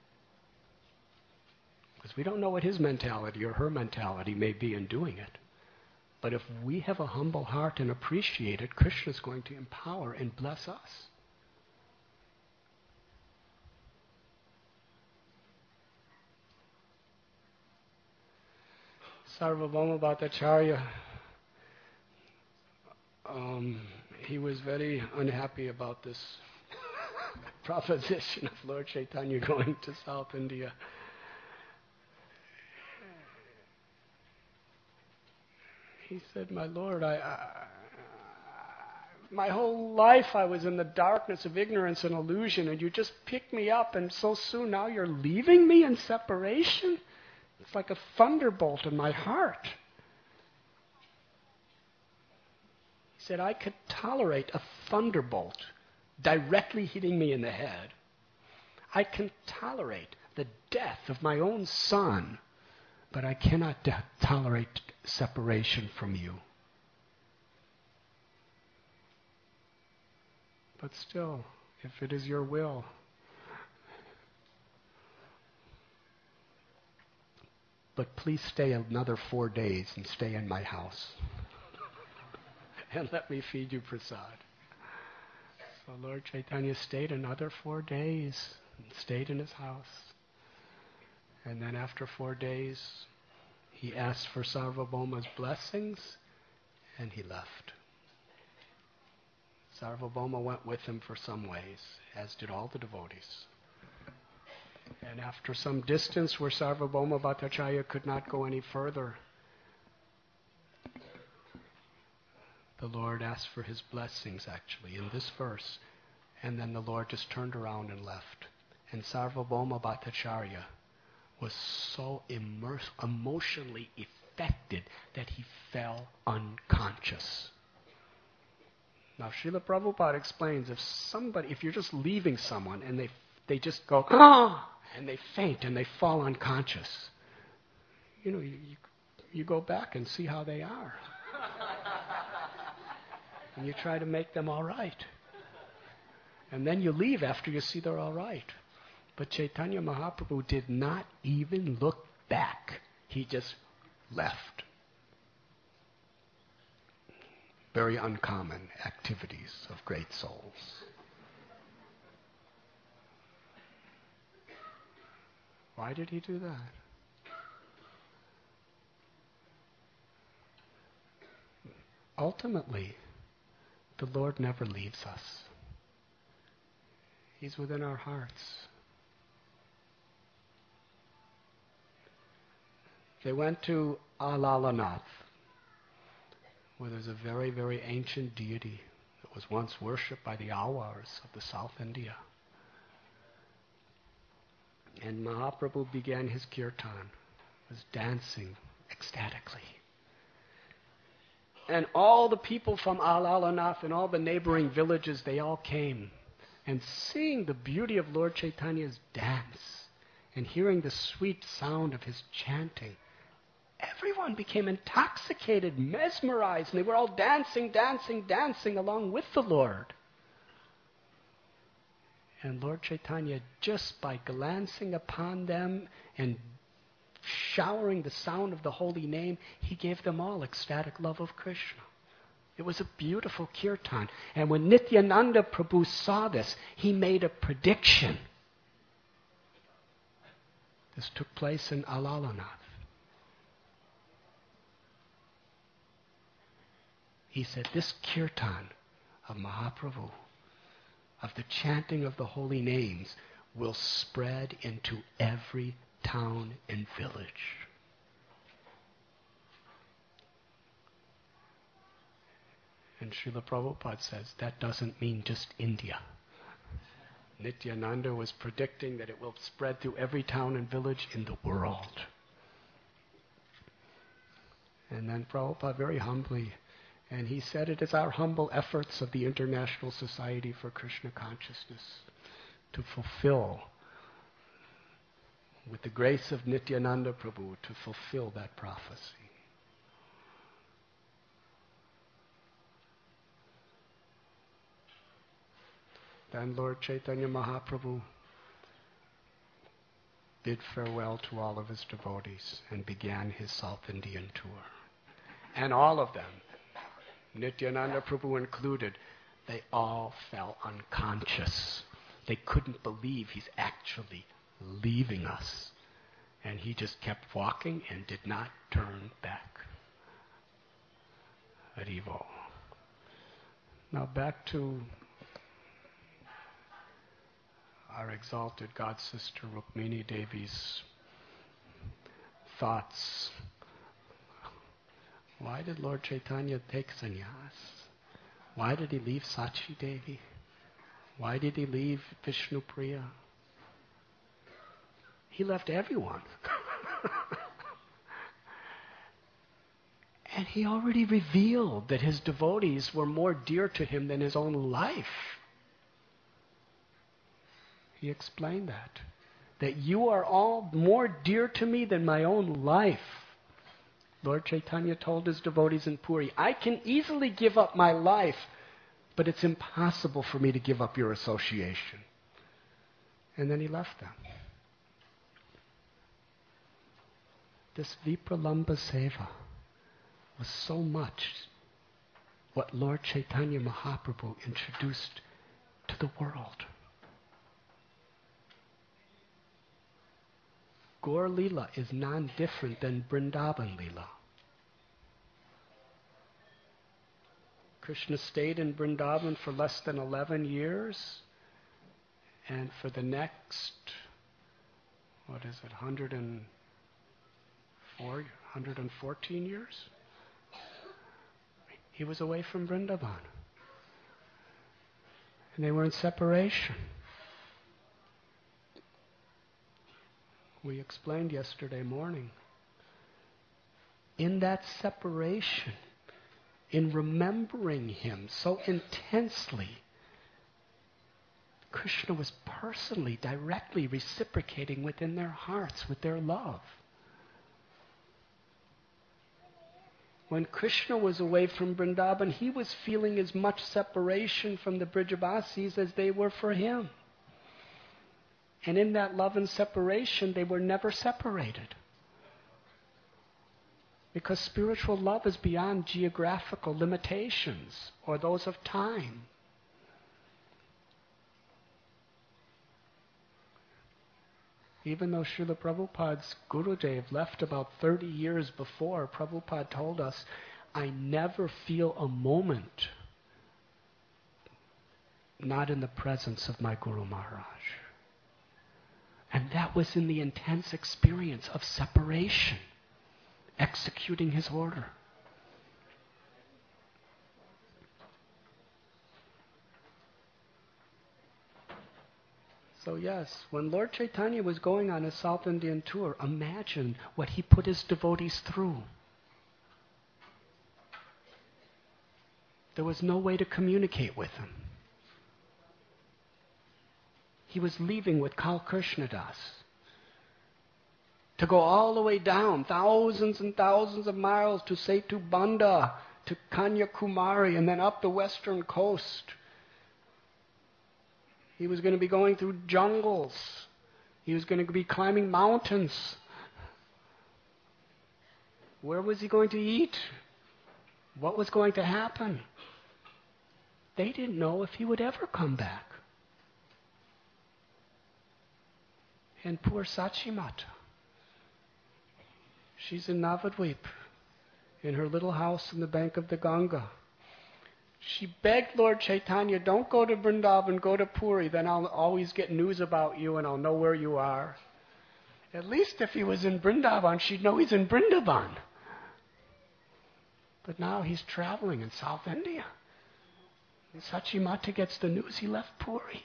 Because we don't know what his mentality or her mentality may be in doing it. But if we have a humble heart and appreciate it, Krishna is going to empower and bless us. Sarvabhauma Bhattacharya, he was very unhappy about this proposition of Lord Chaitanya going to South India. He said, my Lord, my whole life I was in the darkness of ignorance and illusion, and you just picked me up, and so soon now you're leaving me in separation? It's like a thunderbolt in my heart. He said, I could tolerate a thunderbolt directly hitting me in the head. I can tolerate the death of my own son, but I cannot tolerate separation from you. But still, if it is your will, but please stay another 4 days and stay in my house. And let me feed you prasad. So Lord Chaitanya stayed another 4 days and stayed in his house. And then after 4 days, he asked for Sarvabhauma's blessings and he left. Sarvabhauma went with him for some ways, as did all the devotees. And after some distance where Sarvabhauma Bhattacharya could not go any further, the Lord asked for his blessings actually in this verse, and then the Lord just turned around and left. And Sarvabhauma Bhattacharya was so emotionally affected that he fell unconscious. Now Srila Prabhupada explains, if you're just leaving someone and they just go, ah, and they faint and they fall unconscious, you go back and see how they are. And you try to make them all right. And then you leave after you see they're all right. But Chaitanya Mahaprabhu did not even look back. He just left. Very uncommon activities of great souls. Why did he do that? Ultimately, the Lord never leaves us. He's within our hearts. They went to Alalanath, where there's a very, very ancient deity that was once worshipped by the Awars of the South India. And Mahaprabhu began his kirtan, was dancing ecstatically. And all the people from Alalanath and all the neighboring villages, they all came. And seeing the beauty of Lord Chaitanya's dance and hearing the sweet sound of his chanting, everyone became intoxicated, mesmerized, and they were all dancing, dancing, dancing along with the Lord. And Lord Chaitanya, just by glancing upon them and showering the sound of the holy name, he gave them all ecstatic love of Krishna. It was a beautiful kirtan. And when Nityananda Prabhu saw this, he made a prediction. This took place in Alalanath. He said, this kirtan of Mahaprabhu of the chanting of the holy names will spread into every town and village. And Srila Prabhupada says that doesn't mean just India. Nityananda was predicting that it will spread through every town and village in the world. And then Prabhupada very humbly, and he said, it is our humble efforts of the International Society for Krishna Consciousness to fulfill, with the grace of Nityananda Prabhu, to fulfill that prophecy. Then Lord Chaitanya Mahaprabhu bid farewell to all of his devotees and began his South Indian tour. And all of them, Nityananda Prabhu included, they all fell unconscious. They couldn't believe he's actually leaving us. And he just kept walking and did not turn back. Haribo. Now back to our exalted God Sister Rukmini Devi's thoughts. Why did Lord Chaitanya take sannyas? Why did he leave Sachi Devi? Why did he leave Vishnu Priya? He left everyone. And he already revealed that his devotees were more dear to him than his own life. He explained that you are all more dear to me than my own life. Lord Chaitanya told his devotees in Puri, I can easily give up my life, but it's impossible for me to give up your association. And then he left them. This Vipralamba Seva was so much what Lord Chaitanya Mahaprabhu introduced to the world. Gaur Leela is non-different than Vrindavan Leela. Krishna stayed in Vrindavan for less than 11 years, and for the next, 114 years? He was away from Vrindavan. And they were in separation. We explained yesterday morning. In that separation, in remembering him so intensely, Krishna was personally, directly reciprocating within their hearts with their love. When Krishna was away from Vrindavan, he was feeling as much separation from the Brijavasis as they were for him. And in that love and separation, they were never separated. Because spiritual love is beyond geographical limitations or those of time. Even though Srila Prabhupada's Gurudev left about 30 years before, Prabhupada told us, I never feel a moment not in the presence of my Guru Maharaj. And that was in the intense experience of separation, executing his order. So yes, when Lord Chaitanya was going on his South Indian tour, imagine what he put his devotees through. There was no way to communicate with him. He was leaving with Kal Krishnadas to go all the way down, thousands and thousands of miles to Setu Banda, to Kanyakumari, and then up the western coast. He was going to be going through jungles. He was going to be climbing mountains. Where was he going to eat? What was going to happen? They didn't know if he would ever come back. And poor Sachimata. She's in Navadvip, in her little house in the bank of the Ganga. She begged Lord Chaitanya, don't go to Vrindavan, go to Puri, then I'll always get news about you and I'll know where you are. At least if he was in Vrindavan, she'd know he's in Vrindavan. But now he's traveling in South India. And Sachimata gets the news he left Puri.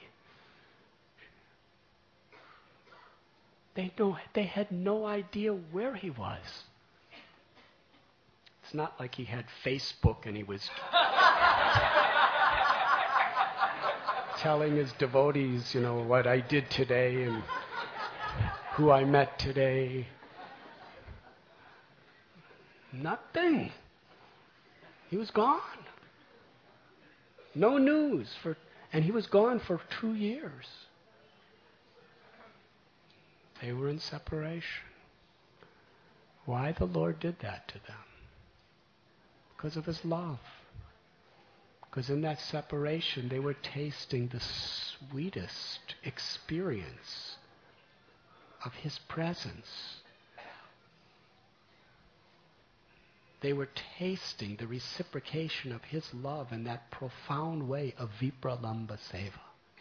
They had no idea where he was. It's not like he had Facebook and he was telling his devotees, what I did today and who I met today. Nothing. He was gone. No news. And he was gone for 2 years. They were in separation. Why the Lord did that to them? Because of His love. Because in that separation they were tasting the sweetest experience of His presence. They were tasting the reciprocation of His love in that profound way of Vipralamba Seva.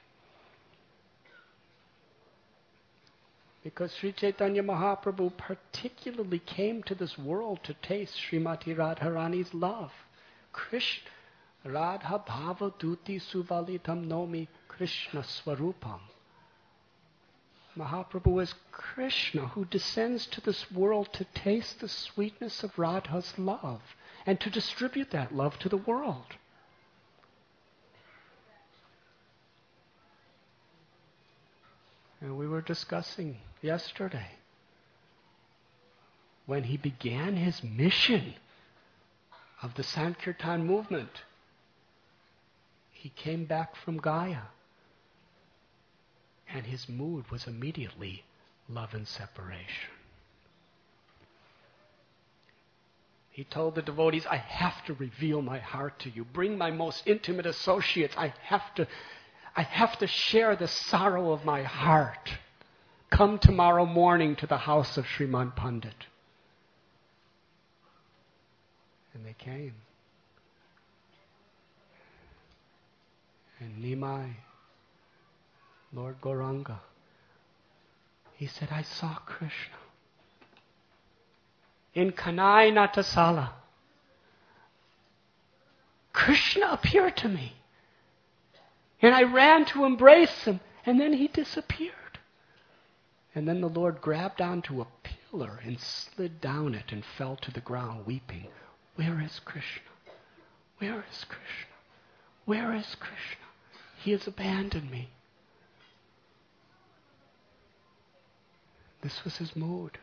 Because Sri Chaitanya Mahaprabhu particularly came to this world to taste Srimati Radharani's love. Krishna, Radha Bhava Duti Suvalitam Nomi Krishna Swarupam. Mahaprabhu is Krishna who descends to this world to taste the sweetness of Radha's love and to distribute that love to the world. And we were discussing yesterday when he began his mission of the Sankirtan movement. He came back from Gaya and his mood was immediately love and separation. He told the devotees, I have to reveal my heart to you. Bring my most intimate associates. I have to share the sorrow of my heart. Come tomorrow morning to the house of Sriman Pandit. And they came. And Nimai, Lord Gauranga, he said, I saw Krishna in Kanai Natasala. Krishna appeared to me. And I ran to embrace him, and then he disappeared. And then the Lord grabbed onto a pillar and slid down it and fell to the ground weeping. Where is Krishna? Where is Krishna? Where is Krishna? He has abandoned me. This was his mood.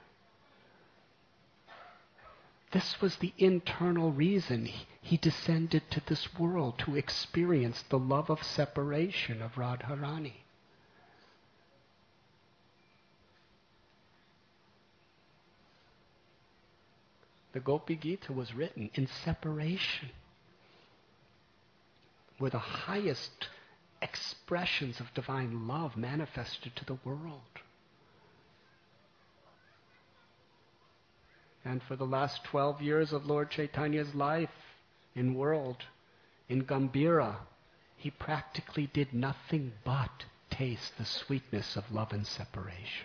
This was the internal reason he descended to this world, to experience the love of separation of Radharani. The Gopi Gita was written in separation, where the highest expressions of divine love manifested to the world. And for the last 12 years of Lord Chaitanya's life in world, in Gambhira, he practically did nothing but taste the sweetness of love and separation.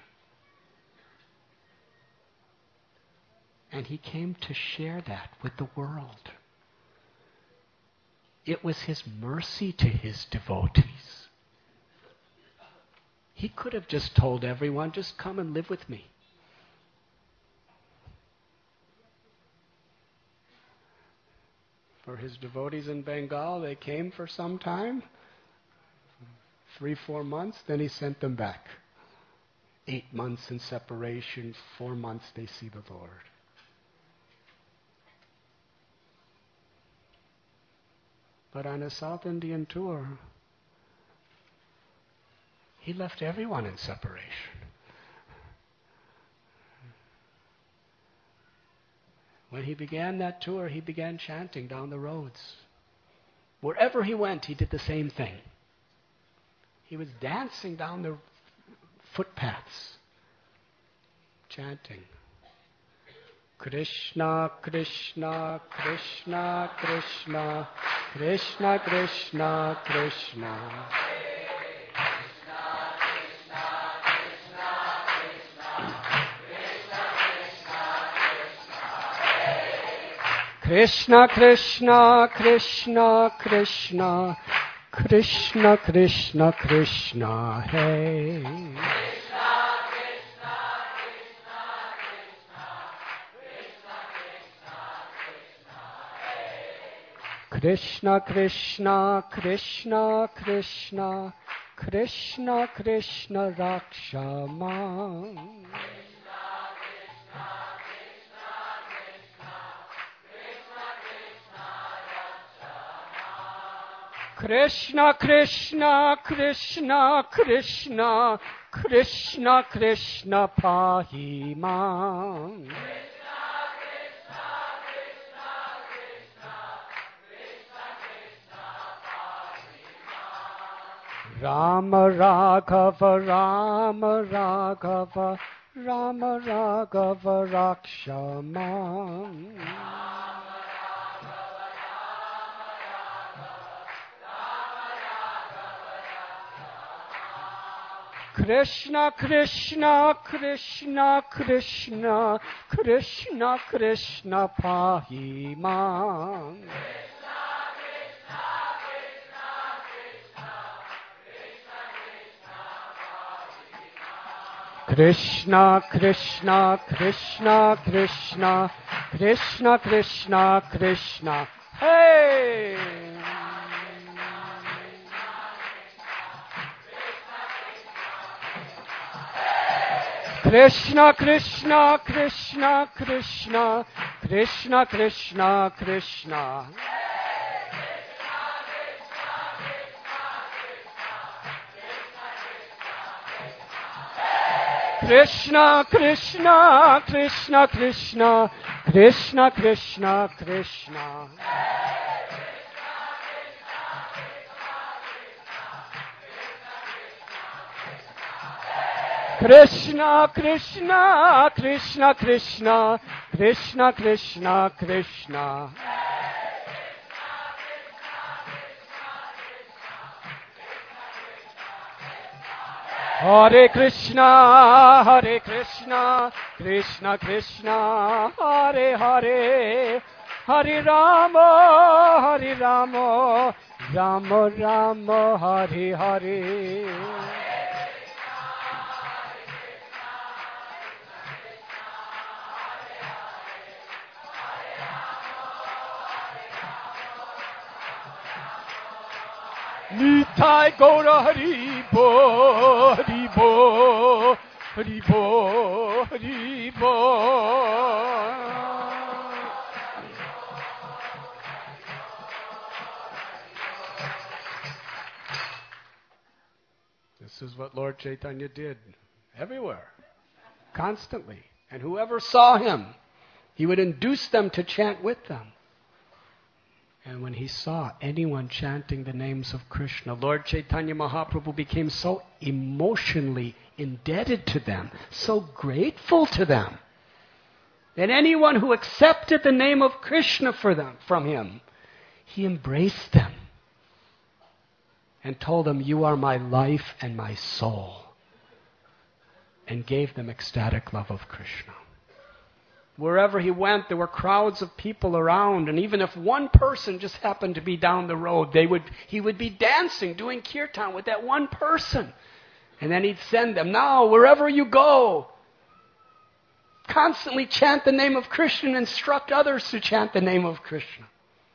And he came to share that with the world. It was his mercy to his devotees. He could have just told everyone, just come and live with me. For his devotees in Bengal, they came for some time, 3-4 months, then he sent them back. 8 months in separation, 4 months they see the Lord. But on a South Indian tour, he left everyone in separation. When he began that tour, he began chanting down the roads. Wherever he went, he did the same thing. He was dancing down the footpaths, chanting. Krishna, Krishna, Krishna, Krishna, Krishna, Krishna, Krishna. Krishna, Krishna, Krishna, Krishna, Krishna, Krishna, Krishna, Hey. Krishna, Krishna, Krishna, Krishna, Krishna, Krishna, Rakshama. Krishna, Krishna, Krishna, Krishna, Krishna, Krishna, Pahima. Rama Raghava, Rama Raghava, Rama Raghava, Rakshama. Krishna, Krishna, Krishna, Krishna, Krishna, Krishna, Pahima. Krishna, Krishna, Krishna, Krishna, Krishna, Krishna, Krishna. Hey! Krishna, Krishna, Krishna, Krishna, Krishna, Krishna, Krishna. Krishna, Krishna, Krishna, Krishna, Krishna, Krishna, Krishna. Krishna, Krishna, Krishna, Krishna, Krishna, Krishna, Krishna. Hare Krishna, Hare Krishna, Krishna Krishna, Hare Hare, Hare Rama, Hare Rama, Rama Rama, Hare Hare. Nitai Gaura Haribo, Haribo, Haribo, Haribo. This is what Lord Chaitanya did everywhere, constantly. And whoever saw him, he would induce them to chant with them. And when he saw anyone chanting the names of Krishna, Lord Chaitanya Mahaprabhu became so emotionally indebted to them, so grateful to them, that anyone who accepted the name of Krishna from him, he embraced them and told them, "You are my life and my soul," and gave them ecstatic love of Krishna. Wherever he went, there were crowds of people around, and even if one person just happened to be down the road, he would be dancing, doing kirtan with that one person. And then he'd send them, "Now, wherever you go, constantly chant the name of Krishna and instruct others to chant the name of Krishna."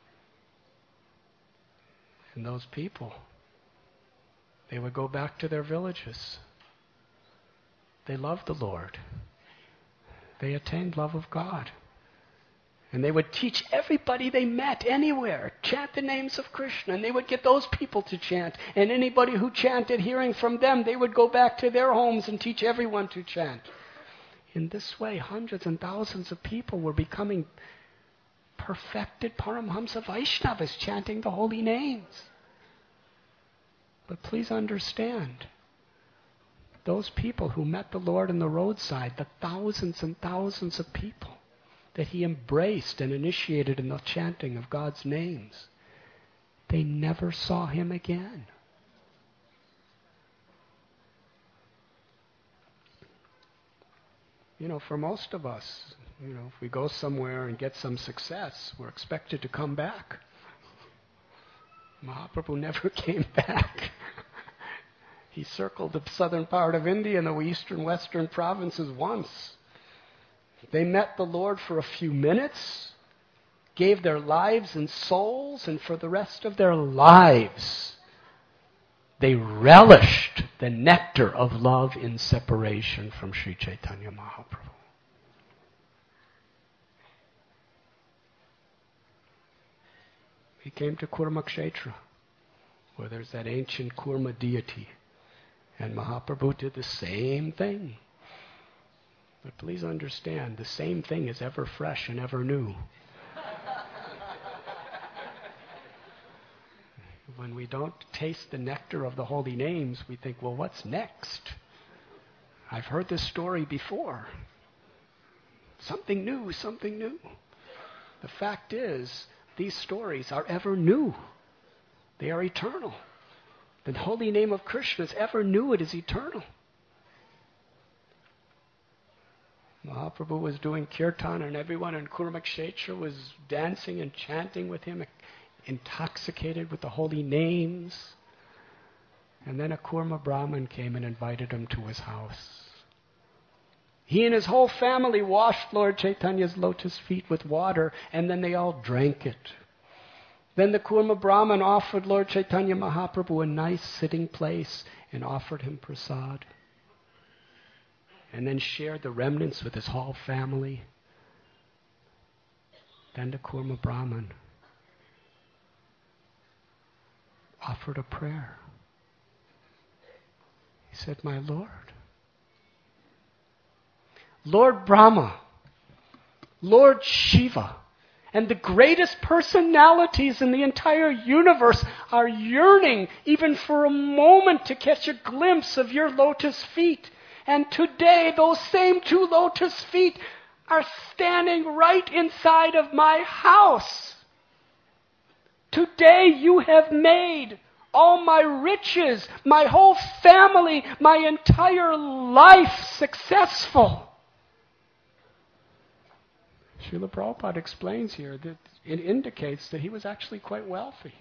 And those people, they would go back to their villages. They loved the Lord. They attained love of God. And they would teach everybody they met anywhere, chant the names of Krishna. And they would get those people to chant. And anybody who chanted, hearing from them, they would go back to their homes and teach everyone to chant. In this way, hundreds and thousands of people were becoming perfected Paramhamsa Vaishnavas, chanting the holy names. But please understand, those people who met the Lord on the roadside, the thousands and thousands of people, that he embraced and initiated in the chanting of God's names, they never saw him again. For most of us, if we go somewhere and get some success, we're expected to come back. Mahaprabhu never came back. He circled the southern part of India and the eastern western provinces once. They met the Lord for a few minutes, gave their lives and souls, and for the rest of their lives, they relished the nectar of love in separation from Sri Chaitanya Mahaprabhu. He came to Kurmakshetra, where there's that ancient Kurma deity, and Mahaprabhu did the same thing. But please understand, the same thing is ever fresh and ever new. When we don't taste the nectar of the holy names, we think, well, what's next? I've heard this story before. Something new, something new. The fact is, these stories are ever new. They are eternal. The holy name of Krishna is ever new. It is eternal. Mahaprabhu was doing kirtan and everyone in Kurmakshetra was dancing and chanting with him, intoxicated with the holy names. And then a Kurma Brahmin came and invited him to his house. He and his whole family washed Lord Chaitanya's lotus feet with water, and then they all drank it. Then the Kurma Brahmin offered Lord Chaitanya Mahaprabhu a nice sitting place and offered him prasad. And then shared the remnants with his whole family. Then the Kurma Brahmin offered a prayer. He said, "My Lord, Lord Brahma, Lord Shiva, and the greatest personalities in the entire universe are yearning even for a moment to catch a glimpse of your lotus feet. And today, those same two lotus feet are standing right inside of my house. Today you have made all my riches, my whole family, my entire life successful." Srila Prabhupada explains here that it indicates that he was actually quite wealthy.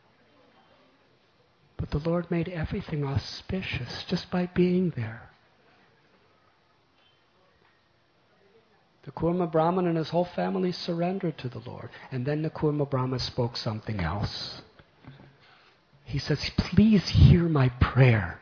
But the Lord made everything auspicious just by being there. The Kurma Brahmin and his whole family surrendered to the Lord. And then the Kurma Brahmin spoke something else. He says, "Please hear my prayer.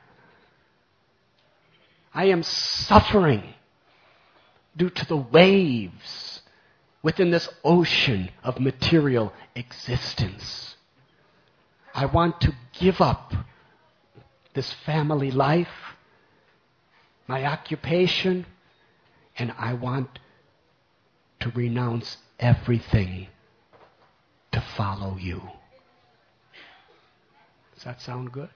I am suffering due to the waves within this ocean of material existence. I want to give up this family life, my occupation, and I want to renounce everything to follow you." Does that sound good?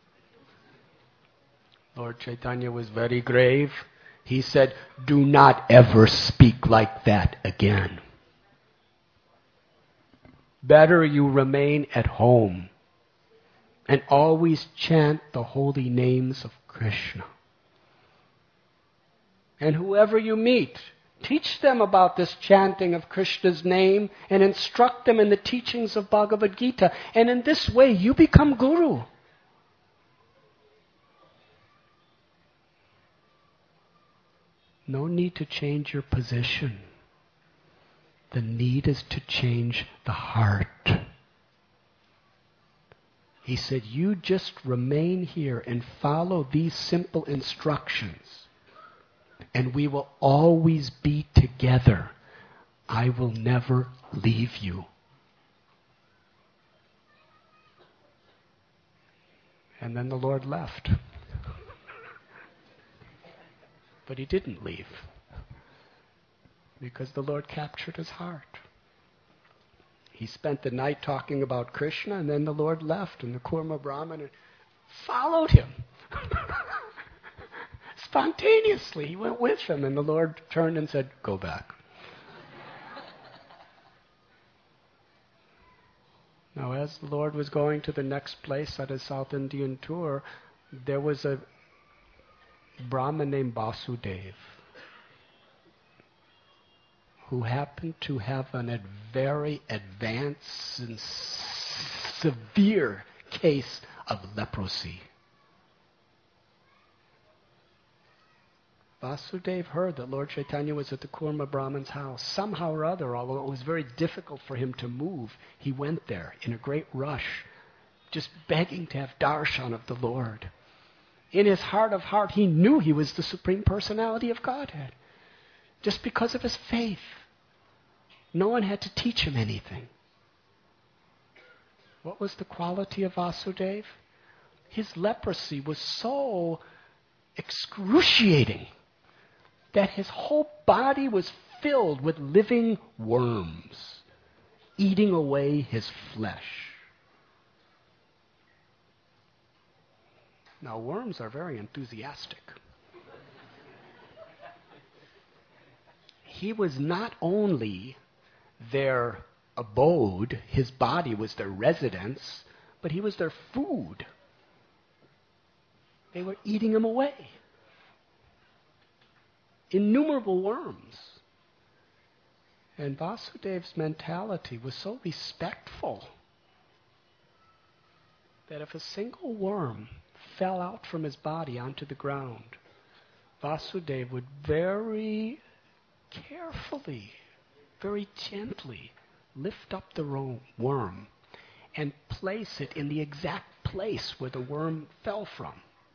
Lord Chaitanya was very grave. He said, "Do not ever speak like that again. Better you remain at home and always chant the holy names of Krishna. And whoever you meet, teach them about this chanting of Krishna's name and instruct them in the teachings of Bhagavad Gita. And in this way, you become guru." No need to change your position. The need is to change the heart. He said, "You just remain here and follow these simple instructions, and we will always be together. I will never leave you." And then the Lord left. But he didn't leave, because the Lord captured his heart. He spent the night talking about Krishna, and then the Lord left, and the Kurma Brahmin followed him. Spontaneously, he went with him, and the Lord turned and said, "Go back." Now, as the Lord was going to the next place at his South Indian tour, there was a Brahmin named Vasudeva who happened to have a very advanced and severe case of leprosy. Vasudeva heard that Lord Chaitanya was at the Kurma Brahmin's house. Somehow or other, although it was very difficult for him to move, he went there in a great rush, just begging to have darshan of the Lord. In his heart of heart, he knew he was the Supreme Personality of Godhead, just because of his faith. No one had to teach him anything. What was the quality of Vasudeva? His leprosy was so excruciating that his whole body was filled with living worms, eating away his flesh. Now, worms are very enthusiastic. He was not only their abode, his body was their residence, but he was their food. They were eating him away. Innumerable worms. And Vasudeva's mentality was so respectful that if a single worm fell out from his body onto the ground, Vasudeva would very carefully, very gently lift up the worm and place it in the exact place where the worm fell from.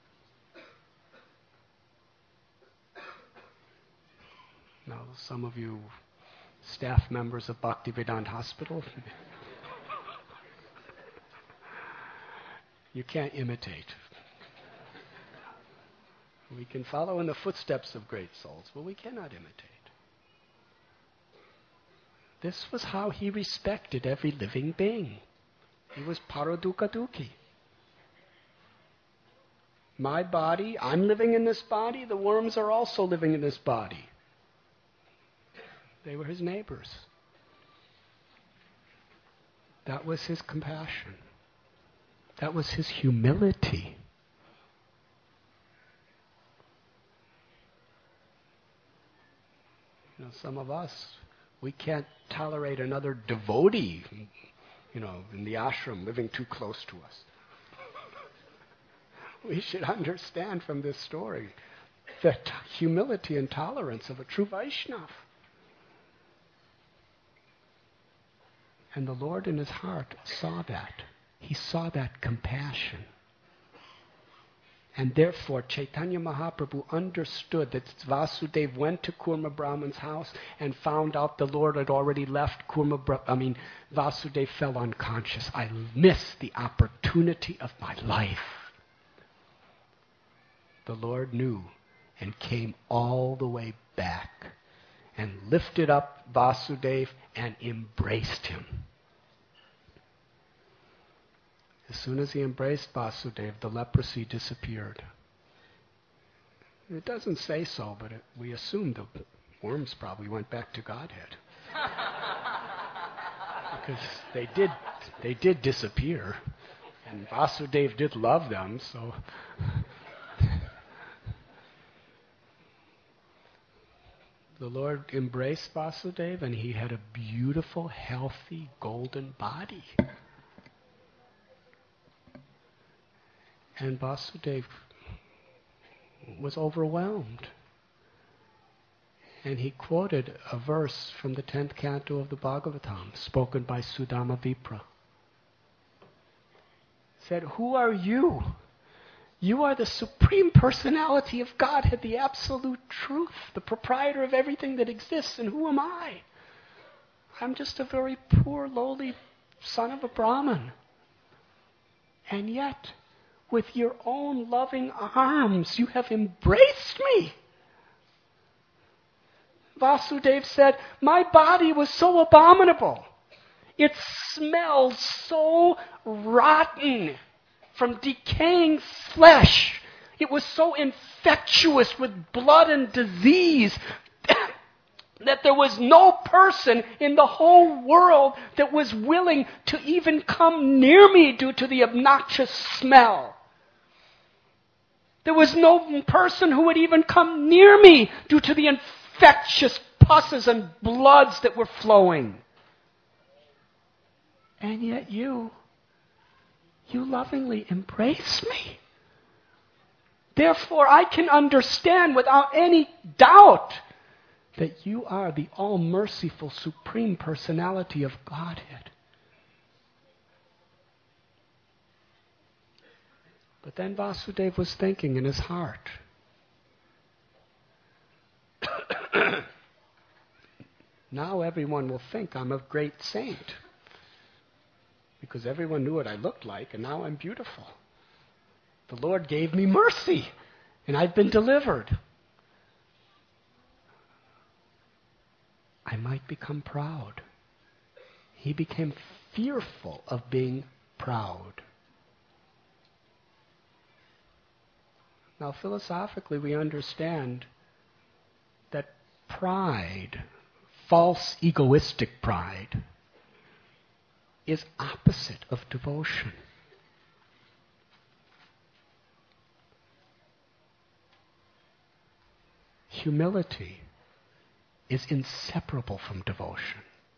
Now, some of you staff members of Bhaktivedanta Hospital, you can't imitate. We can follow in the footsteps of great souls, but we cannot imitate. This was how he respected every living being. He was Paradukaduki. My body, I'm living in this body, the worms are also living in this body. They were his neighbors. That was his compassion. That was his humility. You know, some of us, we can't tolerate another devotee, in the ashram living too close to us. We should understand from this story the humility and tolerance of a true Vaishnava. And the Lord in his heart saw that. He saw that compassion. And therefore, Chaitanya Mahaprabhu understood that Vasudeva went to Kurma Brahman's house and found out the Lord had already left. Vasudeva fell unconscious. I missed the opportunity of my life. The Lord knew and came all the way back and lifted up Vasudeva and embraced him. As soon as he embraced Vasudeva, the leprosy disappeared. It doesn't say so, but we assume the worms probably went back to Godhead. Because they did disappear. And Vasudeva did love them, so... The Lord embraced Vasudeva, and he had a beautiful, healthy, golden body. And Vasudeva was overwhelmed. And he quoted a verse from the 10th canto of the Bhagavatam, spoken by Sudama Vipra. Said, "Who are you? You are the Supreme Personality of Godhead, the absolute truth, the proprietor of everything that exists, and who am I? I'm just a very poor, lowly son of a Brahmin. And yet, with your own loving arms, you have embraced me." Vasudeva said, "My body was so abominable. It smelled so rotten from decaying flesh. It was so infectious with blood and disease that there was no person in the whole world that was willing to even come near me due to the obnoxious smell. There was no person who would even come near me due to the infectious pusses and bloods that were flowing. And yet you lovingly embrace me. Therefore, I can understand without any doubt that you are the all-merciful, supreme personality of Godhead. But then Vasudeva was thinking in his heart, now everyone will think I'm a great saint, because everyone knew what I looked like, and now I'm beautiful. The Lord gave me mercy, and I've been delivered. I might become proud. He became fearful of being proud. Now, philosophically, we understand that pride, false egoistic pride, is opposite of devotion. Humility is inseparable from devotion.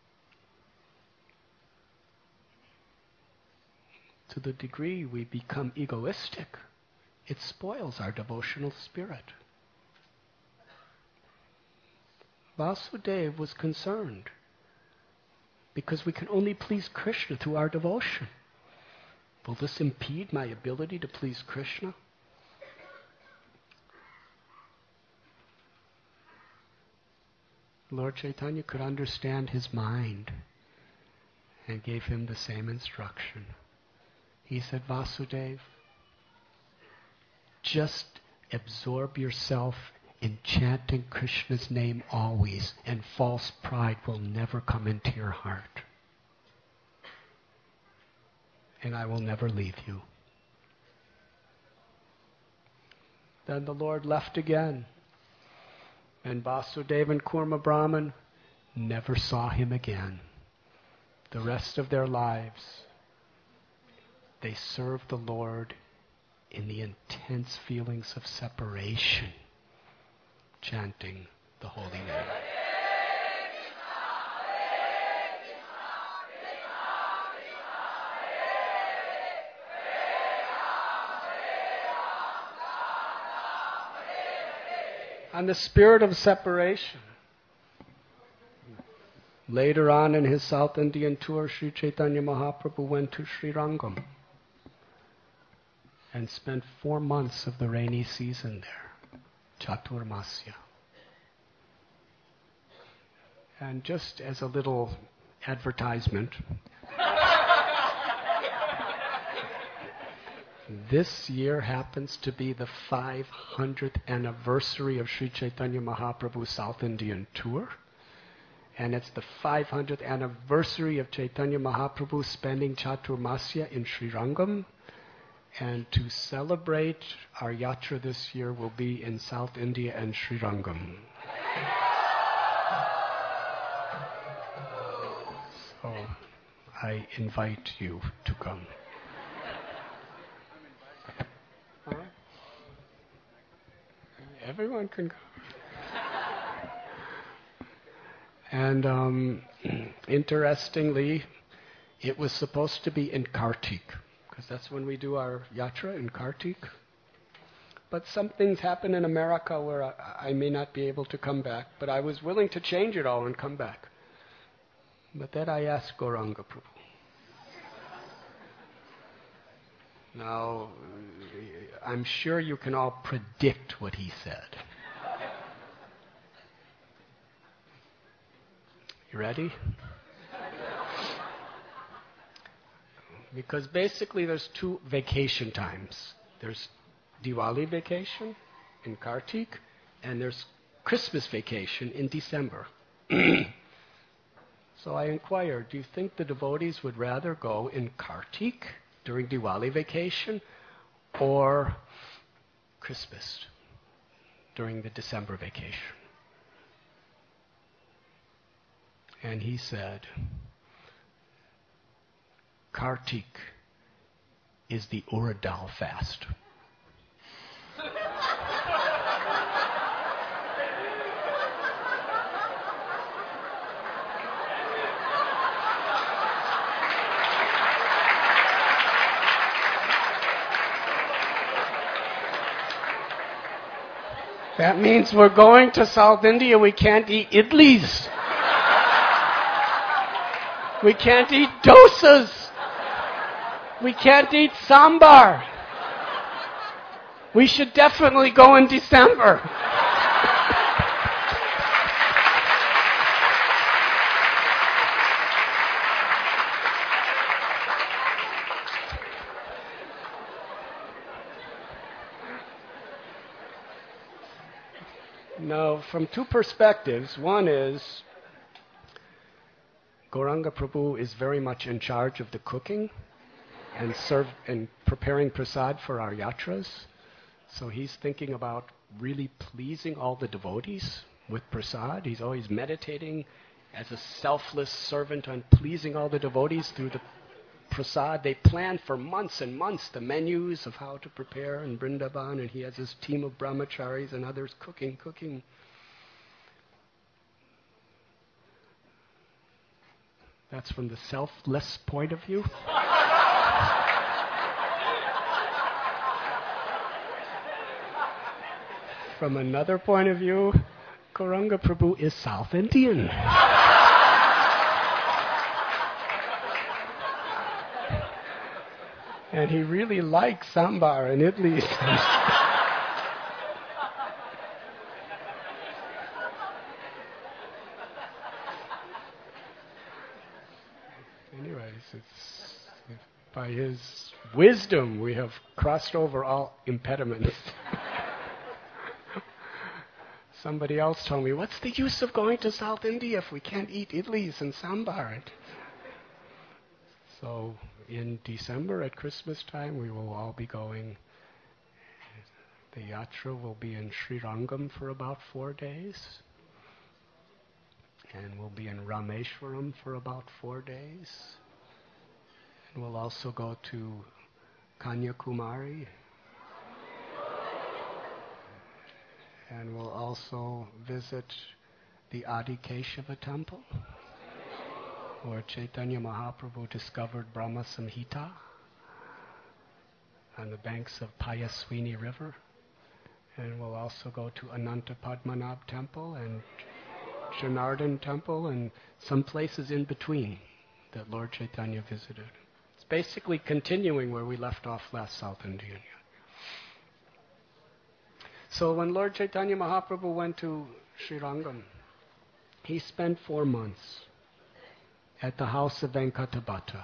To the degree we become egoistic, it spoils our devotional spirit. Vasudeva was concerned because we can only please Krishna through our devotion. Will this impede my ability to please Krishna? Lord Chaitanya could understand his mind and gave him the same instruction. He said, Vasudeva, just absorb yourself in chanting Krishna's name always, and false pride will never come into your heart. And I will never leave you. Then the Lord left again. And Vasudeva and Kurma Brahman never saw him again. The rest of their lives, they served the Lord in the intense feelings of separation, chanting the holy name. On the spirit of separation. Later on in his South Indian tour, Sri Chaitanya Mahaprabhu went to Sri Rangam and spent 4 months of the rainy season there, Chaturmasya. And just as a little advertisement, this year happens to be the 500th anniversary of Sri Chaitanya Mahaprabhu's South Indian tour. And it's the 500th anniversary of Chaitanya Mahaprabhu spending Chaturmasya in Sri Rangam. And to celebrate, our yatra this year will be in South India and Sri Rangam. So I invite you to come. Everyone can go. And interestingly, it was supposed to be in Kartik, because that's when we do our yatra, in Kartik. But some things happen in America where I may not be able to come back, but I was willing to change it all and come back. But then I asked Gauranga Prabhu. Now, I'm sure you can all predict what he said. You ready? Because basically there's 2 vacation times. There's Diwali vacation in Kartik, and there's Christmas vacation in December. So I inquired, do you think the devotees would rather go in Kartik during Diwali vacation, or Christmas during the December vacation? And he said, Kartik is the Uradal fast. That means we're going to South India, we can't eat idlis. We can't eat dosas. We can't eat sambar. We should definitely go in December. Now, from two perspectives. One is, Gauranga Prabhu is very much in charge of the cooking and preparing prasad for our yatras. So he's thinking about really pleasing all the devotees with prasad. He's always meditating as a selfless servant on pleasing all the devotees through the prasad. They plan for months and months the menus of how to prepare in Vrindavan, and he has his team of brahmacharis and others cooking. That's from the selfless point of view. From another point of view, Gauranga Prabhu is South Indian. And he really likes sambar and idlis. Anyways, by his wisdom we have crossed over all impediments. Somebody else told me, what's the use of going to South India if we can't eat idlis and sambar? So in December at Christmas time we will all be going. The yatra will be in Sri Rangam for about 4 days. And we'll be in Rameshwaram for about 4 days. And we'll also go to Kanyakumari. And we'll also visit the Adi Keshava temple, where Chaitanya Mahaprabhu discovered Brahma Samhita on the banks of Payaswini River. And we'll also go to Ananta Padmanabh temple and Janardhan temple and some places in between that Lord Chaitanya visited. It's basically continuing where we left off last South Indian year. So when Lord Chaitanya Mahaprabhu went to Sri Rangam, he spent 4 months at the house of Venkatabhatta.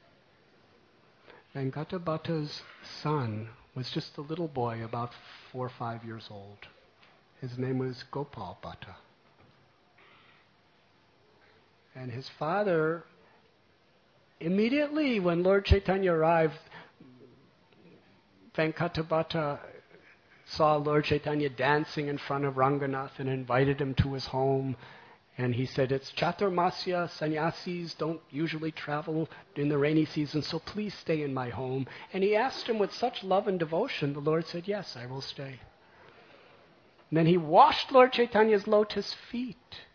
Venkatabhatta's son was just a little boy, about 4 or 5 years old. His name was Gopal Bhatta. And his father, immediately when Lord Chaitanya arrived, Venkatabhatta saw Lord Chaitanya dancing in front of Ranganath and invited him to his home. And he said, it's Chaturmasya, sannyasis don't usually travel in the rainy season, so please stay in my home. And he asked him with such love and devotion, the Lord said, yes, I will stay. And then he washed Lord Chaitanya's lotus feet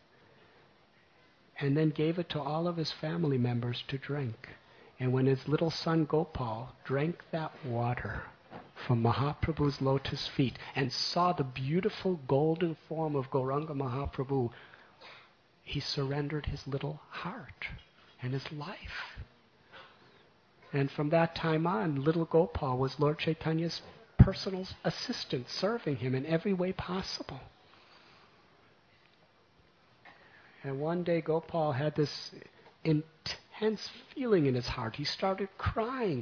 and then gave it to all of his family members to drink. And when his little son Gopal drank that water from Mahaprabhu's lotus feet and saw the beautiful golden form of Gauranga Mahaprabhu, he surrendered his little heart and his life. And from that time on, little Gopal was Lord Chaitanya's personal assistant, serving him in every way possible. And one day Gopal had this intense feeling in his heart. He started crying.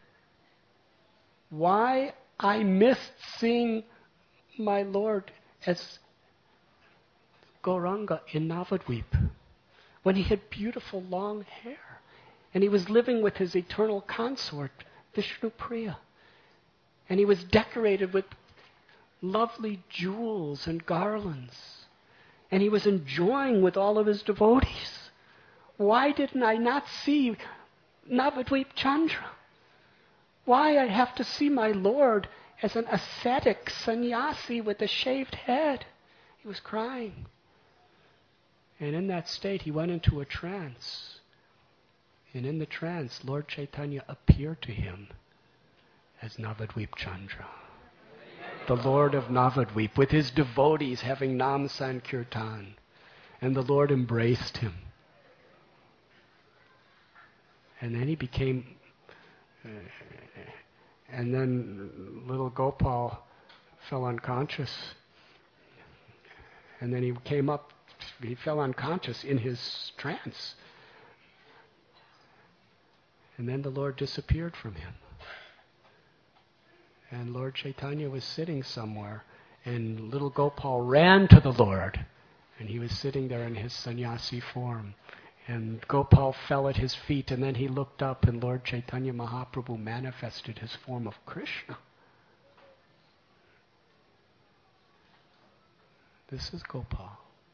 Why I missed seeing my Lord as Gauranga in Navadvip, when he had beautiful long hair, and he was living with his eternal consort, Vishnupriya, and he was decorated with lovely jewels and garlands, and he was enjoying with all of his devotees. Why didn't I not see Navadvip Chandra? Why I have to see my Lord as an ascetic sannyasi with a shaved head? He was crying. And in that state, he went into a trance. And in the trance, Lord Chaitanya appeared to him as Navadvip Chandra, the Lord of Navadvip, with his devotees having Nam Sankirtan. And the Lord embraced him. And then he became... and then little Gopal fell unconscious. And then he came up, he fell unconscious in his trance. And then the Lord disappeared from him. And Lord Chaitanya was sitting somewhere, and little Gopal ran to the Lord, and he was sitting there in his sannyasi form. And Gopal fell at his feet, and then he looked up, and Lord Chaitanya Mahaprabhu manifested his form of Krishna. This is Gopal.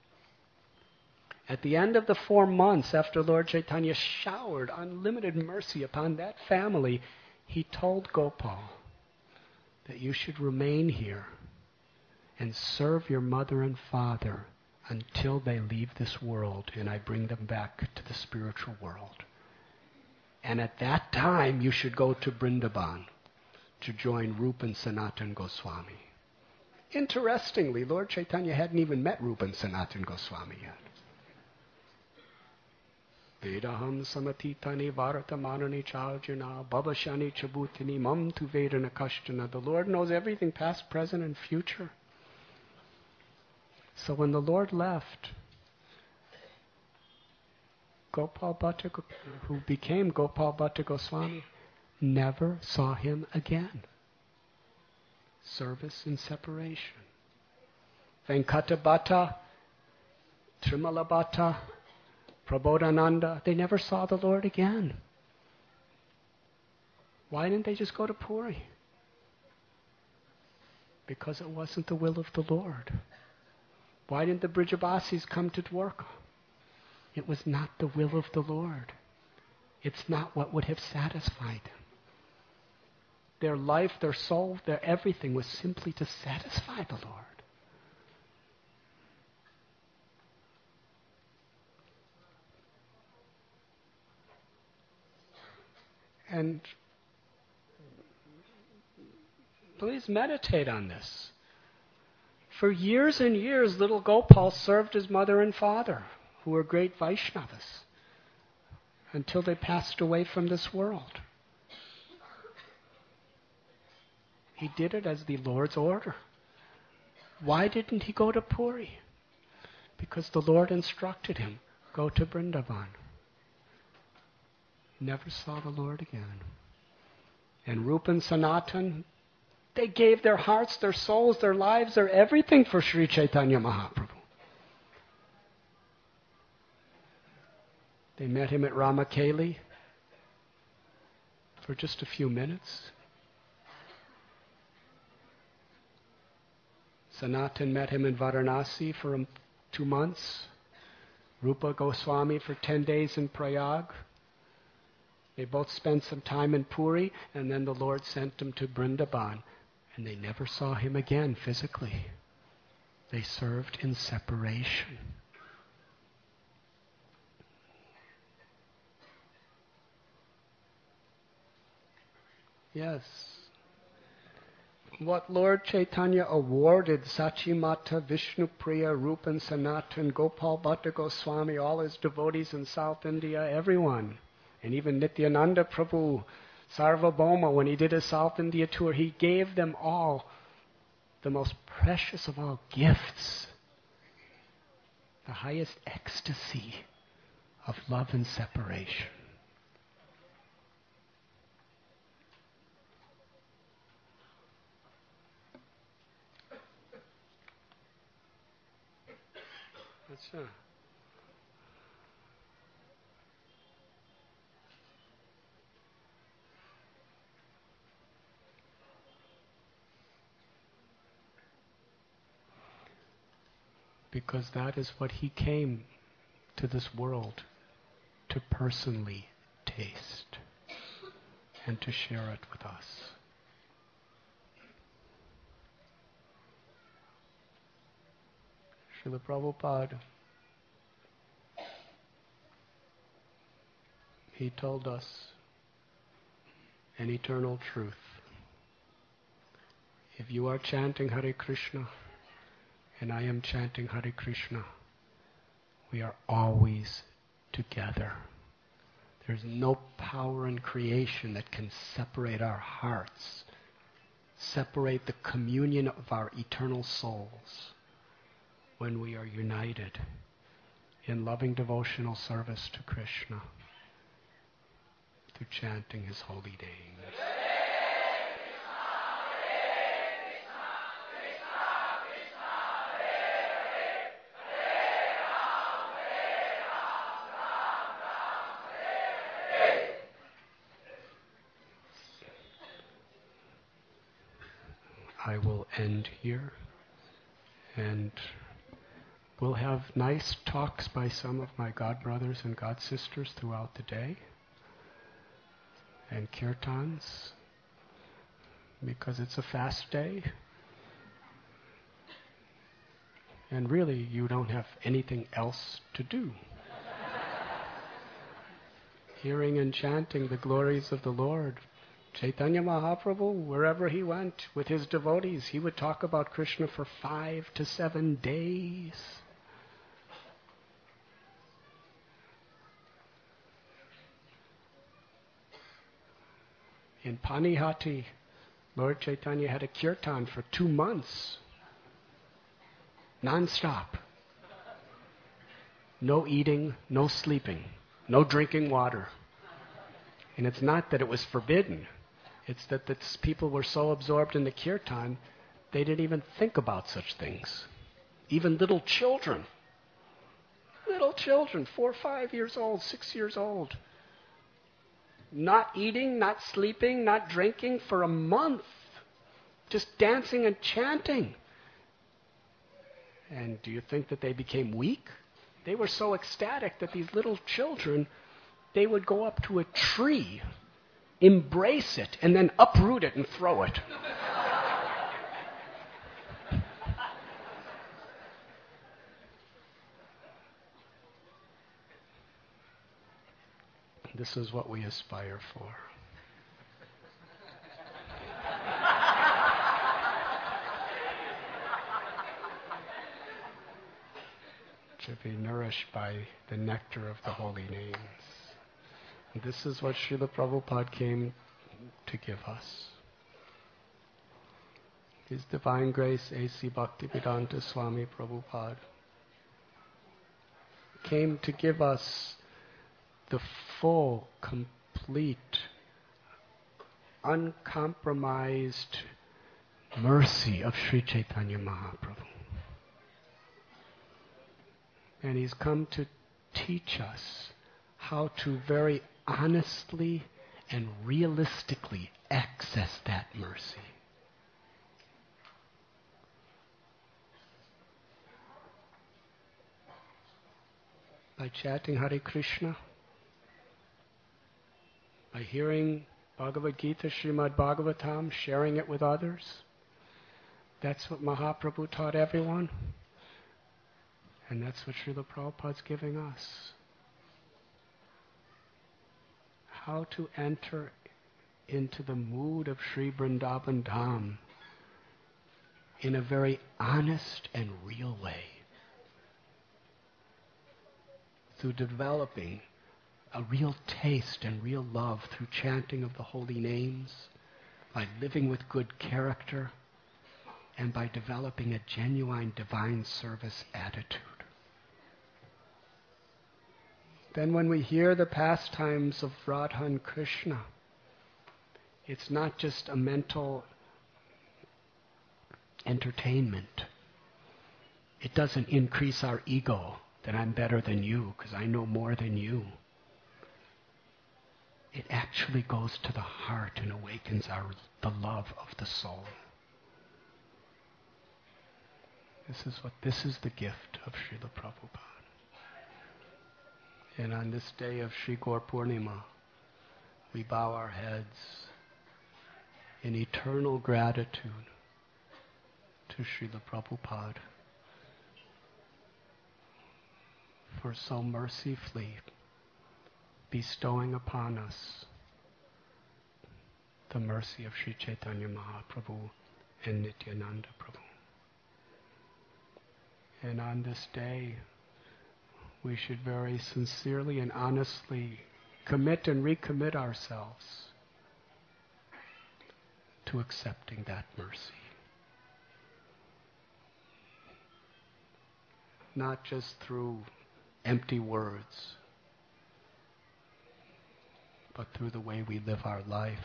At the end of the 4 months after Lord Chaitanya showered unlimited mercy upon that family, he told Gopal that you should remain here and serve your mother and father until they leave this world and I bring them back to the spiritual world. And at that time you should go to Vrindavan to join Rupa and Sanatan Goswami. Interestingly, Lord Chaitanya hadn't even met Rupa and Sanatan Goswami yet. Vedaham samatitani varatamanani chaljana babashani chabutini mam tu vedana kashtana. The Lord knows everything past, present, and future. So when the Lord left, Gopal Bhatta, who became Gopal Bhatta Goswami, never saw him again. Service and separation. Venkata Bhatta, Trimala Bhatta, Prabodhananda, they never saw the Lord again. Why didn't they just go to Puri? Because it wasn't the will of the Lord. Why didn't the Brijavasis come to Dwarka? It was not the will of the Lord. It's not what would have satisfied them. Their life, their soul, their everything was simply to satisfy the Lord. And please meditate on this. For years and years, little Gopal served his mother and father, who were great Vaishnavas, until they passed away from this world. He did it as the Lord's order. Why didn't he go to Puri? Because the Lord instructed him, go to Vrindavan. Never saw the Lord again. And Rupa and Sanatan, they gave their hearts, their souls, their lives, their everything for Sri Chaitanya Mahaprabhu. They met him at Ramakeli for just a few minutes. Sanatan met him in Varanasi for 2 months. Rupa Goswami for 10 days in Prayag. They both spent some time in Puri, and then the Lord sent them to Vrindavan, and they never saw him again physically. They served in separation. Yes. What Lord Chaitanya awarded Sachimata, Vishnupriya, Rupa and Sanatan, Gopal Bhatta Goswami, all his devotees in South India, everyone. And even Nityananda Prabhu, Sarvabhauma, when he did his South India tour, he gave them all the most precious of all gifts, the highest ecstasy of love and separation. That's right. Because that is what he came to this world to personally taste and to share it with us. Srila Prabhupada, he told us an eternal truth. If you are chanting Hare Krishna and I am chanting Hare Krishna, we are always together. There's no power in creation that can separate our hearts, separate the communion of our eternal souls when we are united in loving devotional service to Krishna through chanting His holy names. I will end here, and we'll have nice talks by some of my god brothers and god sisters throughout the day, and kirtans, because it's a fast day, and really you don't have anything else to do. Hearing and chanting the glories of the Lord. Chaitanya Mahaprabhu, wherever he went with his devotees, he would talk about Krishna for 5 to 7 days. In Panihati, Lord Chaitanya had a kirtan for 2 months, non-stop. No eating, no sleeping, no drinking water. And it's not that it was forbidden. It's that the people were so absorbed in the kirtan, they didn't even think about such things. Even little children, 4, 5 years old, 6 years old, not eating, not sleeping, not drinking for a month, just dancing and chanting. And do you think that they became weak? They were so ecstatic that these little children, they would go up to a tree, embrace it, and then uproot it and throw it. This is what we aspire for. To be nourished by the nectar of the holy names. And this is what Srila Prabhupada came to give us. His Divine Grace A.C. Bhaktivedanta Swami Prabhupada came to give us the full, complete, uncompromised mercy of Sri Chaitanya Mahaprabhu. And he's come to teach us how to very honestly and realistically access that mercy. By chanting Hare Krishna, by hearing Bhagavad Gita, Srimad Bhagavatam, sharing it with others. That's what Mahaprabhu taught everyone. And that's what Srila Prabhupada's giving us. How to enter into the mood of Sri Vrindavan Dham in a very honest and real way. Through developing a real taste and real love through chanting of the holy names, by living with good character, and by developing a genuine divine service attitude. Then when we hear the pastimes of Radha and Krishna, it's not just a mental entertainment. It doesn't increase our ego that I'm better than you because I know more than you. It actually goes to the heart and awakens the love of the soul. This is the gift of Srila Prabhupada. And on this day of Sri Gaur Purnima, we bow our heads in eternal gratitude to Srila Prabhupada for so mercifully bestowing upon us the mercy of Sri Chaitanya Mahaprabhu and Nityananda Prabhu. And on this day, we should very sincerely and honestly commit and recommit ourselves to accepting that mercy. Not just through empty words, but through the way we live our life,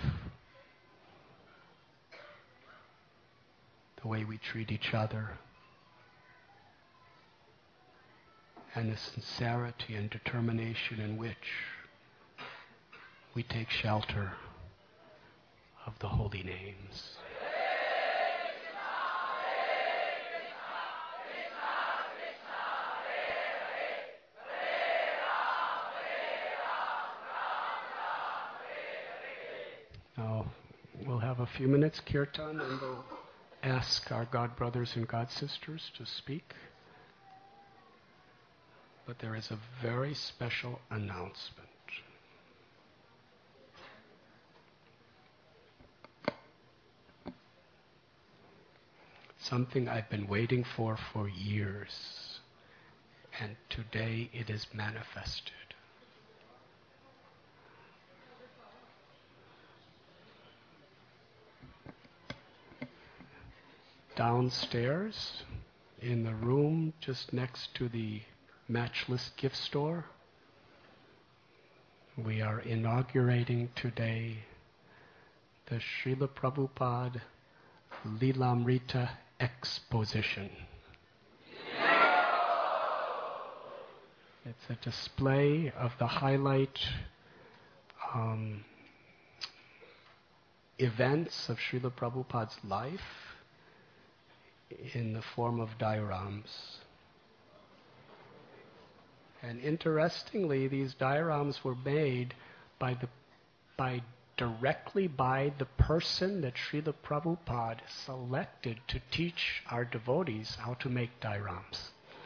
the way we treat each other, and the sincerity and determination in which we take shelter of the holy names. Now, we'll have a few minutes kirtan and we'll ask our God brothers and God sisters to speak. But there is a very special announcement. Something I've been waiting for years, and today it is manifested. Downstairs, in the room just next to the Matchless Gift Store, we are inaugurating today the Srila Prabhupada Lilamrita Exposition. It's a display of the highlight events of Srila Prabhupada's life in the form of diorams. And interestingly, these diorams were made directly by the person that Srila Prabhupada selected to teach our devotees how to make dioramas.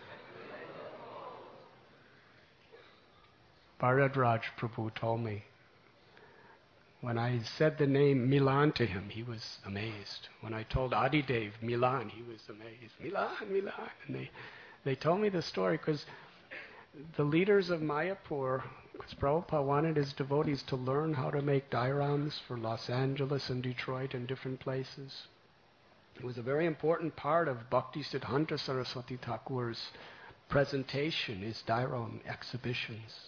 Bharadraj Prabhu told me, when I said the name Milan to him, he was amazed. When I told Adidev Milan, he was amazed. Milan. And they told me the story because the leaders of Mayapur, because Prabhupada wanted his devotees to learn how to make dioramas for Los Angeles and Detroit and different places. It was a very important part of Bhaktisiddhanta Saraswati Thakur's presentation, his dioram exhibitions.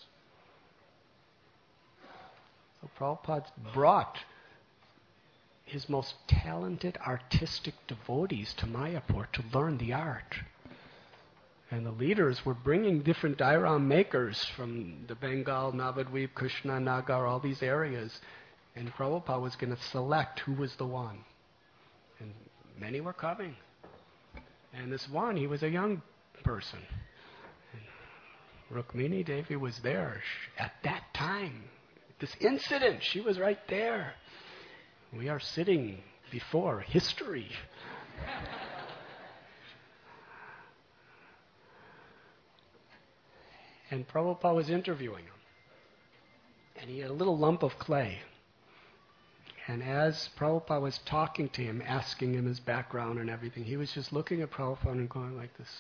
So Prabhupada brought his most talented artistic devotees to Mayapur to learn the art. And the leaders were bringing different dioram makers from the Bengal, Navadvip, Krishna, Nagar, all these areas. And Prabhupada was going to select who was the one. And many were coming. And this one, he was a young person. And Rukmini Devi was there at that time. This incident, she was right there. We are sitting before history. And Prabhupada was interviewing him. And he had a little lump of clay. And as Prabhupada was talking to him, asking him his background and everything, he was just looking at Prabhupada and going like this.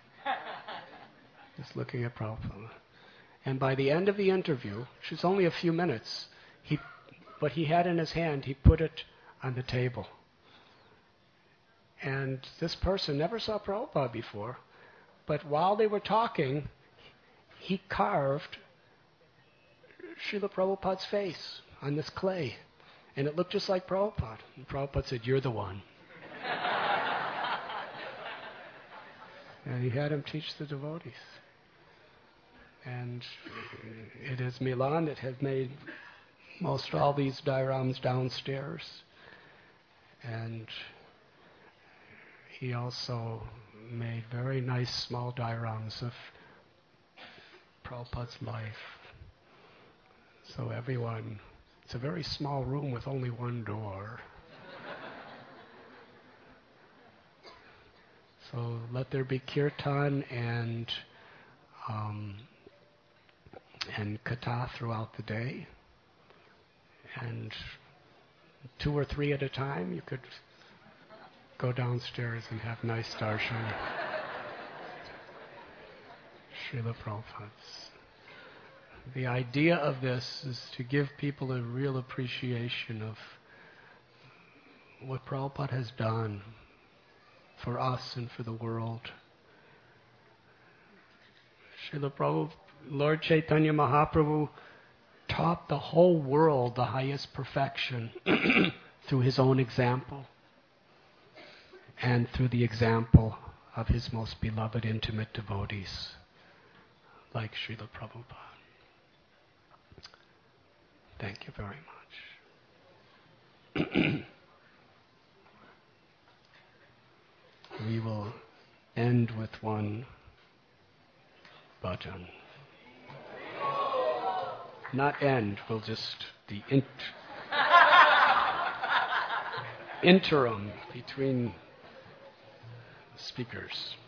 Just looking at Prabhupada. And by the end of the interview, which was only a few minutes, what he had in his hand, he put it on the table. And this person never saw Prabhupada before, but while they were talking, he carved Srila Prabhupada's face on this clay. And it looked just like Prabhupada. And Prabhupada said, "You're the one." And he had him teach the devotees. And it is Milan that has made most all these diorams downstairs. And he also made very nice small dioramas of Prabhupada's life. So everyone, it's a very small room with only one door. So let there be kirtan and katha throughout the day. And 2 or 3 at a time, you could go downstairs and have nice darshan. Srila Prabhupada's. The idea of this is to give people a real appreciation of what Prabhupada has done for us and for the world. Srila Prabhupada, Lord Chaitanya Mahaprabhu taught the whole world the highest perfection through his own example and through the example of his most beloved intimate devotees like Srila Prabhupada. Thank you very much. We will end with one bhajan. Not end, we'll just the interim between speakers.